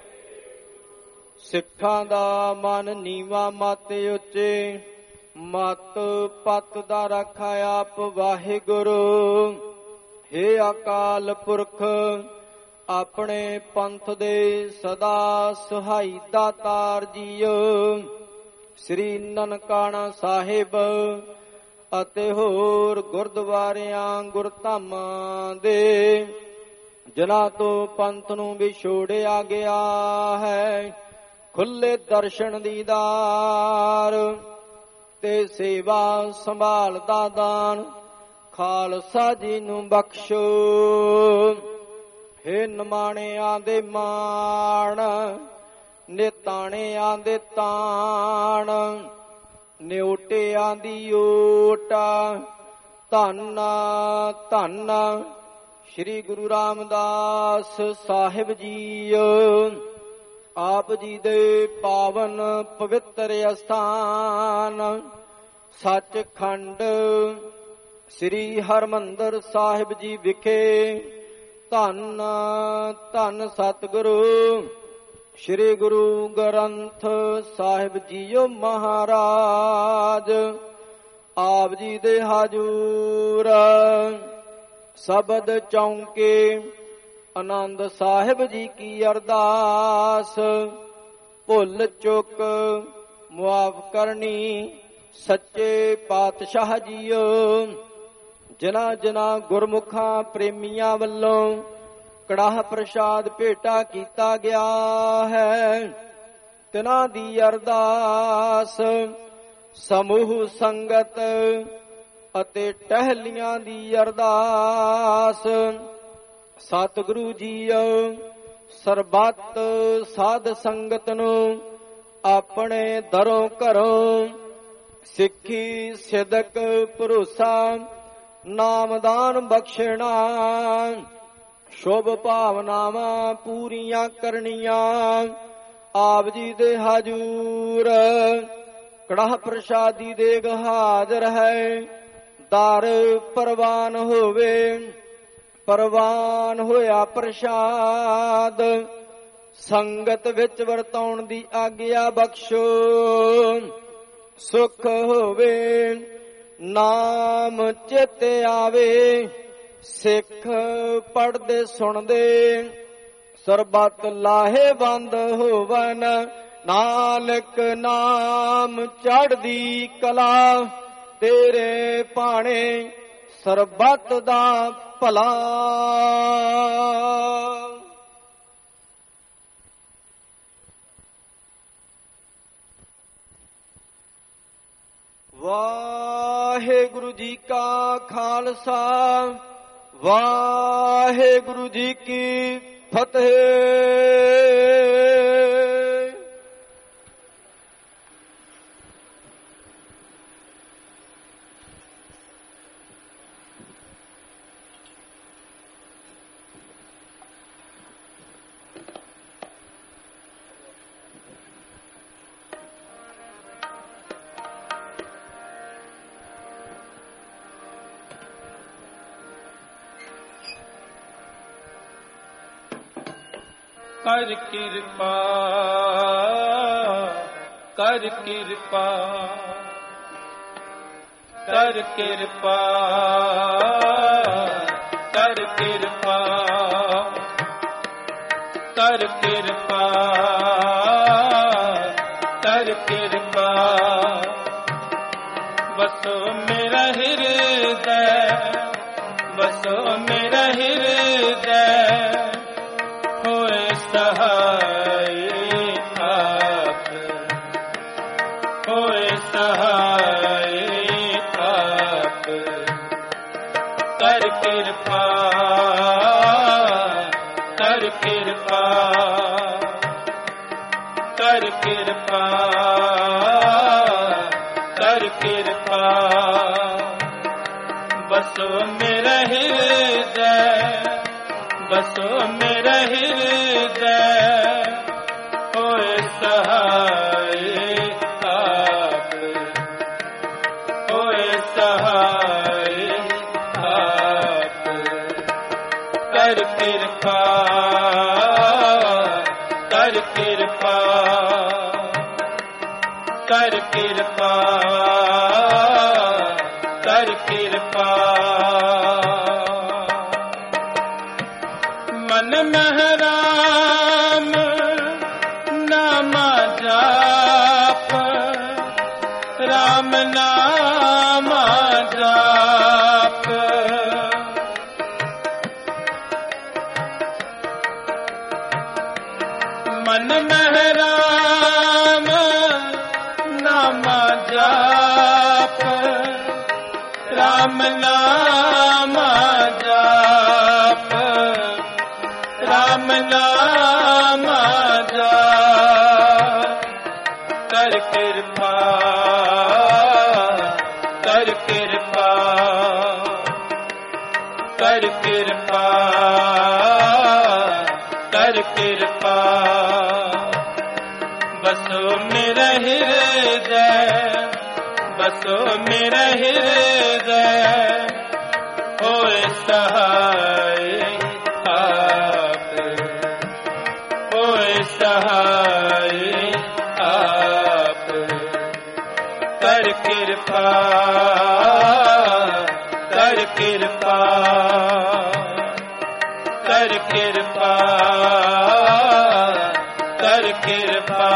ਸਿੱਖਾਂ ਦਾ ਮਨ ਨੀਵਾ ਮਤ ਉੱਚੇ ਮਤ ਪਤ ਦਾ ਰੱਖਾ ਆਪ ਵਾਹਿਗੁਰੂ। ਹੇ ਅਕਾਲ ਪੁਰਖ ਆਪਣੇ ਪੰਥ ਦੇ ਸਦਾ ਸਹਾਈ ਦਾਤਾਰ ਜੀਓ। ਸ੍ਰੀ ਨਨਕਾਣਾ ਸਾਹਿਬ ਅਤੇ ਹੋਰ ਗੁਰਦੁਆਰਿਆਂ ਗੁਰਧਾਮਾਂ ਦੇ ਜਿਨ੍ਹਾਂ ਤੋਂ ਪੰਥ ਨੂੰ ਵਿਛੋੜਿਆ ਗਿਆ ਹੈ ਖੁੱਲੇ ਦਰਸ਼ਨ ਦੀਦਾਰ ਤੇ ਸੇਵਾ ਸੰਭਾਲ ਦਾ ਦਾਨ ਖਾਲਸਾ ਜੀ ਨੂੰ ਬਖਸ਼ੋ। ਹੇ ਨਿਮਾਣਿਆਂ ਦੇ ਮਾਣ ਨਿਤਾਣਿਆਂ ਦੇ ਤਾਣ ਨਿਉਟਿਆਂ ਦੀ ਓਟਾ। ਧੰਨ ਧੰਨ ਸ੍ਰੀ ਗੁਰੂ ਰਾਮਦਾਸ ਸਾਹਿਬ ਜੀ, ਆਪ ਜੀ ਦੇ ਪਾਵਨ ਪਵਿੱਤਰ ਅਸਥਾਨ ਸੱਚਖੰਡ ਸ੍ਰੀ ਹਰਿਮੰਦਰ ਸਾਹਿਬ ਜੀ ਵਿਖੇ ਧੰਨ ਧੰਨ ਸਤਿਗੁਰੂ ਸ੍ਰੀ ਗੁਰੂ ਗ੍ਰੰਥ ਸਾਹਿਬ ਜੀਓ ਮਹਾਰਾਜ, ਆਪ ਜੀ ਦੇ ਹਾਜ਼ੂਰ ਸ਼ਬਦ ਚੌਂਕੇ ਆਨੰਦ ਸਾਹਿਬ ਜੀ ਕੀ ਅਰਦਾਸ। ਭੁੱਲ ਚੁੱਕ ਮੁਆਫ ਕਰਨੀ ਸੱਚੇ ਪਾਤਸ਼ਾਹ ਜੀਓ, ਜਿਨ੍ਹਾਂ ਜਿਨ੍ਹਾਂ ਗੁਰਮੁਖਾਂ ਪ੍ਰੇਮੀਆਂ ਵੱਲੋਂ ਕੜਾਹ ਪ੍ਰਸ਼ਾਦ ਭੇਟਾ ਕੀਤਾ ਗਿਆ ਹੈ, ਤਿਨਾਂ ਦੀ ਅਰਦਾਸ। ਸਮੂਹ ਸੰਗਤ ਅਤੇ ਟਹਿਲੀਆਂ ਦੀ ਅਰਦਾਸ। ਸਤਿਗੁਰੂ ਜੀਓ ਸਰਬੱਤ ਸਾਧ ਸੰਗਤ ਨੂੰ ਆਪਣੇ ਦਰੋਂ ਘਰੋਂ ਸਿੱਖੀ ਸਿਦਕ ਭਰੋਸਾ ਨਾਮਦਾਨ ਬਖਸ਼ਣਾ, ਸ਼ੁਭ ਭਾਵਨਾਵਾਂ ਪੂਰੀਆਂ ਕਰਨੀਆਂ। ਆਪ ਜੀ ਦੇ ਹਾਜ਼ੂਰ ਕੜਾਹ ਪ੍ਰਸ਼ਾਦੀ ਦੇਗ ਹਾਜ਼ਰ ਹੈ, ਦਰ ਪ੍ਰਵਾਨ ਹੋਵੇ। ਪ੍ਰਵਾਨ ਹੋਇਆ ਪ੍ਰਸ਼ਾਦ ਸੰਗਤ ਵਿੱਚ ਵਰਤਾਉਣ ਦੀ ਆਗਿਆ ਬਖਸ਼ੋ। ਸੁਖ ਹੋਵੇ ਨਾਮ ਚਿਤ ਆਵੇ, ਸਿੱਖ ਪੜ੍ਹਦੇ ਸੁਣਦੇ ਸਰਬੱਤ ਲਾਹੇਵੰਦ ਹੋਵਨ। ਨਾਨਕ ਨਾਮ ਚੜ੍ਹਦੀ ਕਲਾ, ਤੇਰੇ ਭਾਣੇ ਸਰਬੱਤ ਦਾ ਭਲਾ। ਵਾਹਿਗੁਰੂ ਜੀ ਕਾ ਖਾਲਸਾ, ਵਾਹਿਗੁਰੂ ਜੀ ਕੀ ਫਤਿਹ। ਕਰ ਕਿਰਪਾ ਕਰ ਕਿਰਪਾ ਕਰ ਕਿਰਪਾ ਕਰ ਕਿਰਪਾ ਕਰ ਕਿਰਪਾ ਕਰ ਕਿਰਪਾ। ਬਸੋ ਮੇਰਾ ਹਿਰਦੈ, ਬਸੋ ਮੇਰਾ ਹਿਰਦੈ, ਹੋਏ ਸਹਾਈ ਆਪ, ਹੋਏ ਸਹਾਈ ਆਪ। ਕਰ ਕਿਰਪਾ ਕਰ ਕਿਰਪਾ ਕਰ ਕਿਰਪਾ ਕਰ ਕਿਰਪਾ। ਬਸੋ ਮੇਰਾ ਹਿਰਦੈ, ਬਸੋ ਮੇਰਾ ਹਿਰਦੈ, ਹੋਏ ਸਹਾਈ ਆਪ, ਹੋਏ ਸਹਾਈ ਆਪ। ਕਰ ਕਿਰਪਾ ਕਰ ਕਿਰਪਾ ਕਰ ਕਿਰਪਾ ਕਰ ਕਿਰਪਾ। ਮਨ ਮਹਿਰਾਮ ਨਾਮਾ ਜਾਪ, ਰਾਮ ਨਾਮਾ ਜਾਪ। ਮਨ ਮਹਿਰਾਮ ਨਾਮਾ ਜਾਪ, ਰਾਮ ਨਾਮਾ ਜਾਪ, ਰਾਮ ਨਾਮਾ ਜਾਪ। ਕਰ ਕਿਰਪਾ कृपा कर कृपा बसो मेरा हृदय बसो मेरा हृदय होए सहाय आप होए सहाय आप कर कृपा कर कृपा कर कृपा कर कृपा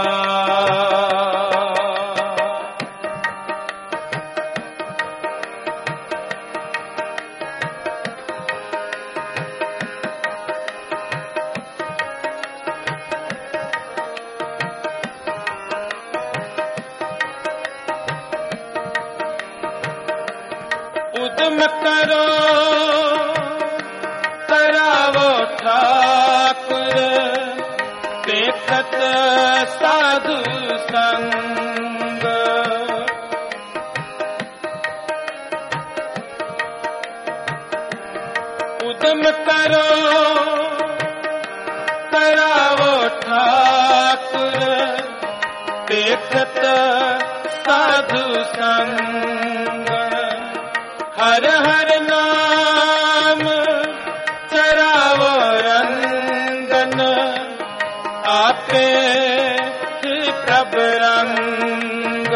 उद्यम करो करावो ठाकुर देखत साधु संग उद्यम करो करावो ठाकुर देखत साधु संग हर हर नाम चरावो रंगन आपे ही प्रभ रंग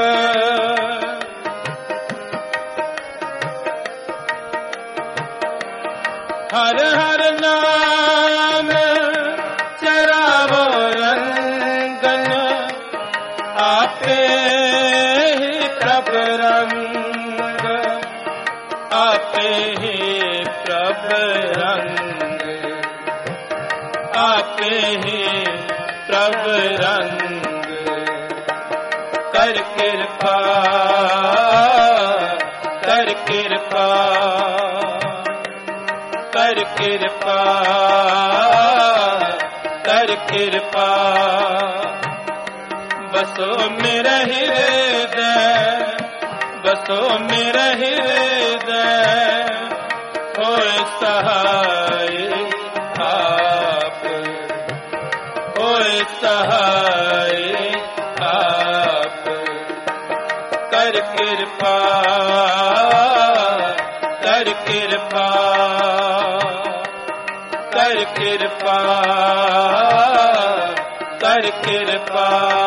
हर हर नाम चरावो रंगन आपे ही प्रभ रंग आपे ही प्रभ रंग आपे ही प्रभ रंग कर कृपा कर कृपा कर कृपा कर कृपा बसो मेरा हृदय बसो मेरा हृदय होए सहाय आप होए सहाय आप कर कृपा कर कृपा कर कृपा कर कृपा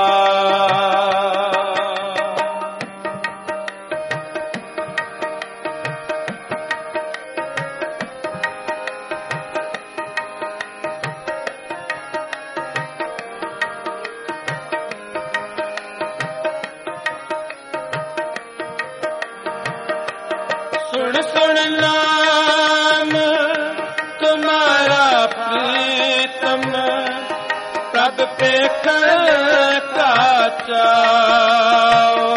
सुन सुन नाम तुम्हारा प्रीतम प्रभ पेख का चाओ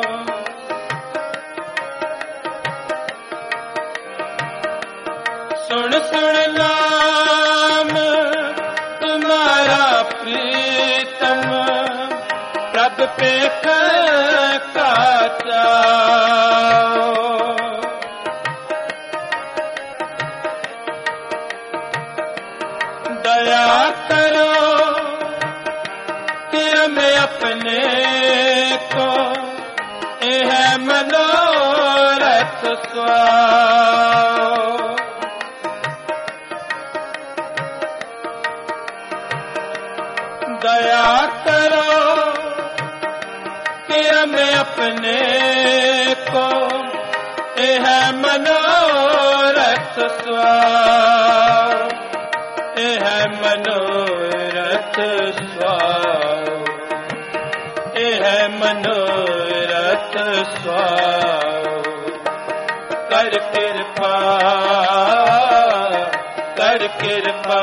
सुन सुन नाम तुम्हारा प्रीतम प्रभ पेख का चाओ दया करो कि मैं अपने को यह मनोरथ स्वाओ दया करो कि मैं अपने को यह मनोरथ स्वाओ यह मनोरथ स्वाओ यह मनोरथ स्वाओ कर कृपा कर कृपा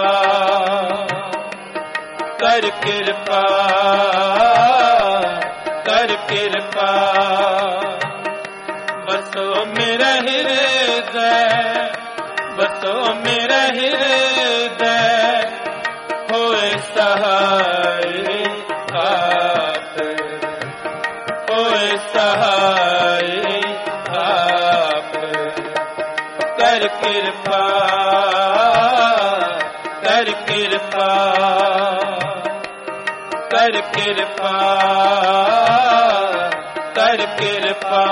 कर कृपा कर कृपा बसो मेरा हृदय बसो मेरा हृदय होए सहाय आप होए सहाय आप कर कृपा कृपा कर कृपा कर कृपा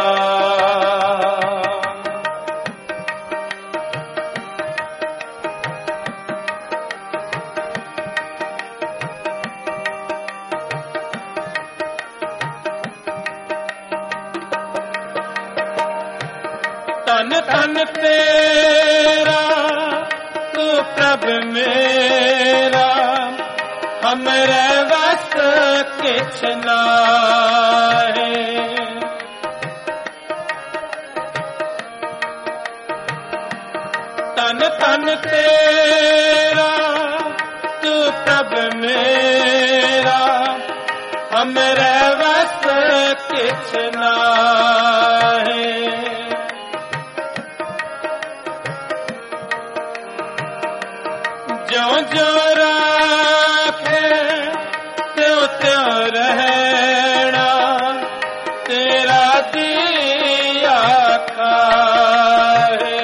तन तन तेरा तू प्रभ मेरा हमरे वस किछ नाहे तन तन तेरा तू प्रभ मेरा हमरे वस किछ नाहे जो जो राखे त्यों त्यों रहना तेरा दिया खाए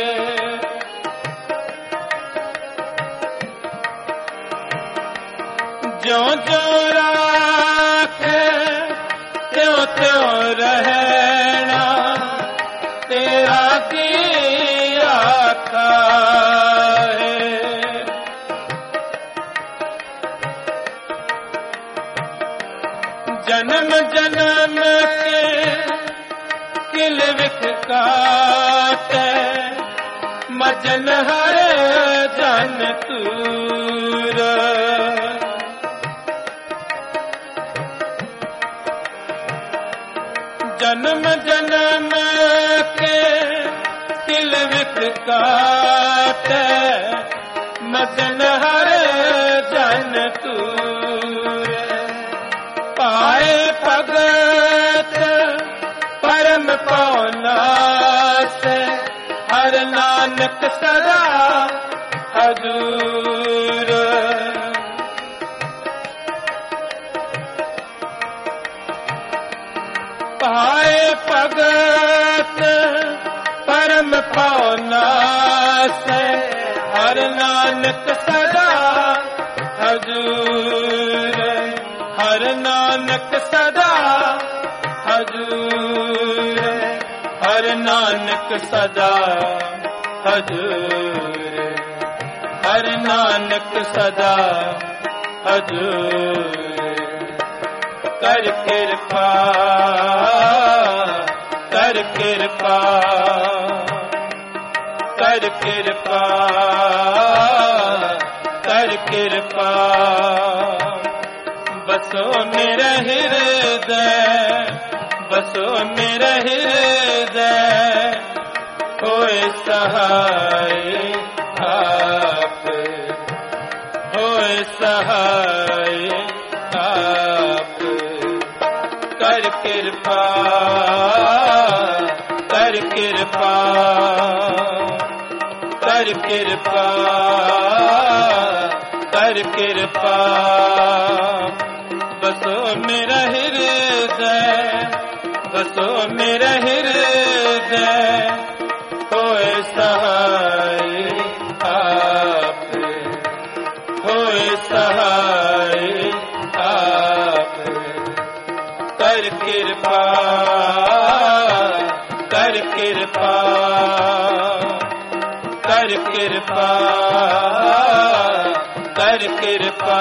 जो जो राखे त्यों त्यों रहना तेरा दिया खाए जन्म जन्म के किल विख काटे मजन हर जन तूर जन्म जन्म के किल विख काटे मजन हर जन तूर पाए भगत परम पौना से हर नानक सदा हजूर पाए भगत परम पौना से हर नानक सदा हजूर हर नानक सदा हजूर हर नानक सदा हजूर हर नानक सदा हजूर कर कृपा कर कृपा कर कृपा कर कृपा बसो मेरा हृदय बसो मेरा हृदय होए सहाय आप होए सहाय आप कर कृपा कर कृपा कर कृपा कर कृपा बसो मेरा हृदय बसो मेरा हृदय होए सहाय आप होए सहाय आप कर कृपा कर कृपा कर कृपा कर कृपा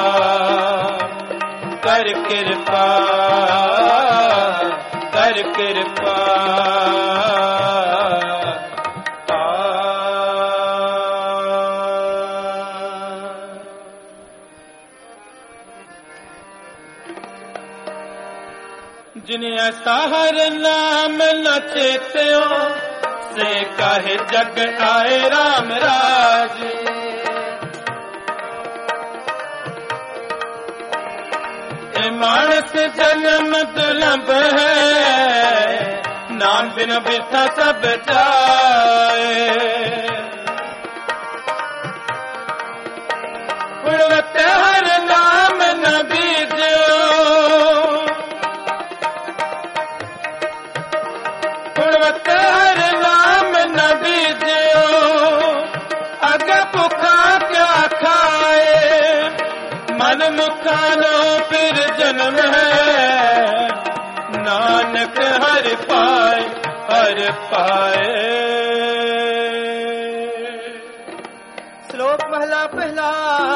कर कृपा कर कृपा जिन्हें ऐसा हर नाम न चेत्यो से काहे जग आए राम राज मानस जन्म दुर्लभ है नाम बिन बिरथा सब जाए गुणवत हर नाम न बीजो गुणवत हर नाम न बीजो अग भुखा क्या खाए ਮਨਮੁਖਾਂ ਨੂੰ ਫਿਰ ਜਨਮ ਹੈ, ਨਾਨਕ ਹਰਿ ਪਾਏ ਹਰਿ ਪਾਏ। ਸ਼ਲੋਕ ਮਹਲਾ ਪਹਿਲਾ।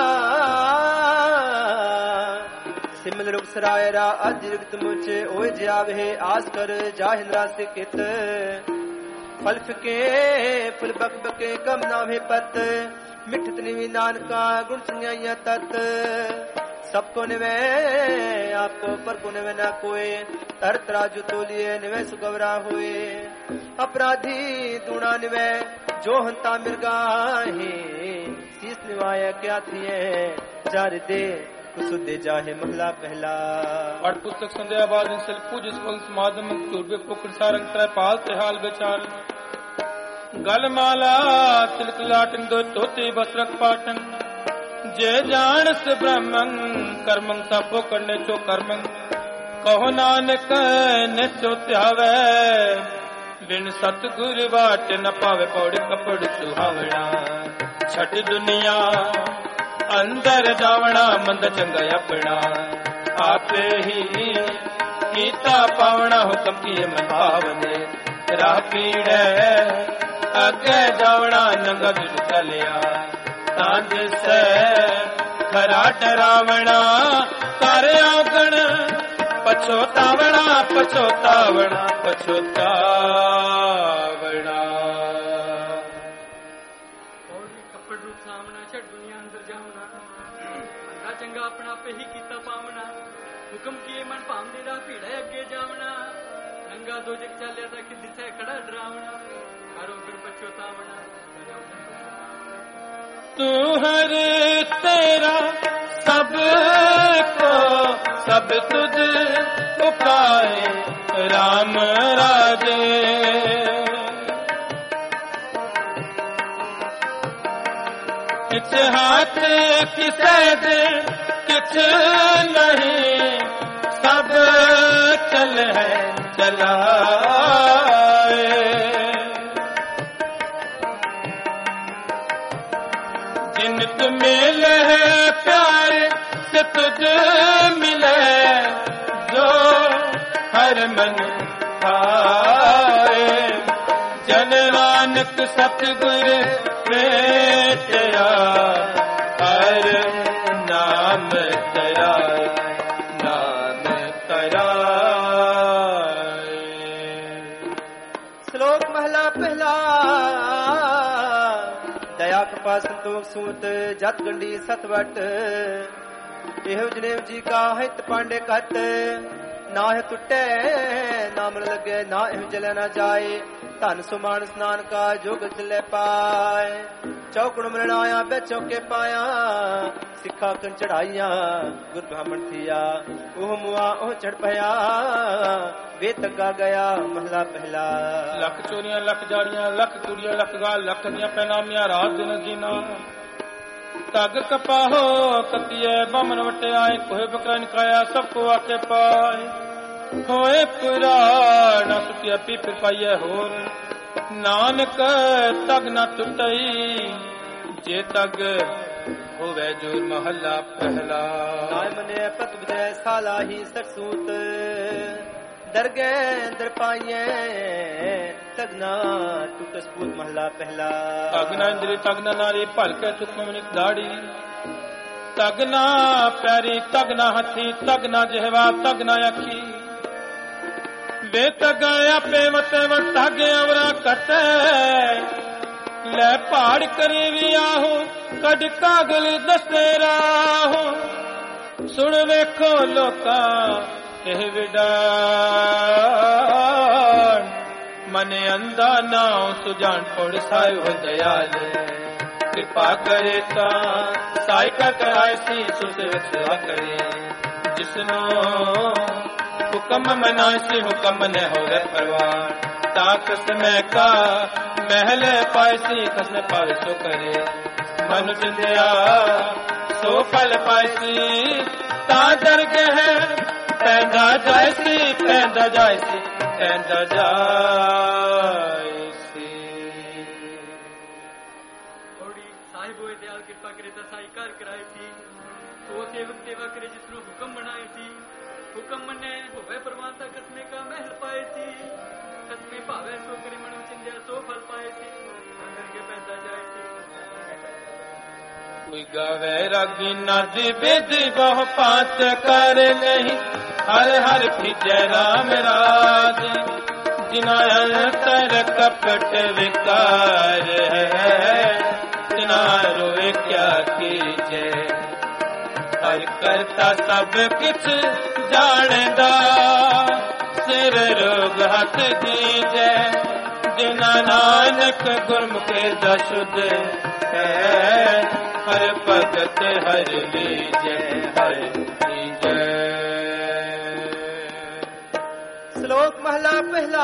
ਸਿਮਲ ਰੁਖ ਸਰਾਇ ਰਾ ਅਜਿਗਤ ਮੁਚ ਓਏ ਜਿਆਵੇ ਆਸ ਕਰ ਜਾਹਿਨ ਰਾਸ ਕਿਤ। ਫਲ ਫਿਕੇ ਫੁਲ ਬਕ ਬਕੇ ਕਮ ਨਾਵੇਂ ਪਤ। ਮਿਠਤ ਨਿਵੀ ਨਾਨਕਾ ਗੁਣ ਸੰਗਾਈਆਂ ਤਤ। ਸਭ ਕੋ ਨਿਵੇ ਆਪ ਕੋ ਪਰ ਕੋ ਨਿਵੇ ਨਾ ਕੋਏ। ਤਰ ਤਰਾਜੂ ਤੋਲੀਏ ਨਿਵੇ ਸੁਗਵਰਾ ਹੋਏ। ਅਪਰਾਧੀ ਦੂਣਾ ਨਿਵੇ ਜੋ ਹੰਤਾ ਮਿਰਗਾਹੇ। ਸੀਸ ਨਿਵਾਇਆ ਕਿਆ ਥੀਏ ਜਰ ਦੇ ਸੁਦੇ ਜਾਹੇ ਮਹਲਾ ਪਹਿਲਾ। ਅਠ ਪੁਸਤਕ ਸੰਧਿਆ ਬਾਦ ਸਿਲ ਪੂਜ ਸਕਲ ਸਮਾਦਮ ਤੁਰਬੇ ਪੁਕੜ ਸਾਰੰਗ ਤ੍ਰੈ ਪਾਲ ਤੇ ਹਾਲ ਵਿਚਾਰ। ਗਲ ਮਾਲਾ ਤਿਲਕ ਲਾਟਨ ਦੋ ਤੋਤੇ ਬਸਰਕ ਪਾਟਨ। ਜੇ ਜਾਣਸ ਬ੍ਰਹਮੰ ਕਰਮੰ ਸਭੋ ਕਰਨੇ ਚੋ ਕਰਮੰ। ਕਹੋ ਨਾਨਕ ਨਿਚੋ ਧਿਆਵੈ ਬਿਨ ਸਤਿਗੁਰ ਬਾਟ ਨ ਪਾਵੇ। ਪੌੜੀ ਕਪੜ ਸੁਹਾਵਣਾ ਛੱਡ ਦੁਨੀਆ ਅੰਦਰ ਜਾਵਣਾ ਮੰਦ ਚੰਗਾ ਆਪਣਾ। ਆਪੇ ਹੀ ਕੀਤਾ ਪਾਵਣਾ ਹੁਕਮ ਕੀ ਮਨ ਭਾਵਨੇ। ਰਾਹ ਪੀੜੈ ਅੱਗੇ ਜਾਵਣਾ ਨੰਗਾ ਦੁੱਧ ਚਲਿਆ। ਤਾਂ ਦਿਸੈ ਖਰਾ ਡਰਾਵਣਾ ਕਰ ਆਗਣ। ਪਛੋਤਾਵਣਾ ਪਛੋਤਾਵਣਾ ਪਛੋਤਾਵਣਾ। ਕੱਪੜ ਰੂਪ ਸਾਹਮਣਾ ਛੱਡ ਦੁਨੀਆ ਅੰਦਰ ਜਾਵਣਾ। ਅੰਗਾ ਚੰਗਾ ਆਪਣਾ ਆਪੇ ਹੀ ਕੀਤਾ ਪਾਵਣਾ। ਹੁਕਮ ਕੀਏ ਮਨ ਭਾਵਦੇ ਦਾ ਭੀੜਾ ਅੱਗੇ ਜਾਵਣਾ। ਨੰਗਾ ਦੋ ਜਗ ਚੱਲਿਆ ਤਾਂ ਕਿ ਦਿਸੈ ਖੜਾ ਡਰਾਵਣਾ। ਕਰੋ ਫਿਰ ਪਛੋਤਾਵਣਾ। ਤੂੰ ਹਰ ਤੇਰਾ ਸਭ ਕੋ ਸਭ ਤੁਧ ਉਪਾਏ ਰਾਮ ਰਾਜੇ। ਕਿਛ ਹਾਥ ਕਿਸੇ ਦੇ ਕਿਛ ਨਹੀਂ। ਸਭ ਚਲ ਹੈ ਚਲਾਏ। ਜਿਨ ਤੁ ਮਿਲੇ ਪਿਆਰ ਸੇ ਤੁਝ ਮਿਲੇ। ਜੋ ਹਰ ਮਨ ਭਾਏ। ਜਨ ਨਾਨਕ ਸਤਿਗੁਰ ਭੇਟਿਆ। ਹਰ ਨਾਮ ਤਰਾਏ ਨਾਮ ਤਰਾਏ। ਸ਼ਲੋਕ ਮਹਲਾ ਪਹਿਲਾ। ਦਇਆ ਕ੍ਰਿਪਾ ਸੰਤੋਖ ਸੂਤ ਜਤ ਗੰਢੀ ਸਤਵਟ। ਇਹੋ ਜਨੇਵ ਜੀ ਕਾ ਹਿਤ ਪਾਂਡੇ ਘਟ। ਨਾ ਹੈ ਟੁੱਟੇ ਨਾ ਮਨ ਲੱਗੇ ਨਾ ਇਹ ਜਲੇ ਨਾ ਜਾਏ। ਧਨ ਸੁਮਾਨ ਸਨਾਨ ਕਾ ਜੋਗ ਚਲੇ ਪਾਏ। ਚੌਕੜ ਮਰਨ ਆਇਆ ਬੈ ਚੌਕੇ ਪਾਇਆ। ਸਿੱਖਾ ਕਨ ਚੜਾਈਆਂ ਗੁਰ ਬ੍ਰਾਹਮਣ ਥੀਆ। ਉਹ ਮੁਆ ਉਹ ਚੜ ਪਿਆ ਵੇ ਤੱਗਾ ਗਿਆ ਮਹਲਾ ਪਹਿਲਾ। ਲੱਖ ਚੋਰੀਆਂ ਲੱਖ ਜਾੜੀਆਂ ਲੱਖ ਕੁੜੀਆਂ ਲੱਖ ਗਾਲ ਲੱਖ ਦੀਆਂ ਪੈਨਾਮੀਆਂ ਰਾਤ ਦਿਨ ਜੀਨਾ। ਤਗ ਕਪਾਹੋ ਕਤੀਏ ਬਮਨ ਵਟਿਆਏ। ਕੋਏ ਬਕਰਾ ਨਿਕਾਇਆ ਸਭ ਕੋ ਆਕੇ ਪਾਏ। ਹੋਏ ਪੁਰਾਣਾ ਸੁਤਿਆ ਪੀ ਫਿਰ ਪਾਈਏ ਹੋਰ। ਨਾਨਕ ਤਗ ਨਾ ਟੁੱਟਈ ਜੇ ਤਗ ਹੋਵੇ ਜੋਰ ਮਹੱਲਾ ਪਹਿਲਾ। ਨਾਇ ਮਨੇ ਪਤ ਬਜੈ ਸਾਲਾ ਹੀ ਸਖਸੂਤ। ਦਰਗੇ ਦਰ ਪਾਈਏ ਤਗਨਾ ਟੁੱਟ ਸਪੂਤ ਮਹੱਲਾ ਪਹਿਲਾ। ਤਗਨਾ ਇੰਦਰੀ ਤਗਨਾ ਨਾਰੀ ਭਲਕੇ ਚੁੱਕਮ ਨਿਕ ਦਾੜੀ। ਤਗਨਾ ਪੈਰੀ ਤਗਨਾ ਹੱਥੀ ਤਗਨਾ ਜਿਹਵਾ ਤਗਨਾ ਅੱਖੀ। ਵੇ ਤਗਾ ਆਪੇ ਵਤੇ ਵਤਾਗੇ ਅਵਰਾ ਕਟੈ। ਲੈ ਪਹਾੜ ਕਰੀ ਵੀ ਆਹੋ ਕੱਢ ਕਾਗਲ ਦਸੇ ਰਾਹੋ। ਸੁਣ ਵੇਖੋ ਲੋਕਾਂ ਇਹ ਵਿਡਾਣ। ਮਨ ਅੰਦਾ ਨਾਉ ਸੁਜਾਨ ਪੜ ਸਾਇ ਹੋ ਦਇਆਲ। ਕਿਰਪਾ ਕਰੇ ਤਾਂ ਸਾਇ ਕਾ ਕਰਾਇ ਸੀ ਸੁਸੇ ਵਿਖਾ ਕਰੇ। ਜਿਸਨੂੰ ਹੁਕਮ ਮਨਾਇ ਸੀ ਹੁਕਮ ਨ ਹੋਵੇ ਪਰਵਾਨ। ਤਾਂ ਕਸਮੈ ਕਾ ਮਹਿਲ ਪਾਇ ਸੀ ਕਸਮੈ ਪਾਵੇ ਸੋ ਕਰੇ। ਮਨ ਚਿੰਦਿਆ ਸੋ ਫਲ ਪਾਇ ਸੀ। ਤਾਂ ਦਰਗਹਿ ਪੈਂਦਾ ਜਾਇ ਸੀ ਪੈਂਦਾ ਜਾਇ ਸੀ ਪੈਂਦਾ ਜਾਇ ਸੀ। ਥੋੜੀ ਸਾਹਿਬ ਹੋਏ ਦਿਆਲ ਕਿਰਪਾ ਕਰੇ ਤਾਂ ਸਾਈ ਘਰ ਕਰਾਏ ਸੀ। वो सेवक सेवा करे जिसनो हुक्म बनाए सी हुक्म मने होवे परवानता कसमे का महल पाए सी कसमे भावे सो करे मनो चिंध्या सो फल पाए सी करके पैदा जाए सी कोई गावे रागी नादी बेदी बहु पात कर नहीं हर हर खिजय राम राज जिना अंतर कपट विकार है तिना रोए क्या कीजे हर करता सब किछ जानदा सिर रोग हथ दीजे जिना नानक गुरमुखे दशुद है हर भगत हर लीजे हर लीजे। श्लोक महला पहला।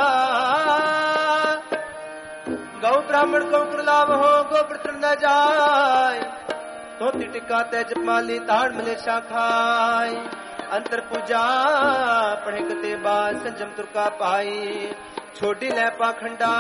गौ ब्राह्मण को कुरलाव हो गोवर्धन न जाय धोती टिका तेज माली ताड़ मिले शाखाय अंतर पूजा पढ़े कते बाद संजम तुरका पाई छोटी ले पाखंडा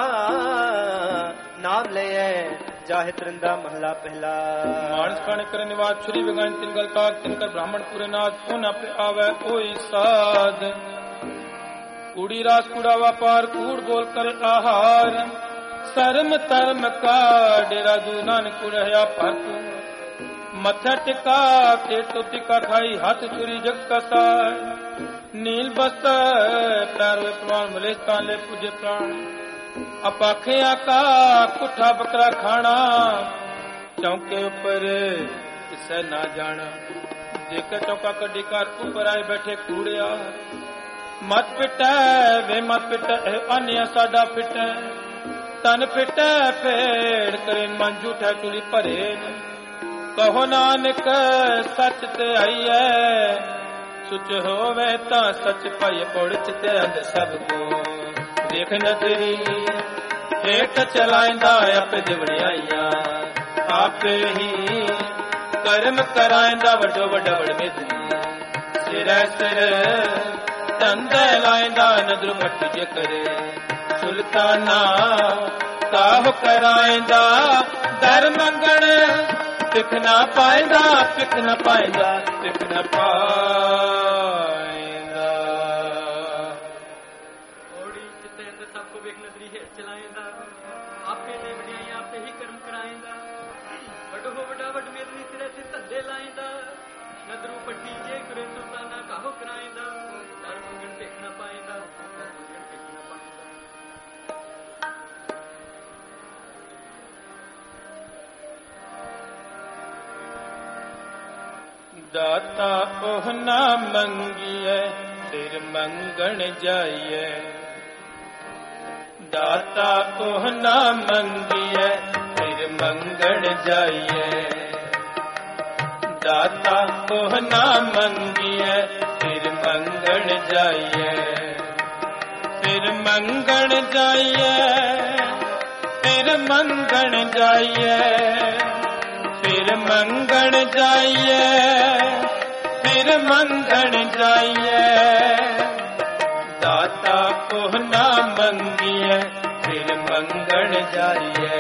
नाम ले जाहे त्रिंदा महला पहला। मानस प्राण कर निवास छुरी विगान तिनकर काग तिनकर ब्राह्मण पूरे नाथ पुन अपे आवे कोई साध कूड़ी रास कूड़ा व्यापार कूड़ बोल कर आहार शर्म तरम का डेरा दू नानक कुड़या पर मथा टिका के तो टिका खाई हाथ छुरी जग कसाय नील बस पैर प्रमाण मलेश ताले पूजे प्राण अपाखिया का कुठा बकरा खाना चौके ऊपर इसे ना जाना जेकर चौका कड्डी कर ऊपर आए बैठे कूड़िया मत पिटे वे मत पिटे अन्य साडा पिटे तन पिटे फेड़ करे मन झूठा चुली भरे कहो नानक सच ते आईए सुच होवे ता सच पाई पौड़ चिते अंध सब को देख नजरी हेठ चलाइंदा अपे दिवड़ियाइया आपे ही कर्म कराइंदा वडो वडा वड मिदनी सिर सिर तंद लाइंदा नदर मट जे करे सुल्ताना काह कराइंदा दर मंगण पिख न पाइंदा पिख न पाइंदा पिख न पाइंदा ओड़ी चिते अंदर सबको वेख नजरी है चलाइंदा आपे ने बढ़िया आपे ही कर्म कराइंदा वडो हो वडा वड मेदनी सिरे से धंधे लाइंदा नदरू पट्टी जे करे सुल्ताना काहो कराइंदा दर मंगण पिख न पाइंदा दर मंगण पिख न पाइंदा। दाता ओह ना मंगिए फिर मंगण जाइए दाता ओह ना मंगिए फिर मंगण जाइए दाता ओह ना मंगिए फिर मंगण जाइए फिर मंगण जाइए फिर मंगण जाइए फिर मंगण जाइए फिर मंगण जाइए दाता को ना मंगिए फिर मंगण जाइए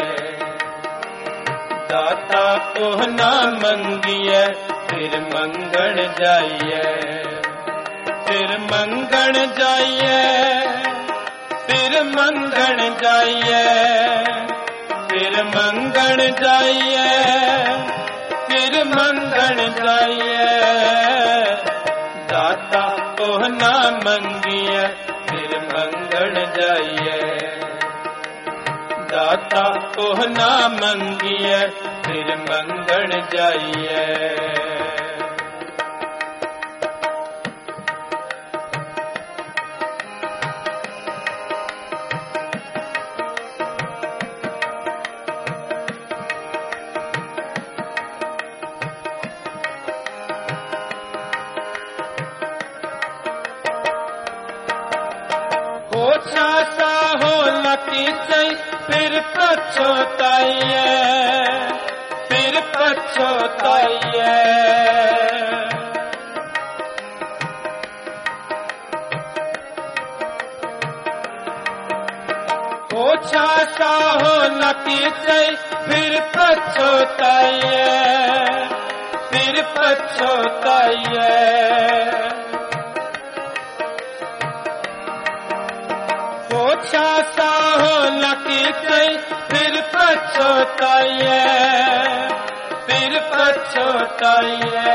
दाता को ना मंगिए फिर मंगण जाइए फिर मंगण जाइए फिर मंगण जाइए फिर मंगण जाइए फिर मंगण जाइए दाता को ना मंगिए फिर मंगण जाइए दाता को ना मंगिए फिर मंगण जाइए। फिर पछताइए फिर पछताइए ओछा सा हो लकी से फिर पछताइए फिर सही फिर पछताइए, फिर पछताइए।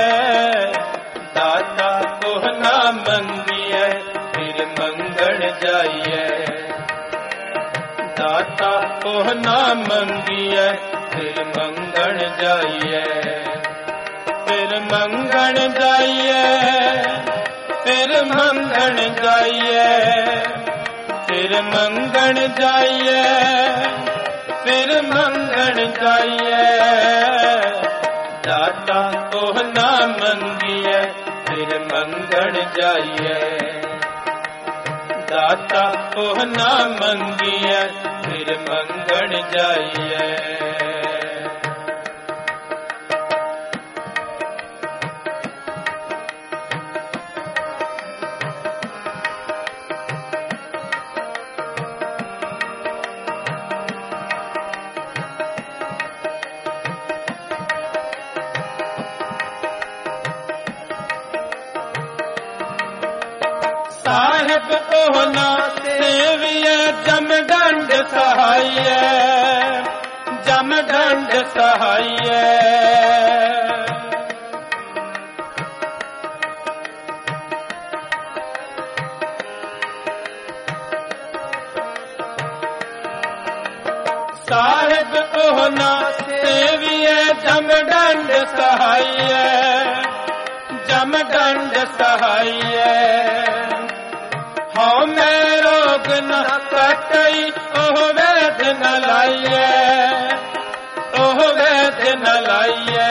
दाता को ना मंगिए फिर मंगण जाइए, दाता को ना मंगिए फिर मंगण जाइए, फिर मंगण जाइए, फिर मंगण जाइए, फिर मंगण जाइए, फिर मंगण जाइए। दाता को ना मंगिए फिर मंगण जाइए, दाता को ना मंगिए फिर मंगण जाइए। साहिब ओहना सेविय जमदंड सहाय, जमदंड सहाय। साहिब ओहना सेविय जमदंड सहाय, जमदंड सहाय। हाँ मैं रोग न कटई ओह वैध न लाइए, ओह वैध न लाइए।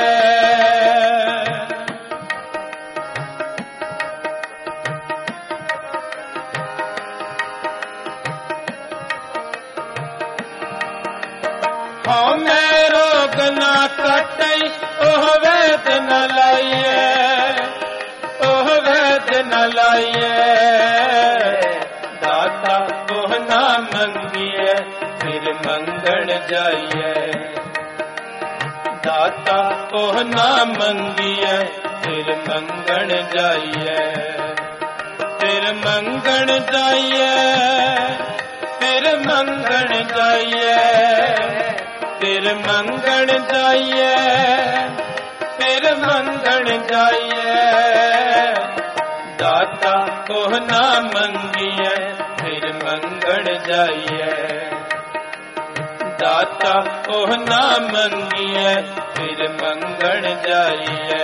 हाँ मैं रोग न कटई ओह वैध न लाइए, ओह वैध न लाइए। दाता को ना मंगिए फिर मंगण जाइए, दाता को ना मंगिए फिर मंगण जाइए, फिर मंगण जाइए, फिर मंगण जाइए, फिर मंगण जाइए, फिर मंगण जाइए। दाता को ना मंगिए फिर मंगण जाइए, दाता को ना मंगिए फिर मंगण जाइए।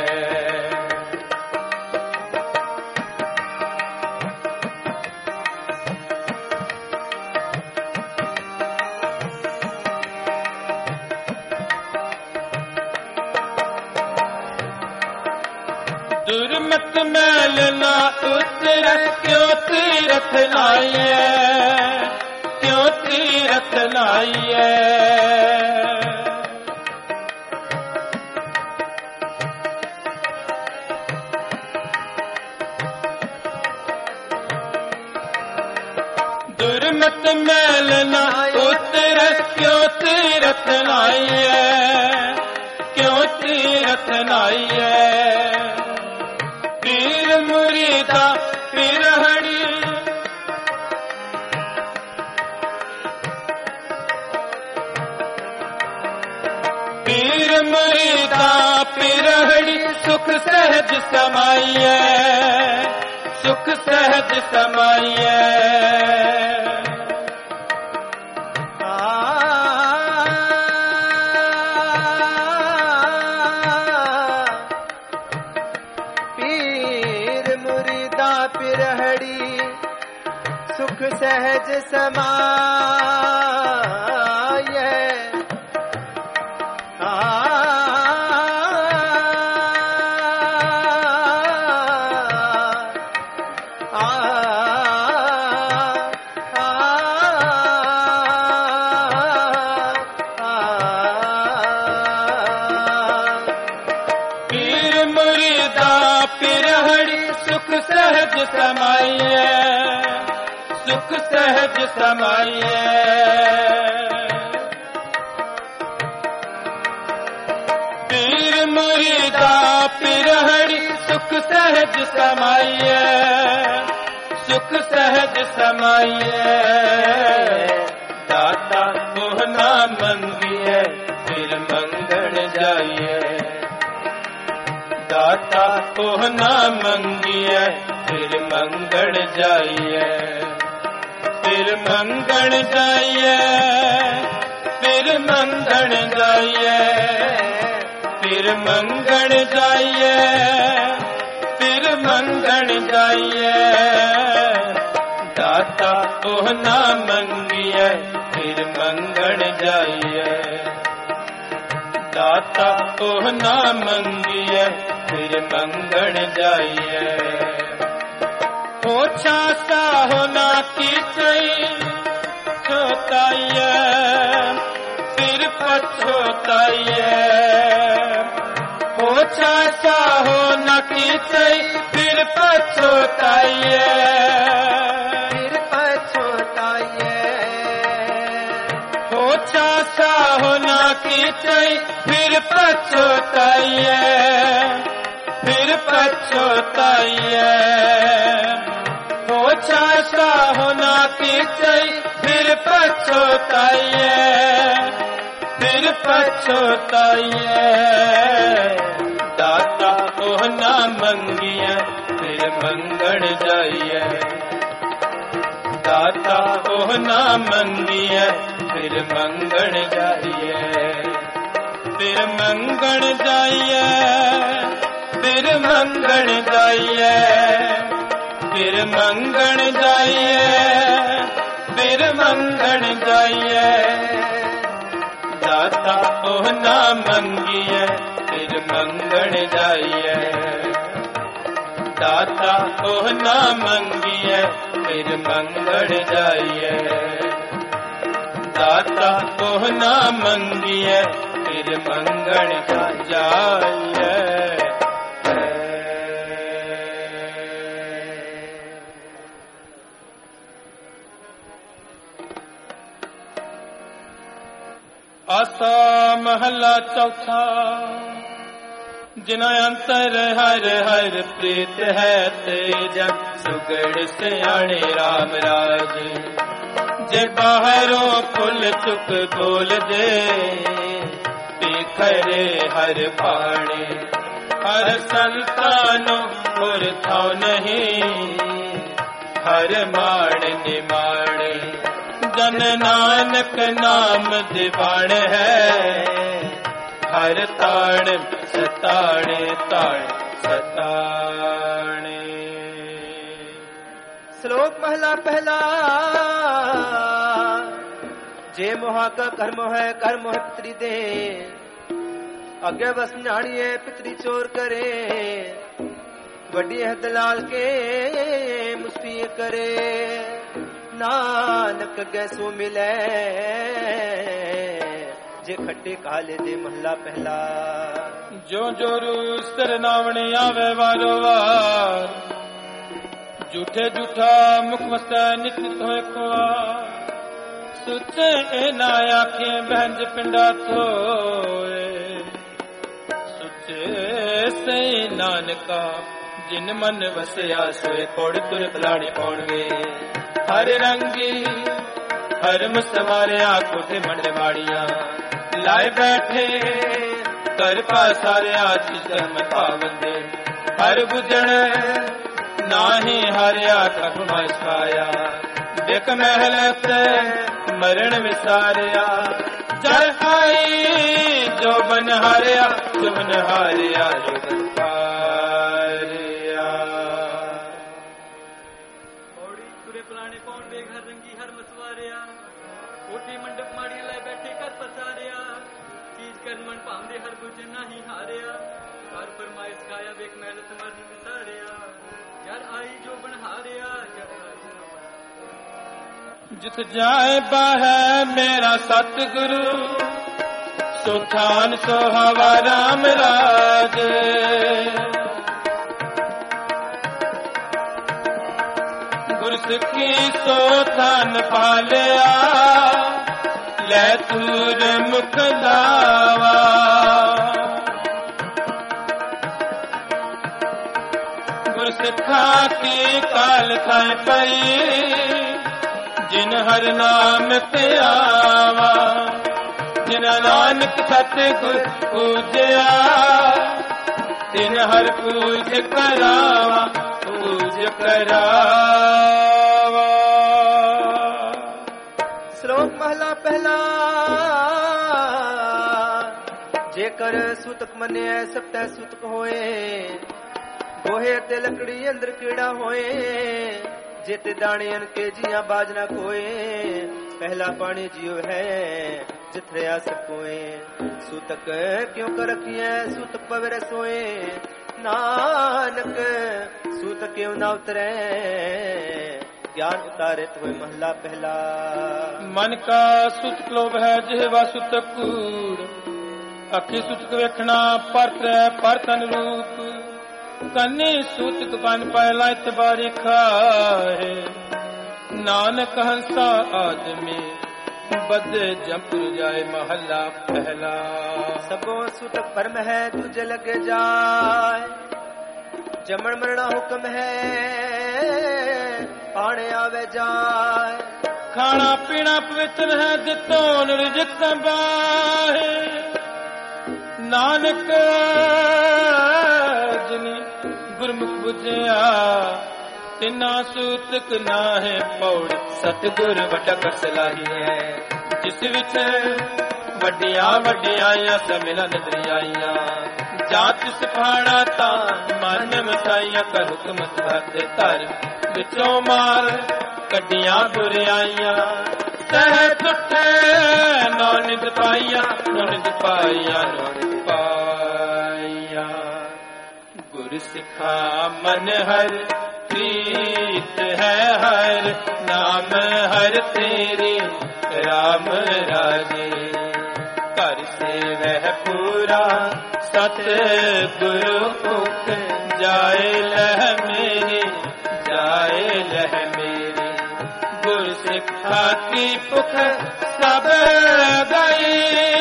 दुर्मत मैल ना उतर क्यों तीरथ लाइए, क्यों तीरथ लाइए। दुर्मत मैल ना उतर क्यों तीरथ लाइए, क्यों तीरथ लाइए। पीर मुरीदा पिरहड़ी पीर मुरीदा पिरहड़ी सुख सहज समाइए, सुख सहज समाइए। सुख सहज समाय। आ आ पीर मुरीदा पिरहड़ी सुख सहज समाइए, सुख सहज समाइए। पीर मुरीदा पिरहड़ी सुख सहज समाइए, सुख सहज समाइए। दाता मंगिए फिर मंगण जाइए, दाता ओह ना मंगिए फिर मंगण जाइए, फिर मंगण जाइए, फिर मंगण जाइए, फिर मंगण जाइए, फिर मंगण जाइए, दाता ओह ना मंगिए फिर मंगण जाइए, दाता ओह ना मंगिए फिर मंगण जाइए। ओछा सा होना की चई छोताइए फिर पछोताइए, ओछा सा होना की चई फिर पछोताइए, फिर पछोताइए, ओछा सा होना की चई फिर पछोताइए, फिर पछोताइए, ओछा सा होना की चई फिर पछोताइए, फिर पछोताइए, दाता ओह ना मंगिए फिर मंगण जाइए, दाता ओह ना मंगिए फिर मंगण जाइए, फिर मंगण जाइए, फिर मंगण जाइए, फिर मंगण जाइए, फिर मंगण जाइए, दाता ओह ना मंगिए फिर मंगण जाइए, दाता ओह ना मंगिए फिर मंगण जाइए, दाता ओह ना मंगिए फिर मंगण जाइए। आसा महला चौथा, जिना अंतर हर हर प्रीत है तेजा, सुगड़ सियाणे राम राज, जे बाहरों फुल चुक बोल दे, खरे हर पाणे, हर संतानो और था नहीं, हर माण निमाणे, जन नानक नाम दिवाण है, हर ताण सताणे ताण सताणे। श्लोक महला पहला, जे मोहा का कर्म है कर्म है पितरी दे, अगे बस नाड़िए पितरी चोर करे, वड्डी है दलाल के मुस्पी करे, नानक गैसो मिले, जे खट्टे काले दे महला पहला। जो जोरू सरनावणे आवे वारो वार, झूठे झूठा मुख वसा नित नित होए खुआर, सुचे एना आखें बहंज पिंडा थोए, सुचे से नानका जिन मन वसया सोए, कोड़ तुर फलाने पौणवे, हर रंगी हर मुसवारिया कोठे मंड माड़िया, लाए बैठे कर पासारिया चितम पावंदे, हर बुझण नाही हारिया कख मस्काया, देख महलत मरण विसारिया, जर आई जो बन हारिया जो बन हारिया जो बन हारिया। औड़ी तुरे पुराने कौन बेग हर रंगी हर मसवारिया, कोठी मंडप माड़ी लाए बैठे कर पसारिया, चीज कर मन पांदे हर बुझ नहीं हारिया, कर फरमाइश खाया बेक मेहनत मरण विसारिया, जर आई जो बन हारिया जर जित जाए बाहै मेरा सतगुरु, सुठान सोहावा राम राज, गुर सिखी सोथान पालिया, ले तूर मुख दावा, गुर सिखा की काल खाए पई, जिन हर नाम ते आवा, ਜਿਨਾ ਨਾਨਕ ਸਤਿਗੁਰ ਪੂਜਿਆ ਤਿਨ ਹਰ ਪੂਜ ਕਰਾਵਾ ਪੂਜ ਕਰਾਵਾ। ਸ਼ਲੋਕ ਮਹਲਾ ਪਹਿਲਾ। ਜੇਕਰ ਸੂਤਕ ਮੰਨਿਆ ਸਭ ਤੈ ਸੂਤਕ ਹੋਏ, ਗੋਹੇ ਤੇ ਲੱਕੜੀ ਅੰਦਰ ਕੀੜਾ ਹੋਏ, ਜਿਤ ਦਾਣੇ ਅਨਕੇ ਜੀਆਂ ਬਾਜ ਨਾ ਕੋਏ, ਪਹਿਲਾ ਪਾਣੀ ਜਿਉ ਹੈ ਜਿਤ ਰਿਆ ਸਭ ਕੋਏ, ਸੂਤਕ ਕਿਉ ਕਰ ਰਖੀਐ ਸੂਤਕ ਪਵਿਰ ਸੋਏ, ਨਾਨਕ ਸੂਤਕ ਕਿਉ ਨਾ ਉਤਰੈ ਗਿਆਨ ਉਤਾਰਿਤ ਹੋਏ। ਮਹਲਾ ਪਹਿਲਾ। ਮਨ ਕਾ ਸੂਤਕ ਲੋਭ ਹੈ ਜਿਹਵਾ ਸੂਤਕ ਕੂੜ, ਅੱਖੀ ਸੂਤਕ ਵੇਖਣਾ ਪਰਤੈ ਪਰਤਨ ਰੂਪ, ਕੰਨੀ ਸੂਤਕ ਬਨ ਪਹਿਲਾ ਇਤਬਾਰੀ ਖਾਏ, ਨਾਨਕ ਹੰਸਾ ਆਦਮੀ ਬਦੇ ਜੰਪੁਰ ਜਾਏ। ਮਹੱਲਾ ਪਹਿਲਾ। ਸਭੋ ਸੂਤਕ ਪਰਮ ਹੈ ਦੂਜੇ ਲਗੇ ਜਾਏ, ਜਮਣ ਮਰਣਾ ਹੁਕਮ ਹੈ ਪਾਣੇ ਆਵੇ ਜਾਏ, ਖਾਣਾ ਪੀਣਾ ਪਵਿੱਤਰ ਹੈ ਦਿੱਤੋਂ ਨਿਰਜਿਤ ਸੰਭਾਏ, ਨਾਨਕ ਜਿਨੀ ਗੁਰਮੁਖ ਬੁਝਿਆ ਤਿਨਾ ਸੂਤਕ ਨਾਹੇ ਪੌੜ, ਸਤਿਗੁਰ ਵੱਡਾ ਕਰ ਸਲਾਹੀਐ ਜਿਸ ਵਿੱਚ ਵੱਡੀਆਂ ਵੱਡਿਆਈਆਂ ਸਮਿਲਨ ਦਰਿਆਈਆਂ, ਜਾਤ ਸਿਫਾਣਾ ਤਾਂ ਮਨ ਮਸਾਈਆਂ ਕਰ ਹੁਕਮ ਸਵਾਤੇ ਧਰ, ਵਿੱਚੋਂ ਮਾਰ ਕੱਢੀਆਂ ਬੁਰਿਆਈਆਂ, ਸਹਿ ਟੁੱਟੇ ਨੌ ਨਿਦ ਪਾਈਆਂ ਨੌ ਨਿਦ ਪਾਈਆਂ ਨੌ ਨਿਦ ਪਾਈਆਂ। ਗੁਰ ਸਿਖਾ ਮਨ ਹਰ ਪ੍ਰੀਤ ਹੈ ਹਰ, ਨਾਮ ਹਰ ਤੇਰੀ ਰਾਮ ਰਾਜੇ, ਘਰ ਸੇਵਹਿ ਪੂਰਾ ਸਤ ਗੁਰੂ ਮੁਖ, ਜਾਏ ਲਹਿ ਮੇਰੀ ਜਾਏ ਲਹਿ ਮੇਰੀ, ਗੁਰ ਸਿੱਖਾ ਕੀ ਭੁਖ ਸਭ ਗਈ,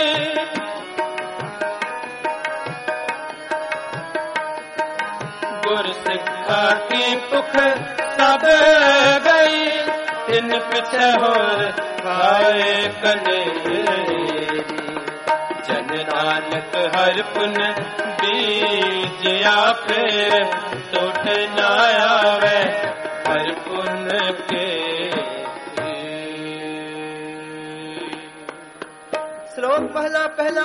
ਗੁਰ ਸਿੱਖਾ ਕੀ ਭੁਖ ਸਭ ਗਈ, ਤਿਨ ਪਿਛੇ ਹੋਰ ਖਾਏ ਕਨੇਰੀ, ਜਨ ਨਾਨਕ ਹਰ ਪੁਨ ਬੀਜਿਆ ਫੇਰ, ਟੁੱਟ ਨਾ ਆਵੇ ਹਰ ਪੁਨ ਕੇ। ਸ਼ਲੋਕ ਪਹਿਲਾ ਪਹਿਲਾ।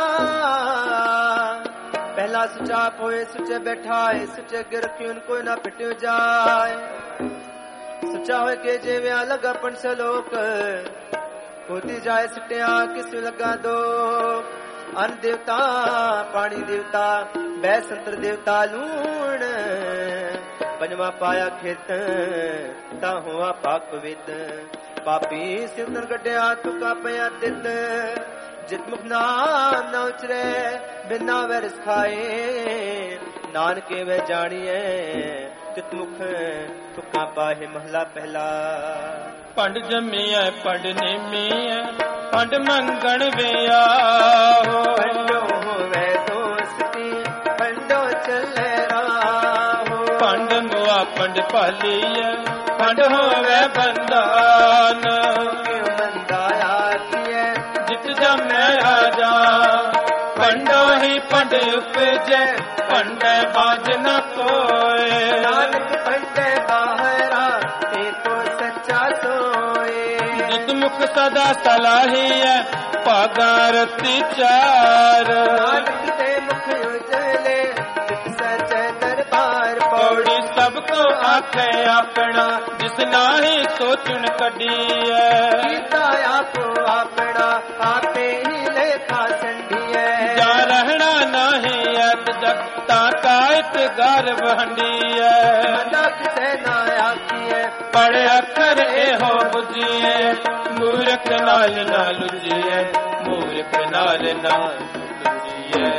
ਪਹਿਲਾ ਸੁਚਾ ਹੋਏ ਸੁਚੇ ਬੈਠਾਏ, ਸੁਚੇ ਗਿਰ ਕਿਉਂ ਕੋਈ ਨਾ ਪਿਟਿਓ ਜਾਏ, ਸੁਚਾ ਹੋਏ ਕੇ ਜਿਵੇਂ ਲਗਾ ਪਣ ਸਲੋਕ, ਹੋਤੀ ਜਾਏ ਸਿਟਿਆ ਕਿਸ ਲਗਾ ਦੋ, ਅਨ ਦੇਵਤਾ ਪਾਣੀ ਦੇਵਤਾ ਬੈ ਸੰਤਰ ਦੇਵਤਾ ਲੂਣ, ਪੰਜਵਾ ਪਾਇਆ ਖੇਤ ਤਾਂ ਹੋਆ ਪਾਕ ਪਵਿੱਤ, ਪਾਪੀ ਸਿਮਰਨ ਗੱਡਿਆ ਤੁਕਾ ਪਿਆ ਤਿੱਤ, ਜਿਤ ਮੁਖ ਨਾਮ ਨਾ ਉਚਰੇ ਬਿਨਾ ਵੈਰਸ ਖਾਏ, ਨਾਨਕੇ ਵੇ ਜਾਣੀਏ ਤਿਤ ਮੁਖ ਤੁਕਾ ਪਾਹੇ। ਮਹਲਾ ਪਹਿਲਾ। ਪੰਡ ਜੰਮੀਐ ਪੰਡ ਨੇਮੀਐ ਪੰਡ ਮੰਗਣ ਵਿਆਹੋ, ਪੰਡੋ ਹੋਵੇ ਦੋਸਤੀ ਪੰਡੋ ਚੱਲੇ ਰਾਹੋ, ਪੰਡ ਮੁਆ ਪੰਡ ਭਾਲੀਐ ਪੰਡ ਹੋਵੇ ਬੰਦਾਨ, ਕਿਉ ਬੰਦਾ ਆਖੀਐ ਜਿਤ ਜੰਮੈ ਰਾਜਾ, ਪੰਡੋ ਹੀ ਪੰਡ ਉਪਜੈ ਪੰਡੈ ਬਾਜ ਨ ਕੋਏ, ਨਾਨਕ ਪੰਡੈ ਬਾਹਰਾ ਏਕੋ ਸੱਚਾ ਸੋਏ, ਜਿਤ ਮੁਖ ਸਦਾ ਸਲਾਹੀਐ ਭਾਗਾਂ ਰਤੀ ਚਾਰ, ਨਾਨਕ ਤੇ ਮੁਖ ਉਜਲੇ ਜਿਤ ਸਚੈ ਦਰਬਾਰ, ਪੌੜੀ ਸਭ ਕੋ ਆਖੇ ਆਪਣਾ ਜਿਸ ਨਾਹੀ ਸੋਚਣ ਕੱਢੀਐ, ਕੀਤਾ ਆਪੋ ਆਪਣਾ ਆਪੇ ਹੀ ਲੇਖਾ ਸੰਢੀਐ, ਜਾ ਰਹਿਣਾ ਨਾਹੀ ਐਤ ਜਗ ਤਾਂ ਕਾਇਤ ਗਰਭ ਹੰਡੀਐ, ਮੰਦਾ ਕਿਸੇ ਨਾ ਆਖੀਐ ਪੜ ਅੱਖਰ ਇਹੋ ਬੁਝੀਐ, ਮੂਰਖ ਨਾਲ ਨਾ ਲੁਝੀਐ ਮੂਰਖ ਨਾਲ ਨਾ ਲੁਝੀਐ।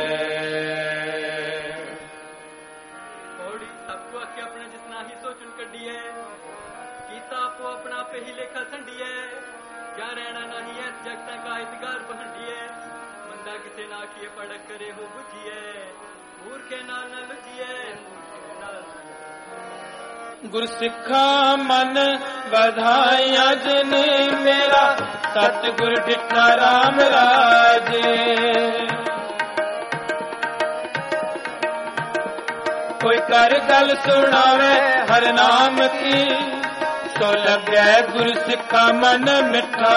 ਪੌੜੀ ਸਭ ਕੋ ਆਖੇ ਆਪਣਾ ਜਿਸ ਨਾਹੀ ਸੋਚਣ ਕੱਢੀਐ, ਕੀਤਾ ਆਪੋ ਆਪਣਾ ਆਪੇ ਹੀ ਲੇਖਾ ਸੰਢੀਐ, ਜਾ ਰਹਿਣਾ ਨਹੀਂ ਐ ਜਗ ਤਾਂ ਕਾਇਤ ਗਰਭ ਹੰਡੀਐ, ਮੰਦਾ ਕਿਸੇ ਨਾ ਆਖੀਏ ਪੜ ਅੱਖਰ ਇਹੋ ਬੁਝੀਐ, ਮੂਰਖੇ ਨਾਲ ਨਾ ਲੁਝੀਐ गुर सिखा मन बधाइया जिन मेरा सतगुर डिठा राम राजे। कोई कर गल सुनावे हर नाम की तो लगे गुर सिखा मन मिठा।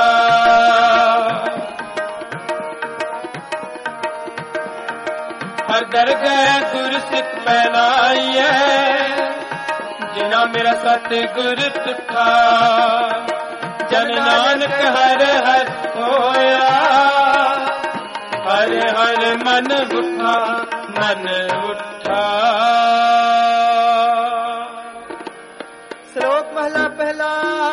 हर दरगाह गुर सिख पहनाइए जिना मेरा सतगुर तुठा। जन नानक हर हर होया हर हर मन उठा मन उठा। श्लोक महला पहला।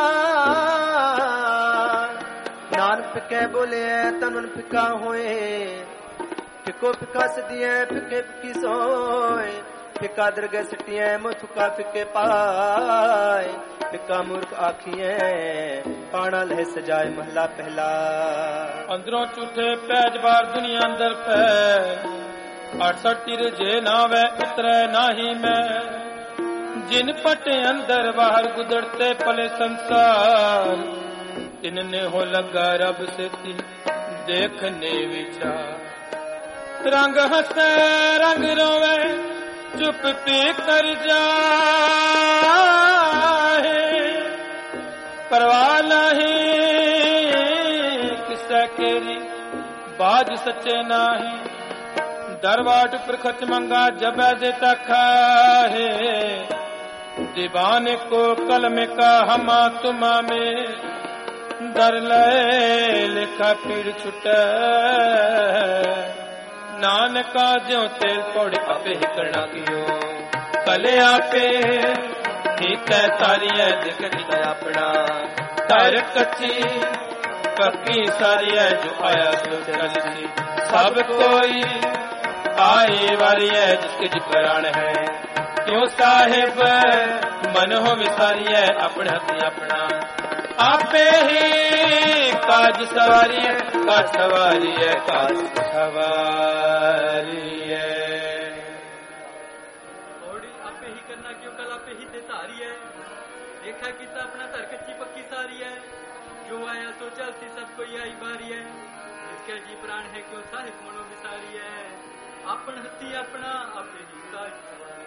नानक फिके बोले तन फिका होए फिको फिका सदिए फिके फिकी सोए। फिका दरगह सटिए मुफका फिके पाए। फिका मूर्ख आखिए पाना लह सजाए महला पहला। अंदरों झूठे पैज बार दुनिया अंदर पै अड़सठ तिर जे ना वै उतरे नाही मैं। जिन पटे अंदर बाहर गुदड़ते पले संसार तिनने हो लगा रब से ती देखने विचार। रंग हंसे रंग रोवे चुप पी कर जाए परवाह नहीं किसे केरी बाज सच्चे नाही। दरवाट पर खच मंगा जब देता खाहे दीवाने को कलम का हमा तुमा में। दर ले लिखा पीड़ छुटे नानका ज्यों तेल पौड़े आपे ही करना कियो। कले आपे ही तय सारी है दिखती है अपना। तर कच्ची पक्की सारी है जो आया सो चलती। सब कोई आए वाली है जिसके जिक्रान है। क्यों साहिब मन हो विसारी है अपने हथी अपना। आपे ही काज सवारी है काज सवारी है काज सवारी है। थोड़ी आपे ही करना क्यों कल आपे ही दे तारी है। देखा कि अपना तर कच्ची पक्की सारी है। जो आया सो चलती सब कोई आई बारी है। इसके जी प्राण है क्यों साहिब मनो विसारी है। अपन हथी अपना आपे ही काज सवारी।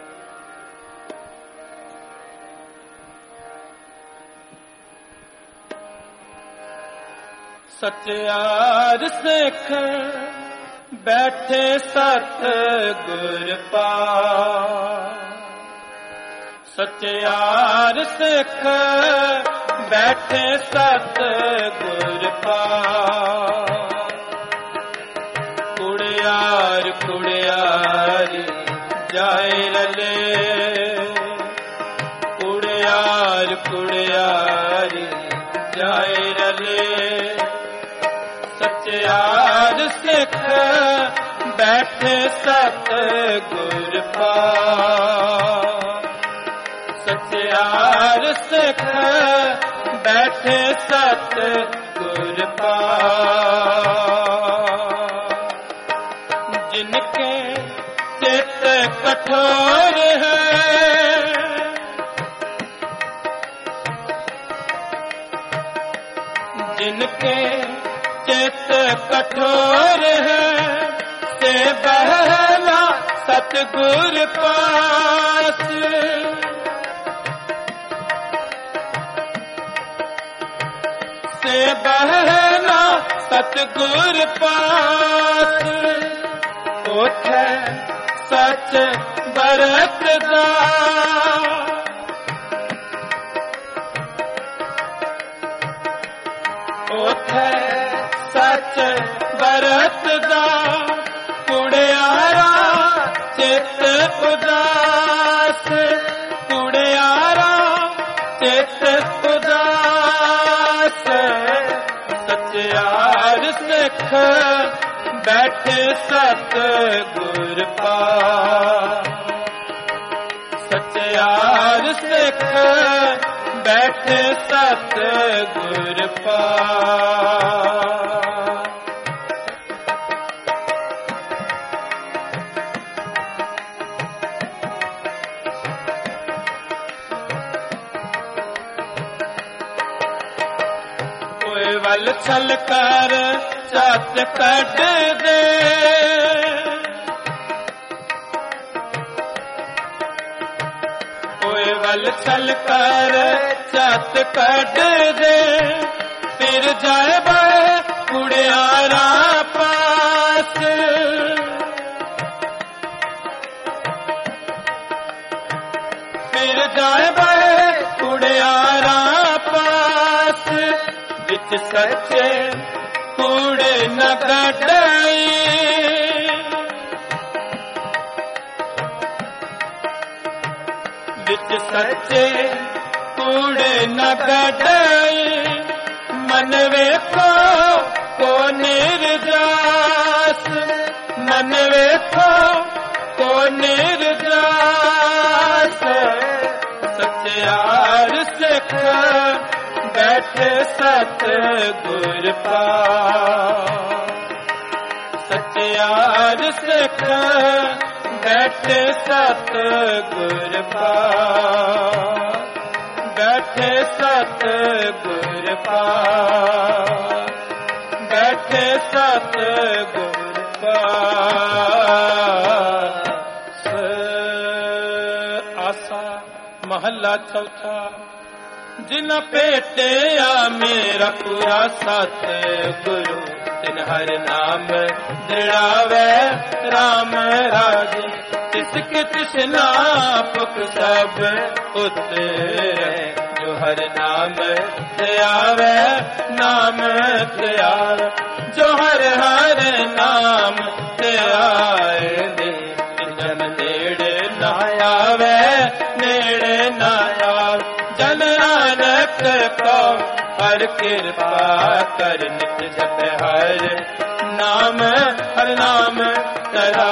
सत्यार सिख बैठे सतगुर पास। सत्यार सिख बैठे सतगुर पास। कुड़ियार कुड़ियारी जाए रले कुड़ियार कुड़ियारी जाए रले। सत्यार सिख बैठे सतगुर पास। सत्यार सिख बैठे सतगुर पास। जिनके चित कठोर है जिनके चित कठोर है से बहला सतगुर पास। से बहला सतगुर पास। ओथे सच बरतदा ओथे सच बरतदा। कुड़ियारा चित उदास कुड़ियारा चित उदास। सत्यार सिख बैठे सतगुर पास। सत्यार सिख बैठे सतगुर पास। वल छल कर चत कट दे, कोई वल छल कर चत कट दे, फिर जाए बे कुड़ियारा पास, फिर जाए बे कुड़ियारा पास, बिच सच्चे कूड़े न गड़ाई, बिच सच्चे कूड़े न गड़ाई, मन वेखो को निर्जास, मन वेखो को निर्जास, सच्चार सिख बैठे सत गुर पास, सच्चार सिख बैठे सत गुर पास, बैठे सत गुर पास, बैठे सत गुर पास। आसा महला चौथा, जिन पेटिया मेरा पूरा सत गुरु, तिन हर नाम दृढ़ावे राम राजे, तिसके तिसना पुक सब उतरे, जो हर नाम त्यावे नाम त्यावे, जो हर हर नाम त्याए दे, जन नेड़े न आवे नेड़े न आवे, जन नानक को हर कृपा कर, नित जप हर नाम हर नाम तरा।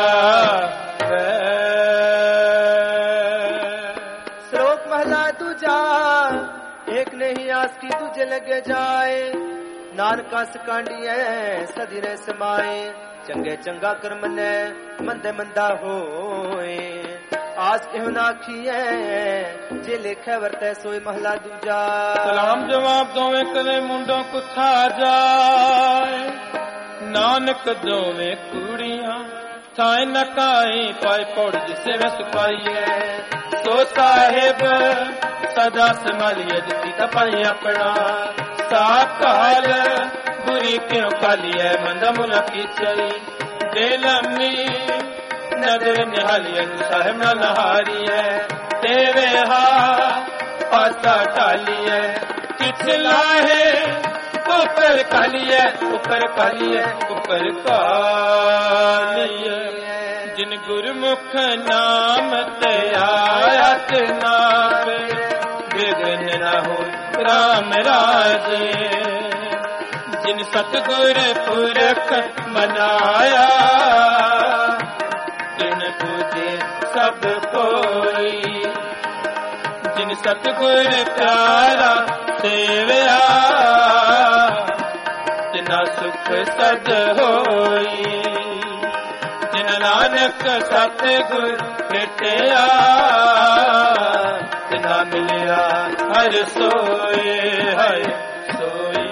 श्लोक महला दूजा, एक नहीं आस की तुझे लगे जाए, नानका सकांडिए सदी ने समाए, चंगे चंगा कर्म ने मंदे मंदा होए, आस क्यों ना खिए जे लेखे वरते सोई महला दूजा। सलाम जवाब दोवे करे मुंडों कुथा जाए, नानक दोवे कुड़ियां थाए नकाई, पाए पौड़ जिसे वे सुखाइए, सो साहेब सदा संभालिए जिसकी तपाई अपना, साकाल बुरी क्यों कालिए मंदा मुला की चई, बेलमी नजर निहालिए साहेब न नहारिए, तेरे हा पासा टालिए, किचला है ऊपर कालिए ऊपर कालिए ऊपर कालिए, जिन गुरमुख नाम ते आयत नाम, विघ्न न हो राम राजे, जिन सतगुर पुरख मनाया, तिन पूजे सब कोई, जिन सतगुर प्यारा सेवया, तिना सुख सद होई, जिन नानक सतगुर भेटिया, तिना मिलिया हर सोए हर सोई।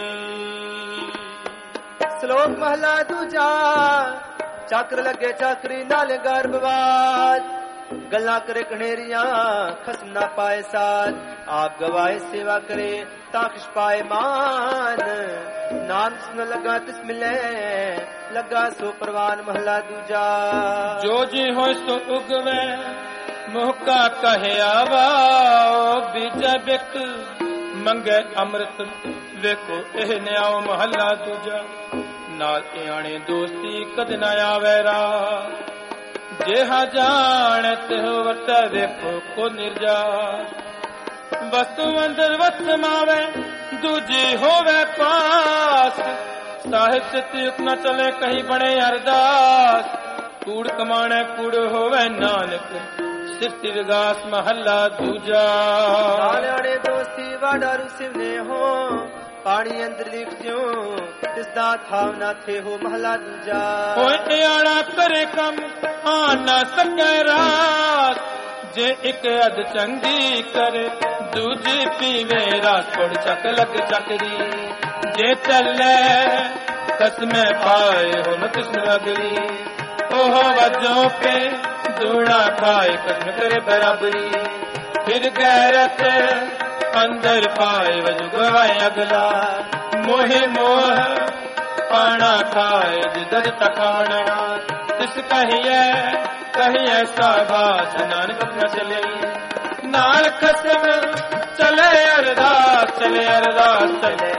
श्लोक महला दूजा, चाकर लगे चाकरी नाल गर्भवाज, गल्ला करे कनेरिया खसम ना पाए साथ, आप गवाए सेवा करे ताकश पाए मान, नाम सुन लगा तिस मिले लगा सो परवान महला दूजा। जो जी हो सो उगवे मुहका कहे आवा, बीज बिक मंगे अमृत वेखो एह न्याओ महला दूजा, नाल आने दोस्ती कद न आवे रा, जेहा जानत हो वत वेखो को निर्जा, वस्तु अंदर वत समावे दूजी होवे पास, साहिब चित न चले कहीं बने अरदास, कूड़ कमाने कूड़ होवे नानक सिर विगास महला दूजा। नाले दोस्ती वाडारू सिवने हो, पानी अंदर लिख जो तिसदा थाव ना थे हो महला दूजा। होए आड़ा करे कम आ ना सके रात, जे एक अध चंगी करे दूजी पीवे रात, पड़ चक लग चकरी जे चले कसमें पाए हो न कृष्ण अगली ओहो वजों पे दूना खाए कसम करे बराबरी फिर गैरत अंदर पाए वजू गवाए अगला मोहे मोह पाना खाए जिधर तकाना तिस कहिए कहिए साबास नानक न चले नाल खसम चले अरदास चले अरदास चले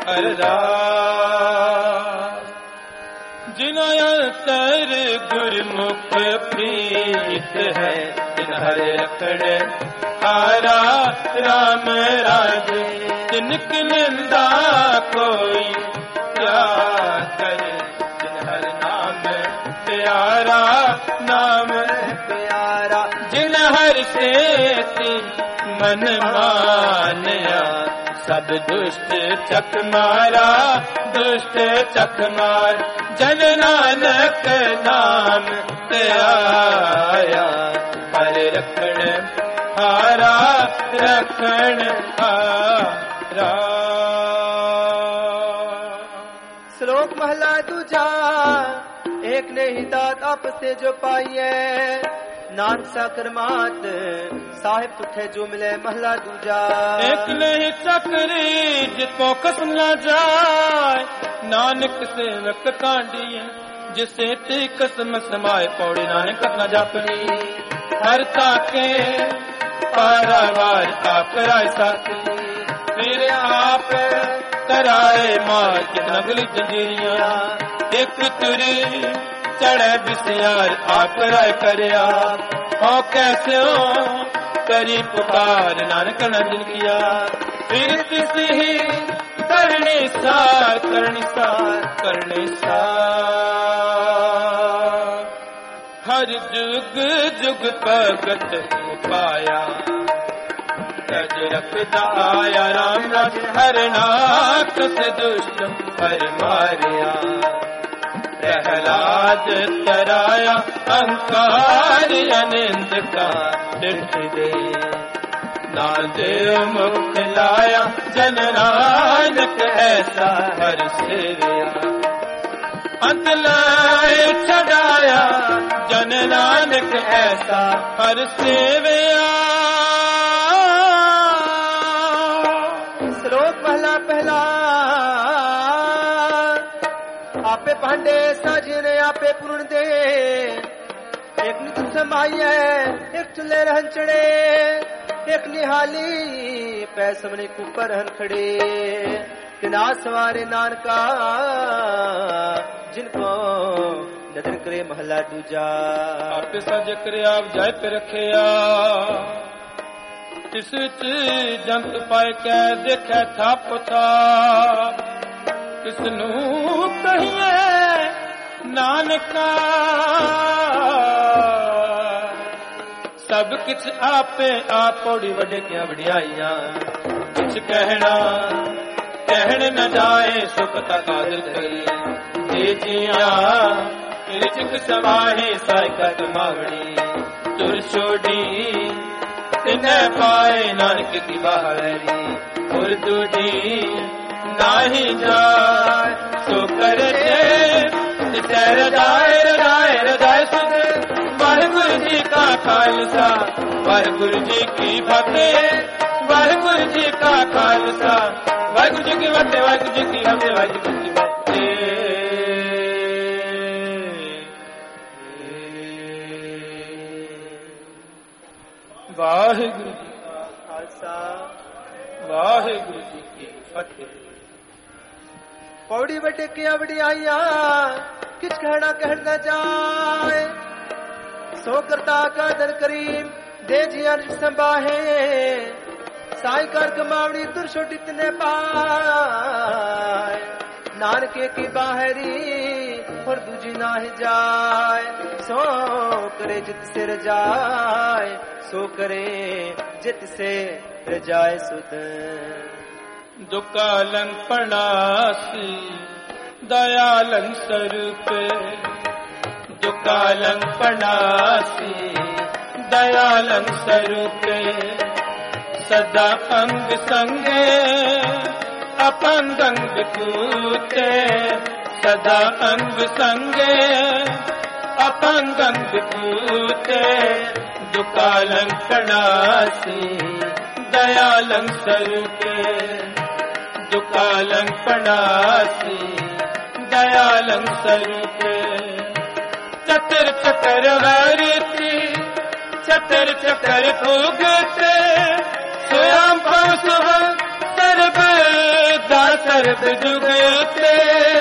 अरदास जिना अंतर गुरमुख प्रीत है जिन हरे रखड़ हारा राम राजे तिनक निंदा कोई क्या करे जिन हर नाम प्यारा नाम प्यारा जिन हर से मन मानया सब दुष्ट चक मारा दुष्ट चक मार जन नानक नाम ते आया हर रखण हारा रखण हारा। श्लोक महला दूजा एक ने ही दात आपसे जो पाई है नानक सा करमात साहिब तुठे जो मिले महला दूजा एक नहीं चकरी जितो कसम न जाए नानक से वक्त कांडी जिसे ती कसम समाए पौड़ी नानक न जापनी हर ताके पारावार आप कराए साथी फिर आप कराए मार कितना गली जंजीरियां एक तुरी चढ़े बिसियार आप राय करया हो कैसे हो करी पुकार नानक नंदन किया फिर किसी ही करनी सार करनी सार करनी सार हर जुग जुग भगत पाया गज रखदा आया राम रस हर नाक से दुष्ट हर मारिया प्रहलाद तराया अहंकार अनिंद का दिठ दे नादेव मुख लाया जन नानक ऐसा हर सेविया अंत लाए छड़ाया जन नानक ऐसा हर सेविया। श्लोक पहला पहला आपे भांडे साजने आपे पूर्ण दे एक नित समाई है एक चले रहन चढ़े एक निहाली पैसमने कुपर रहन खड़े किना सवारे नानका जिनको नदर करे महला दूजा आपे सज करे आप जाय पे रखिया तिस जंत पाए कै देखे था पुछा किसनू कहिए नानका सब किछ आपे आप पौड़ी वडे क्या वडियाइयां कुछ कहना कहन न जाए सुख तकादर करी जे जिया रिचक समाहे साइकत मावड़ी तुर छोड़ी तिने पाए नानक की बाहरी और तुझी नाही जाए सो करे रजाए रजाए रजाए सुध वाहिगुरु जी का खालसा वाहिगुरु जी की फतेह वाहिगुरु जी का खालसा वाहिगुरु जी की फतेह वाहिगुरु जी की फतेह वाहिगुरु जी की फतेह। वाहिगुरु जी का खालसा वाहिगुरु जी की फतेह। पौड़ी बटे किया बड़ी आइया किच कहना कहना जाए सो करता का दर करीम दे जिया संबाहे साई कर कमावड़ी तुर छोटी तने पाए नानके की बाहरी और दूजी ना ही जाए सो करे जित से रजाए सो करे जित से रजाए सुध दुकालं पणासी दयालं स्वरूप दुकालं पणासी दयालं स्वरूप सदा अंग संगे अपंगं विभूते सदा अंग संगे अपंगं विभूते दुकालं प्रणासी दयालं स्वरूपे दुकालं प्रणासी दयालं स्वरूपे चतर चकर हरिति चतर चकर भोगते स्वयं पवसुभ सर्व दा सर्व जुगते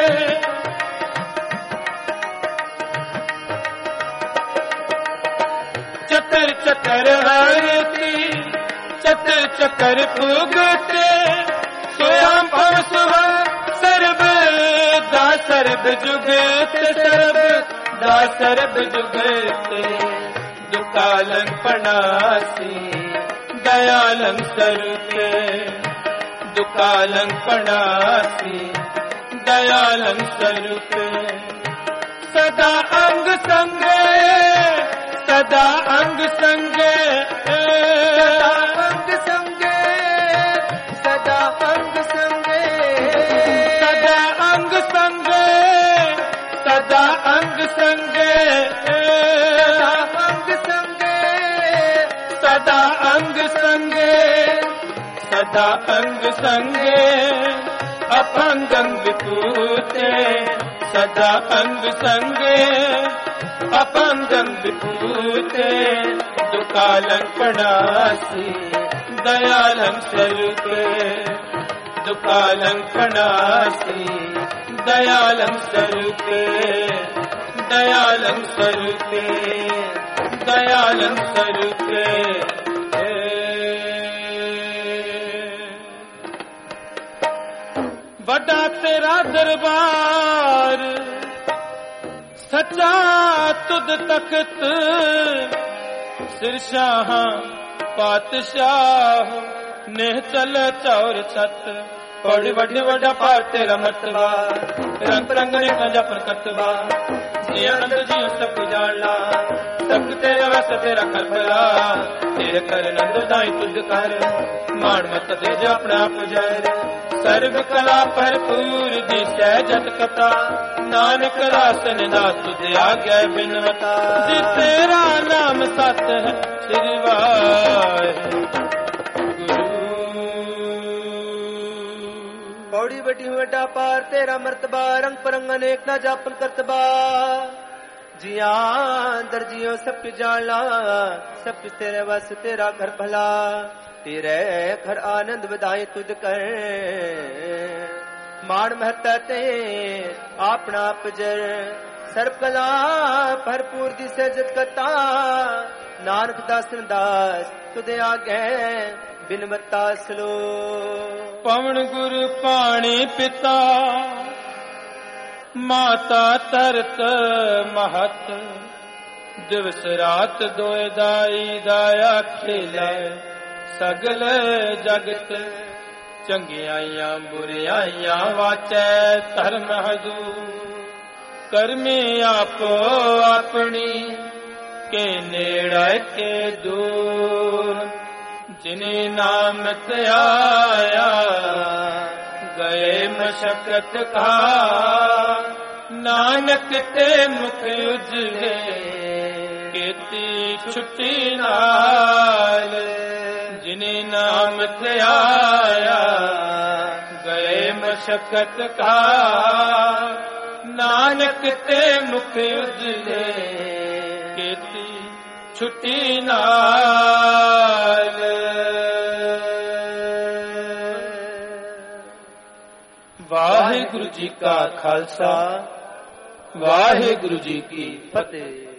चतर चकर हरिति चतर चकर भोगते स्वयं पवसुभ सर्व दा सर्व जुगते सर्व दा सर्व जुगते दुकालं प्रणासी दयालं स्वरूपे दुकालं प्रणासी दयालं स्वरूपे सदा अंग संगे सदा अंग संगे सदा अंग संगे सदा अंग संगे सदा अंग संगे सदा अंग संगे सदा अंग संगे सदा अंग संगे सदा अंग संगे अपंगं विभूते सदा अंग संगे अपंगं विभूते दुकालं प्रणासी दयालं स्वरूपे दुकालं प्रणासी दयालं स्वरूपे दयालं स्वरूपे दयालं स्वरूपे बड़ा तेरा दरबार सच्चा तुद तख्त सिरशाह पातशाह ने चल चौर छत बड़ी बड़ी वड़ा पार तेरा मतबा रंग रंग ने कंजा पर कतबा जी आनंद जी सब जाना सब तेरे वस तेरा कर भला तेरे कर नंद दाई तुझ कर मान मत दे जा अपना आप जर सर्व कला भरपूर दी सहजत कथा नानक रासन दास तुझे आ गया बिनवता जी तेरा नाम सत है श्री वाहिगुरु बड़ी बड़ी वड्डा पार तेरा मर्तबा रंग परंग अनेक ना जापन करतबा जिया दर्जियों सब जाला सब तेरे बस तेरा घर भला तेरे घर आनंद बधाई तुझ कर मान महता ते अपना अपजर सर्व कला भरपूर दी सजत कता नानक दासन दास तुझे आगे बिनवता सलो पवन गुरु पाणी पिता माता तरत महत दिवस रात दोए दाई दाया खेले सगल जगत चंगियाइयां बुरियाइयां वाचै धर्म हजूर करमी आपो अपनी के नेड़ा के दूर जिन्हें नाम आया गए मशक्कत का नानक ते मुख उजले केती छुट्टी नाल जिन्हें नाम आया गए मशक्कत का नानक ते मुख उजले केती छुट्टी नाल वाहिगुरु जी का खालसा वाहिगुरु जी की फतेह।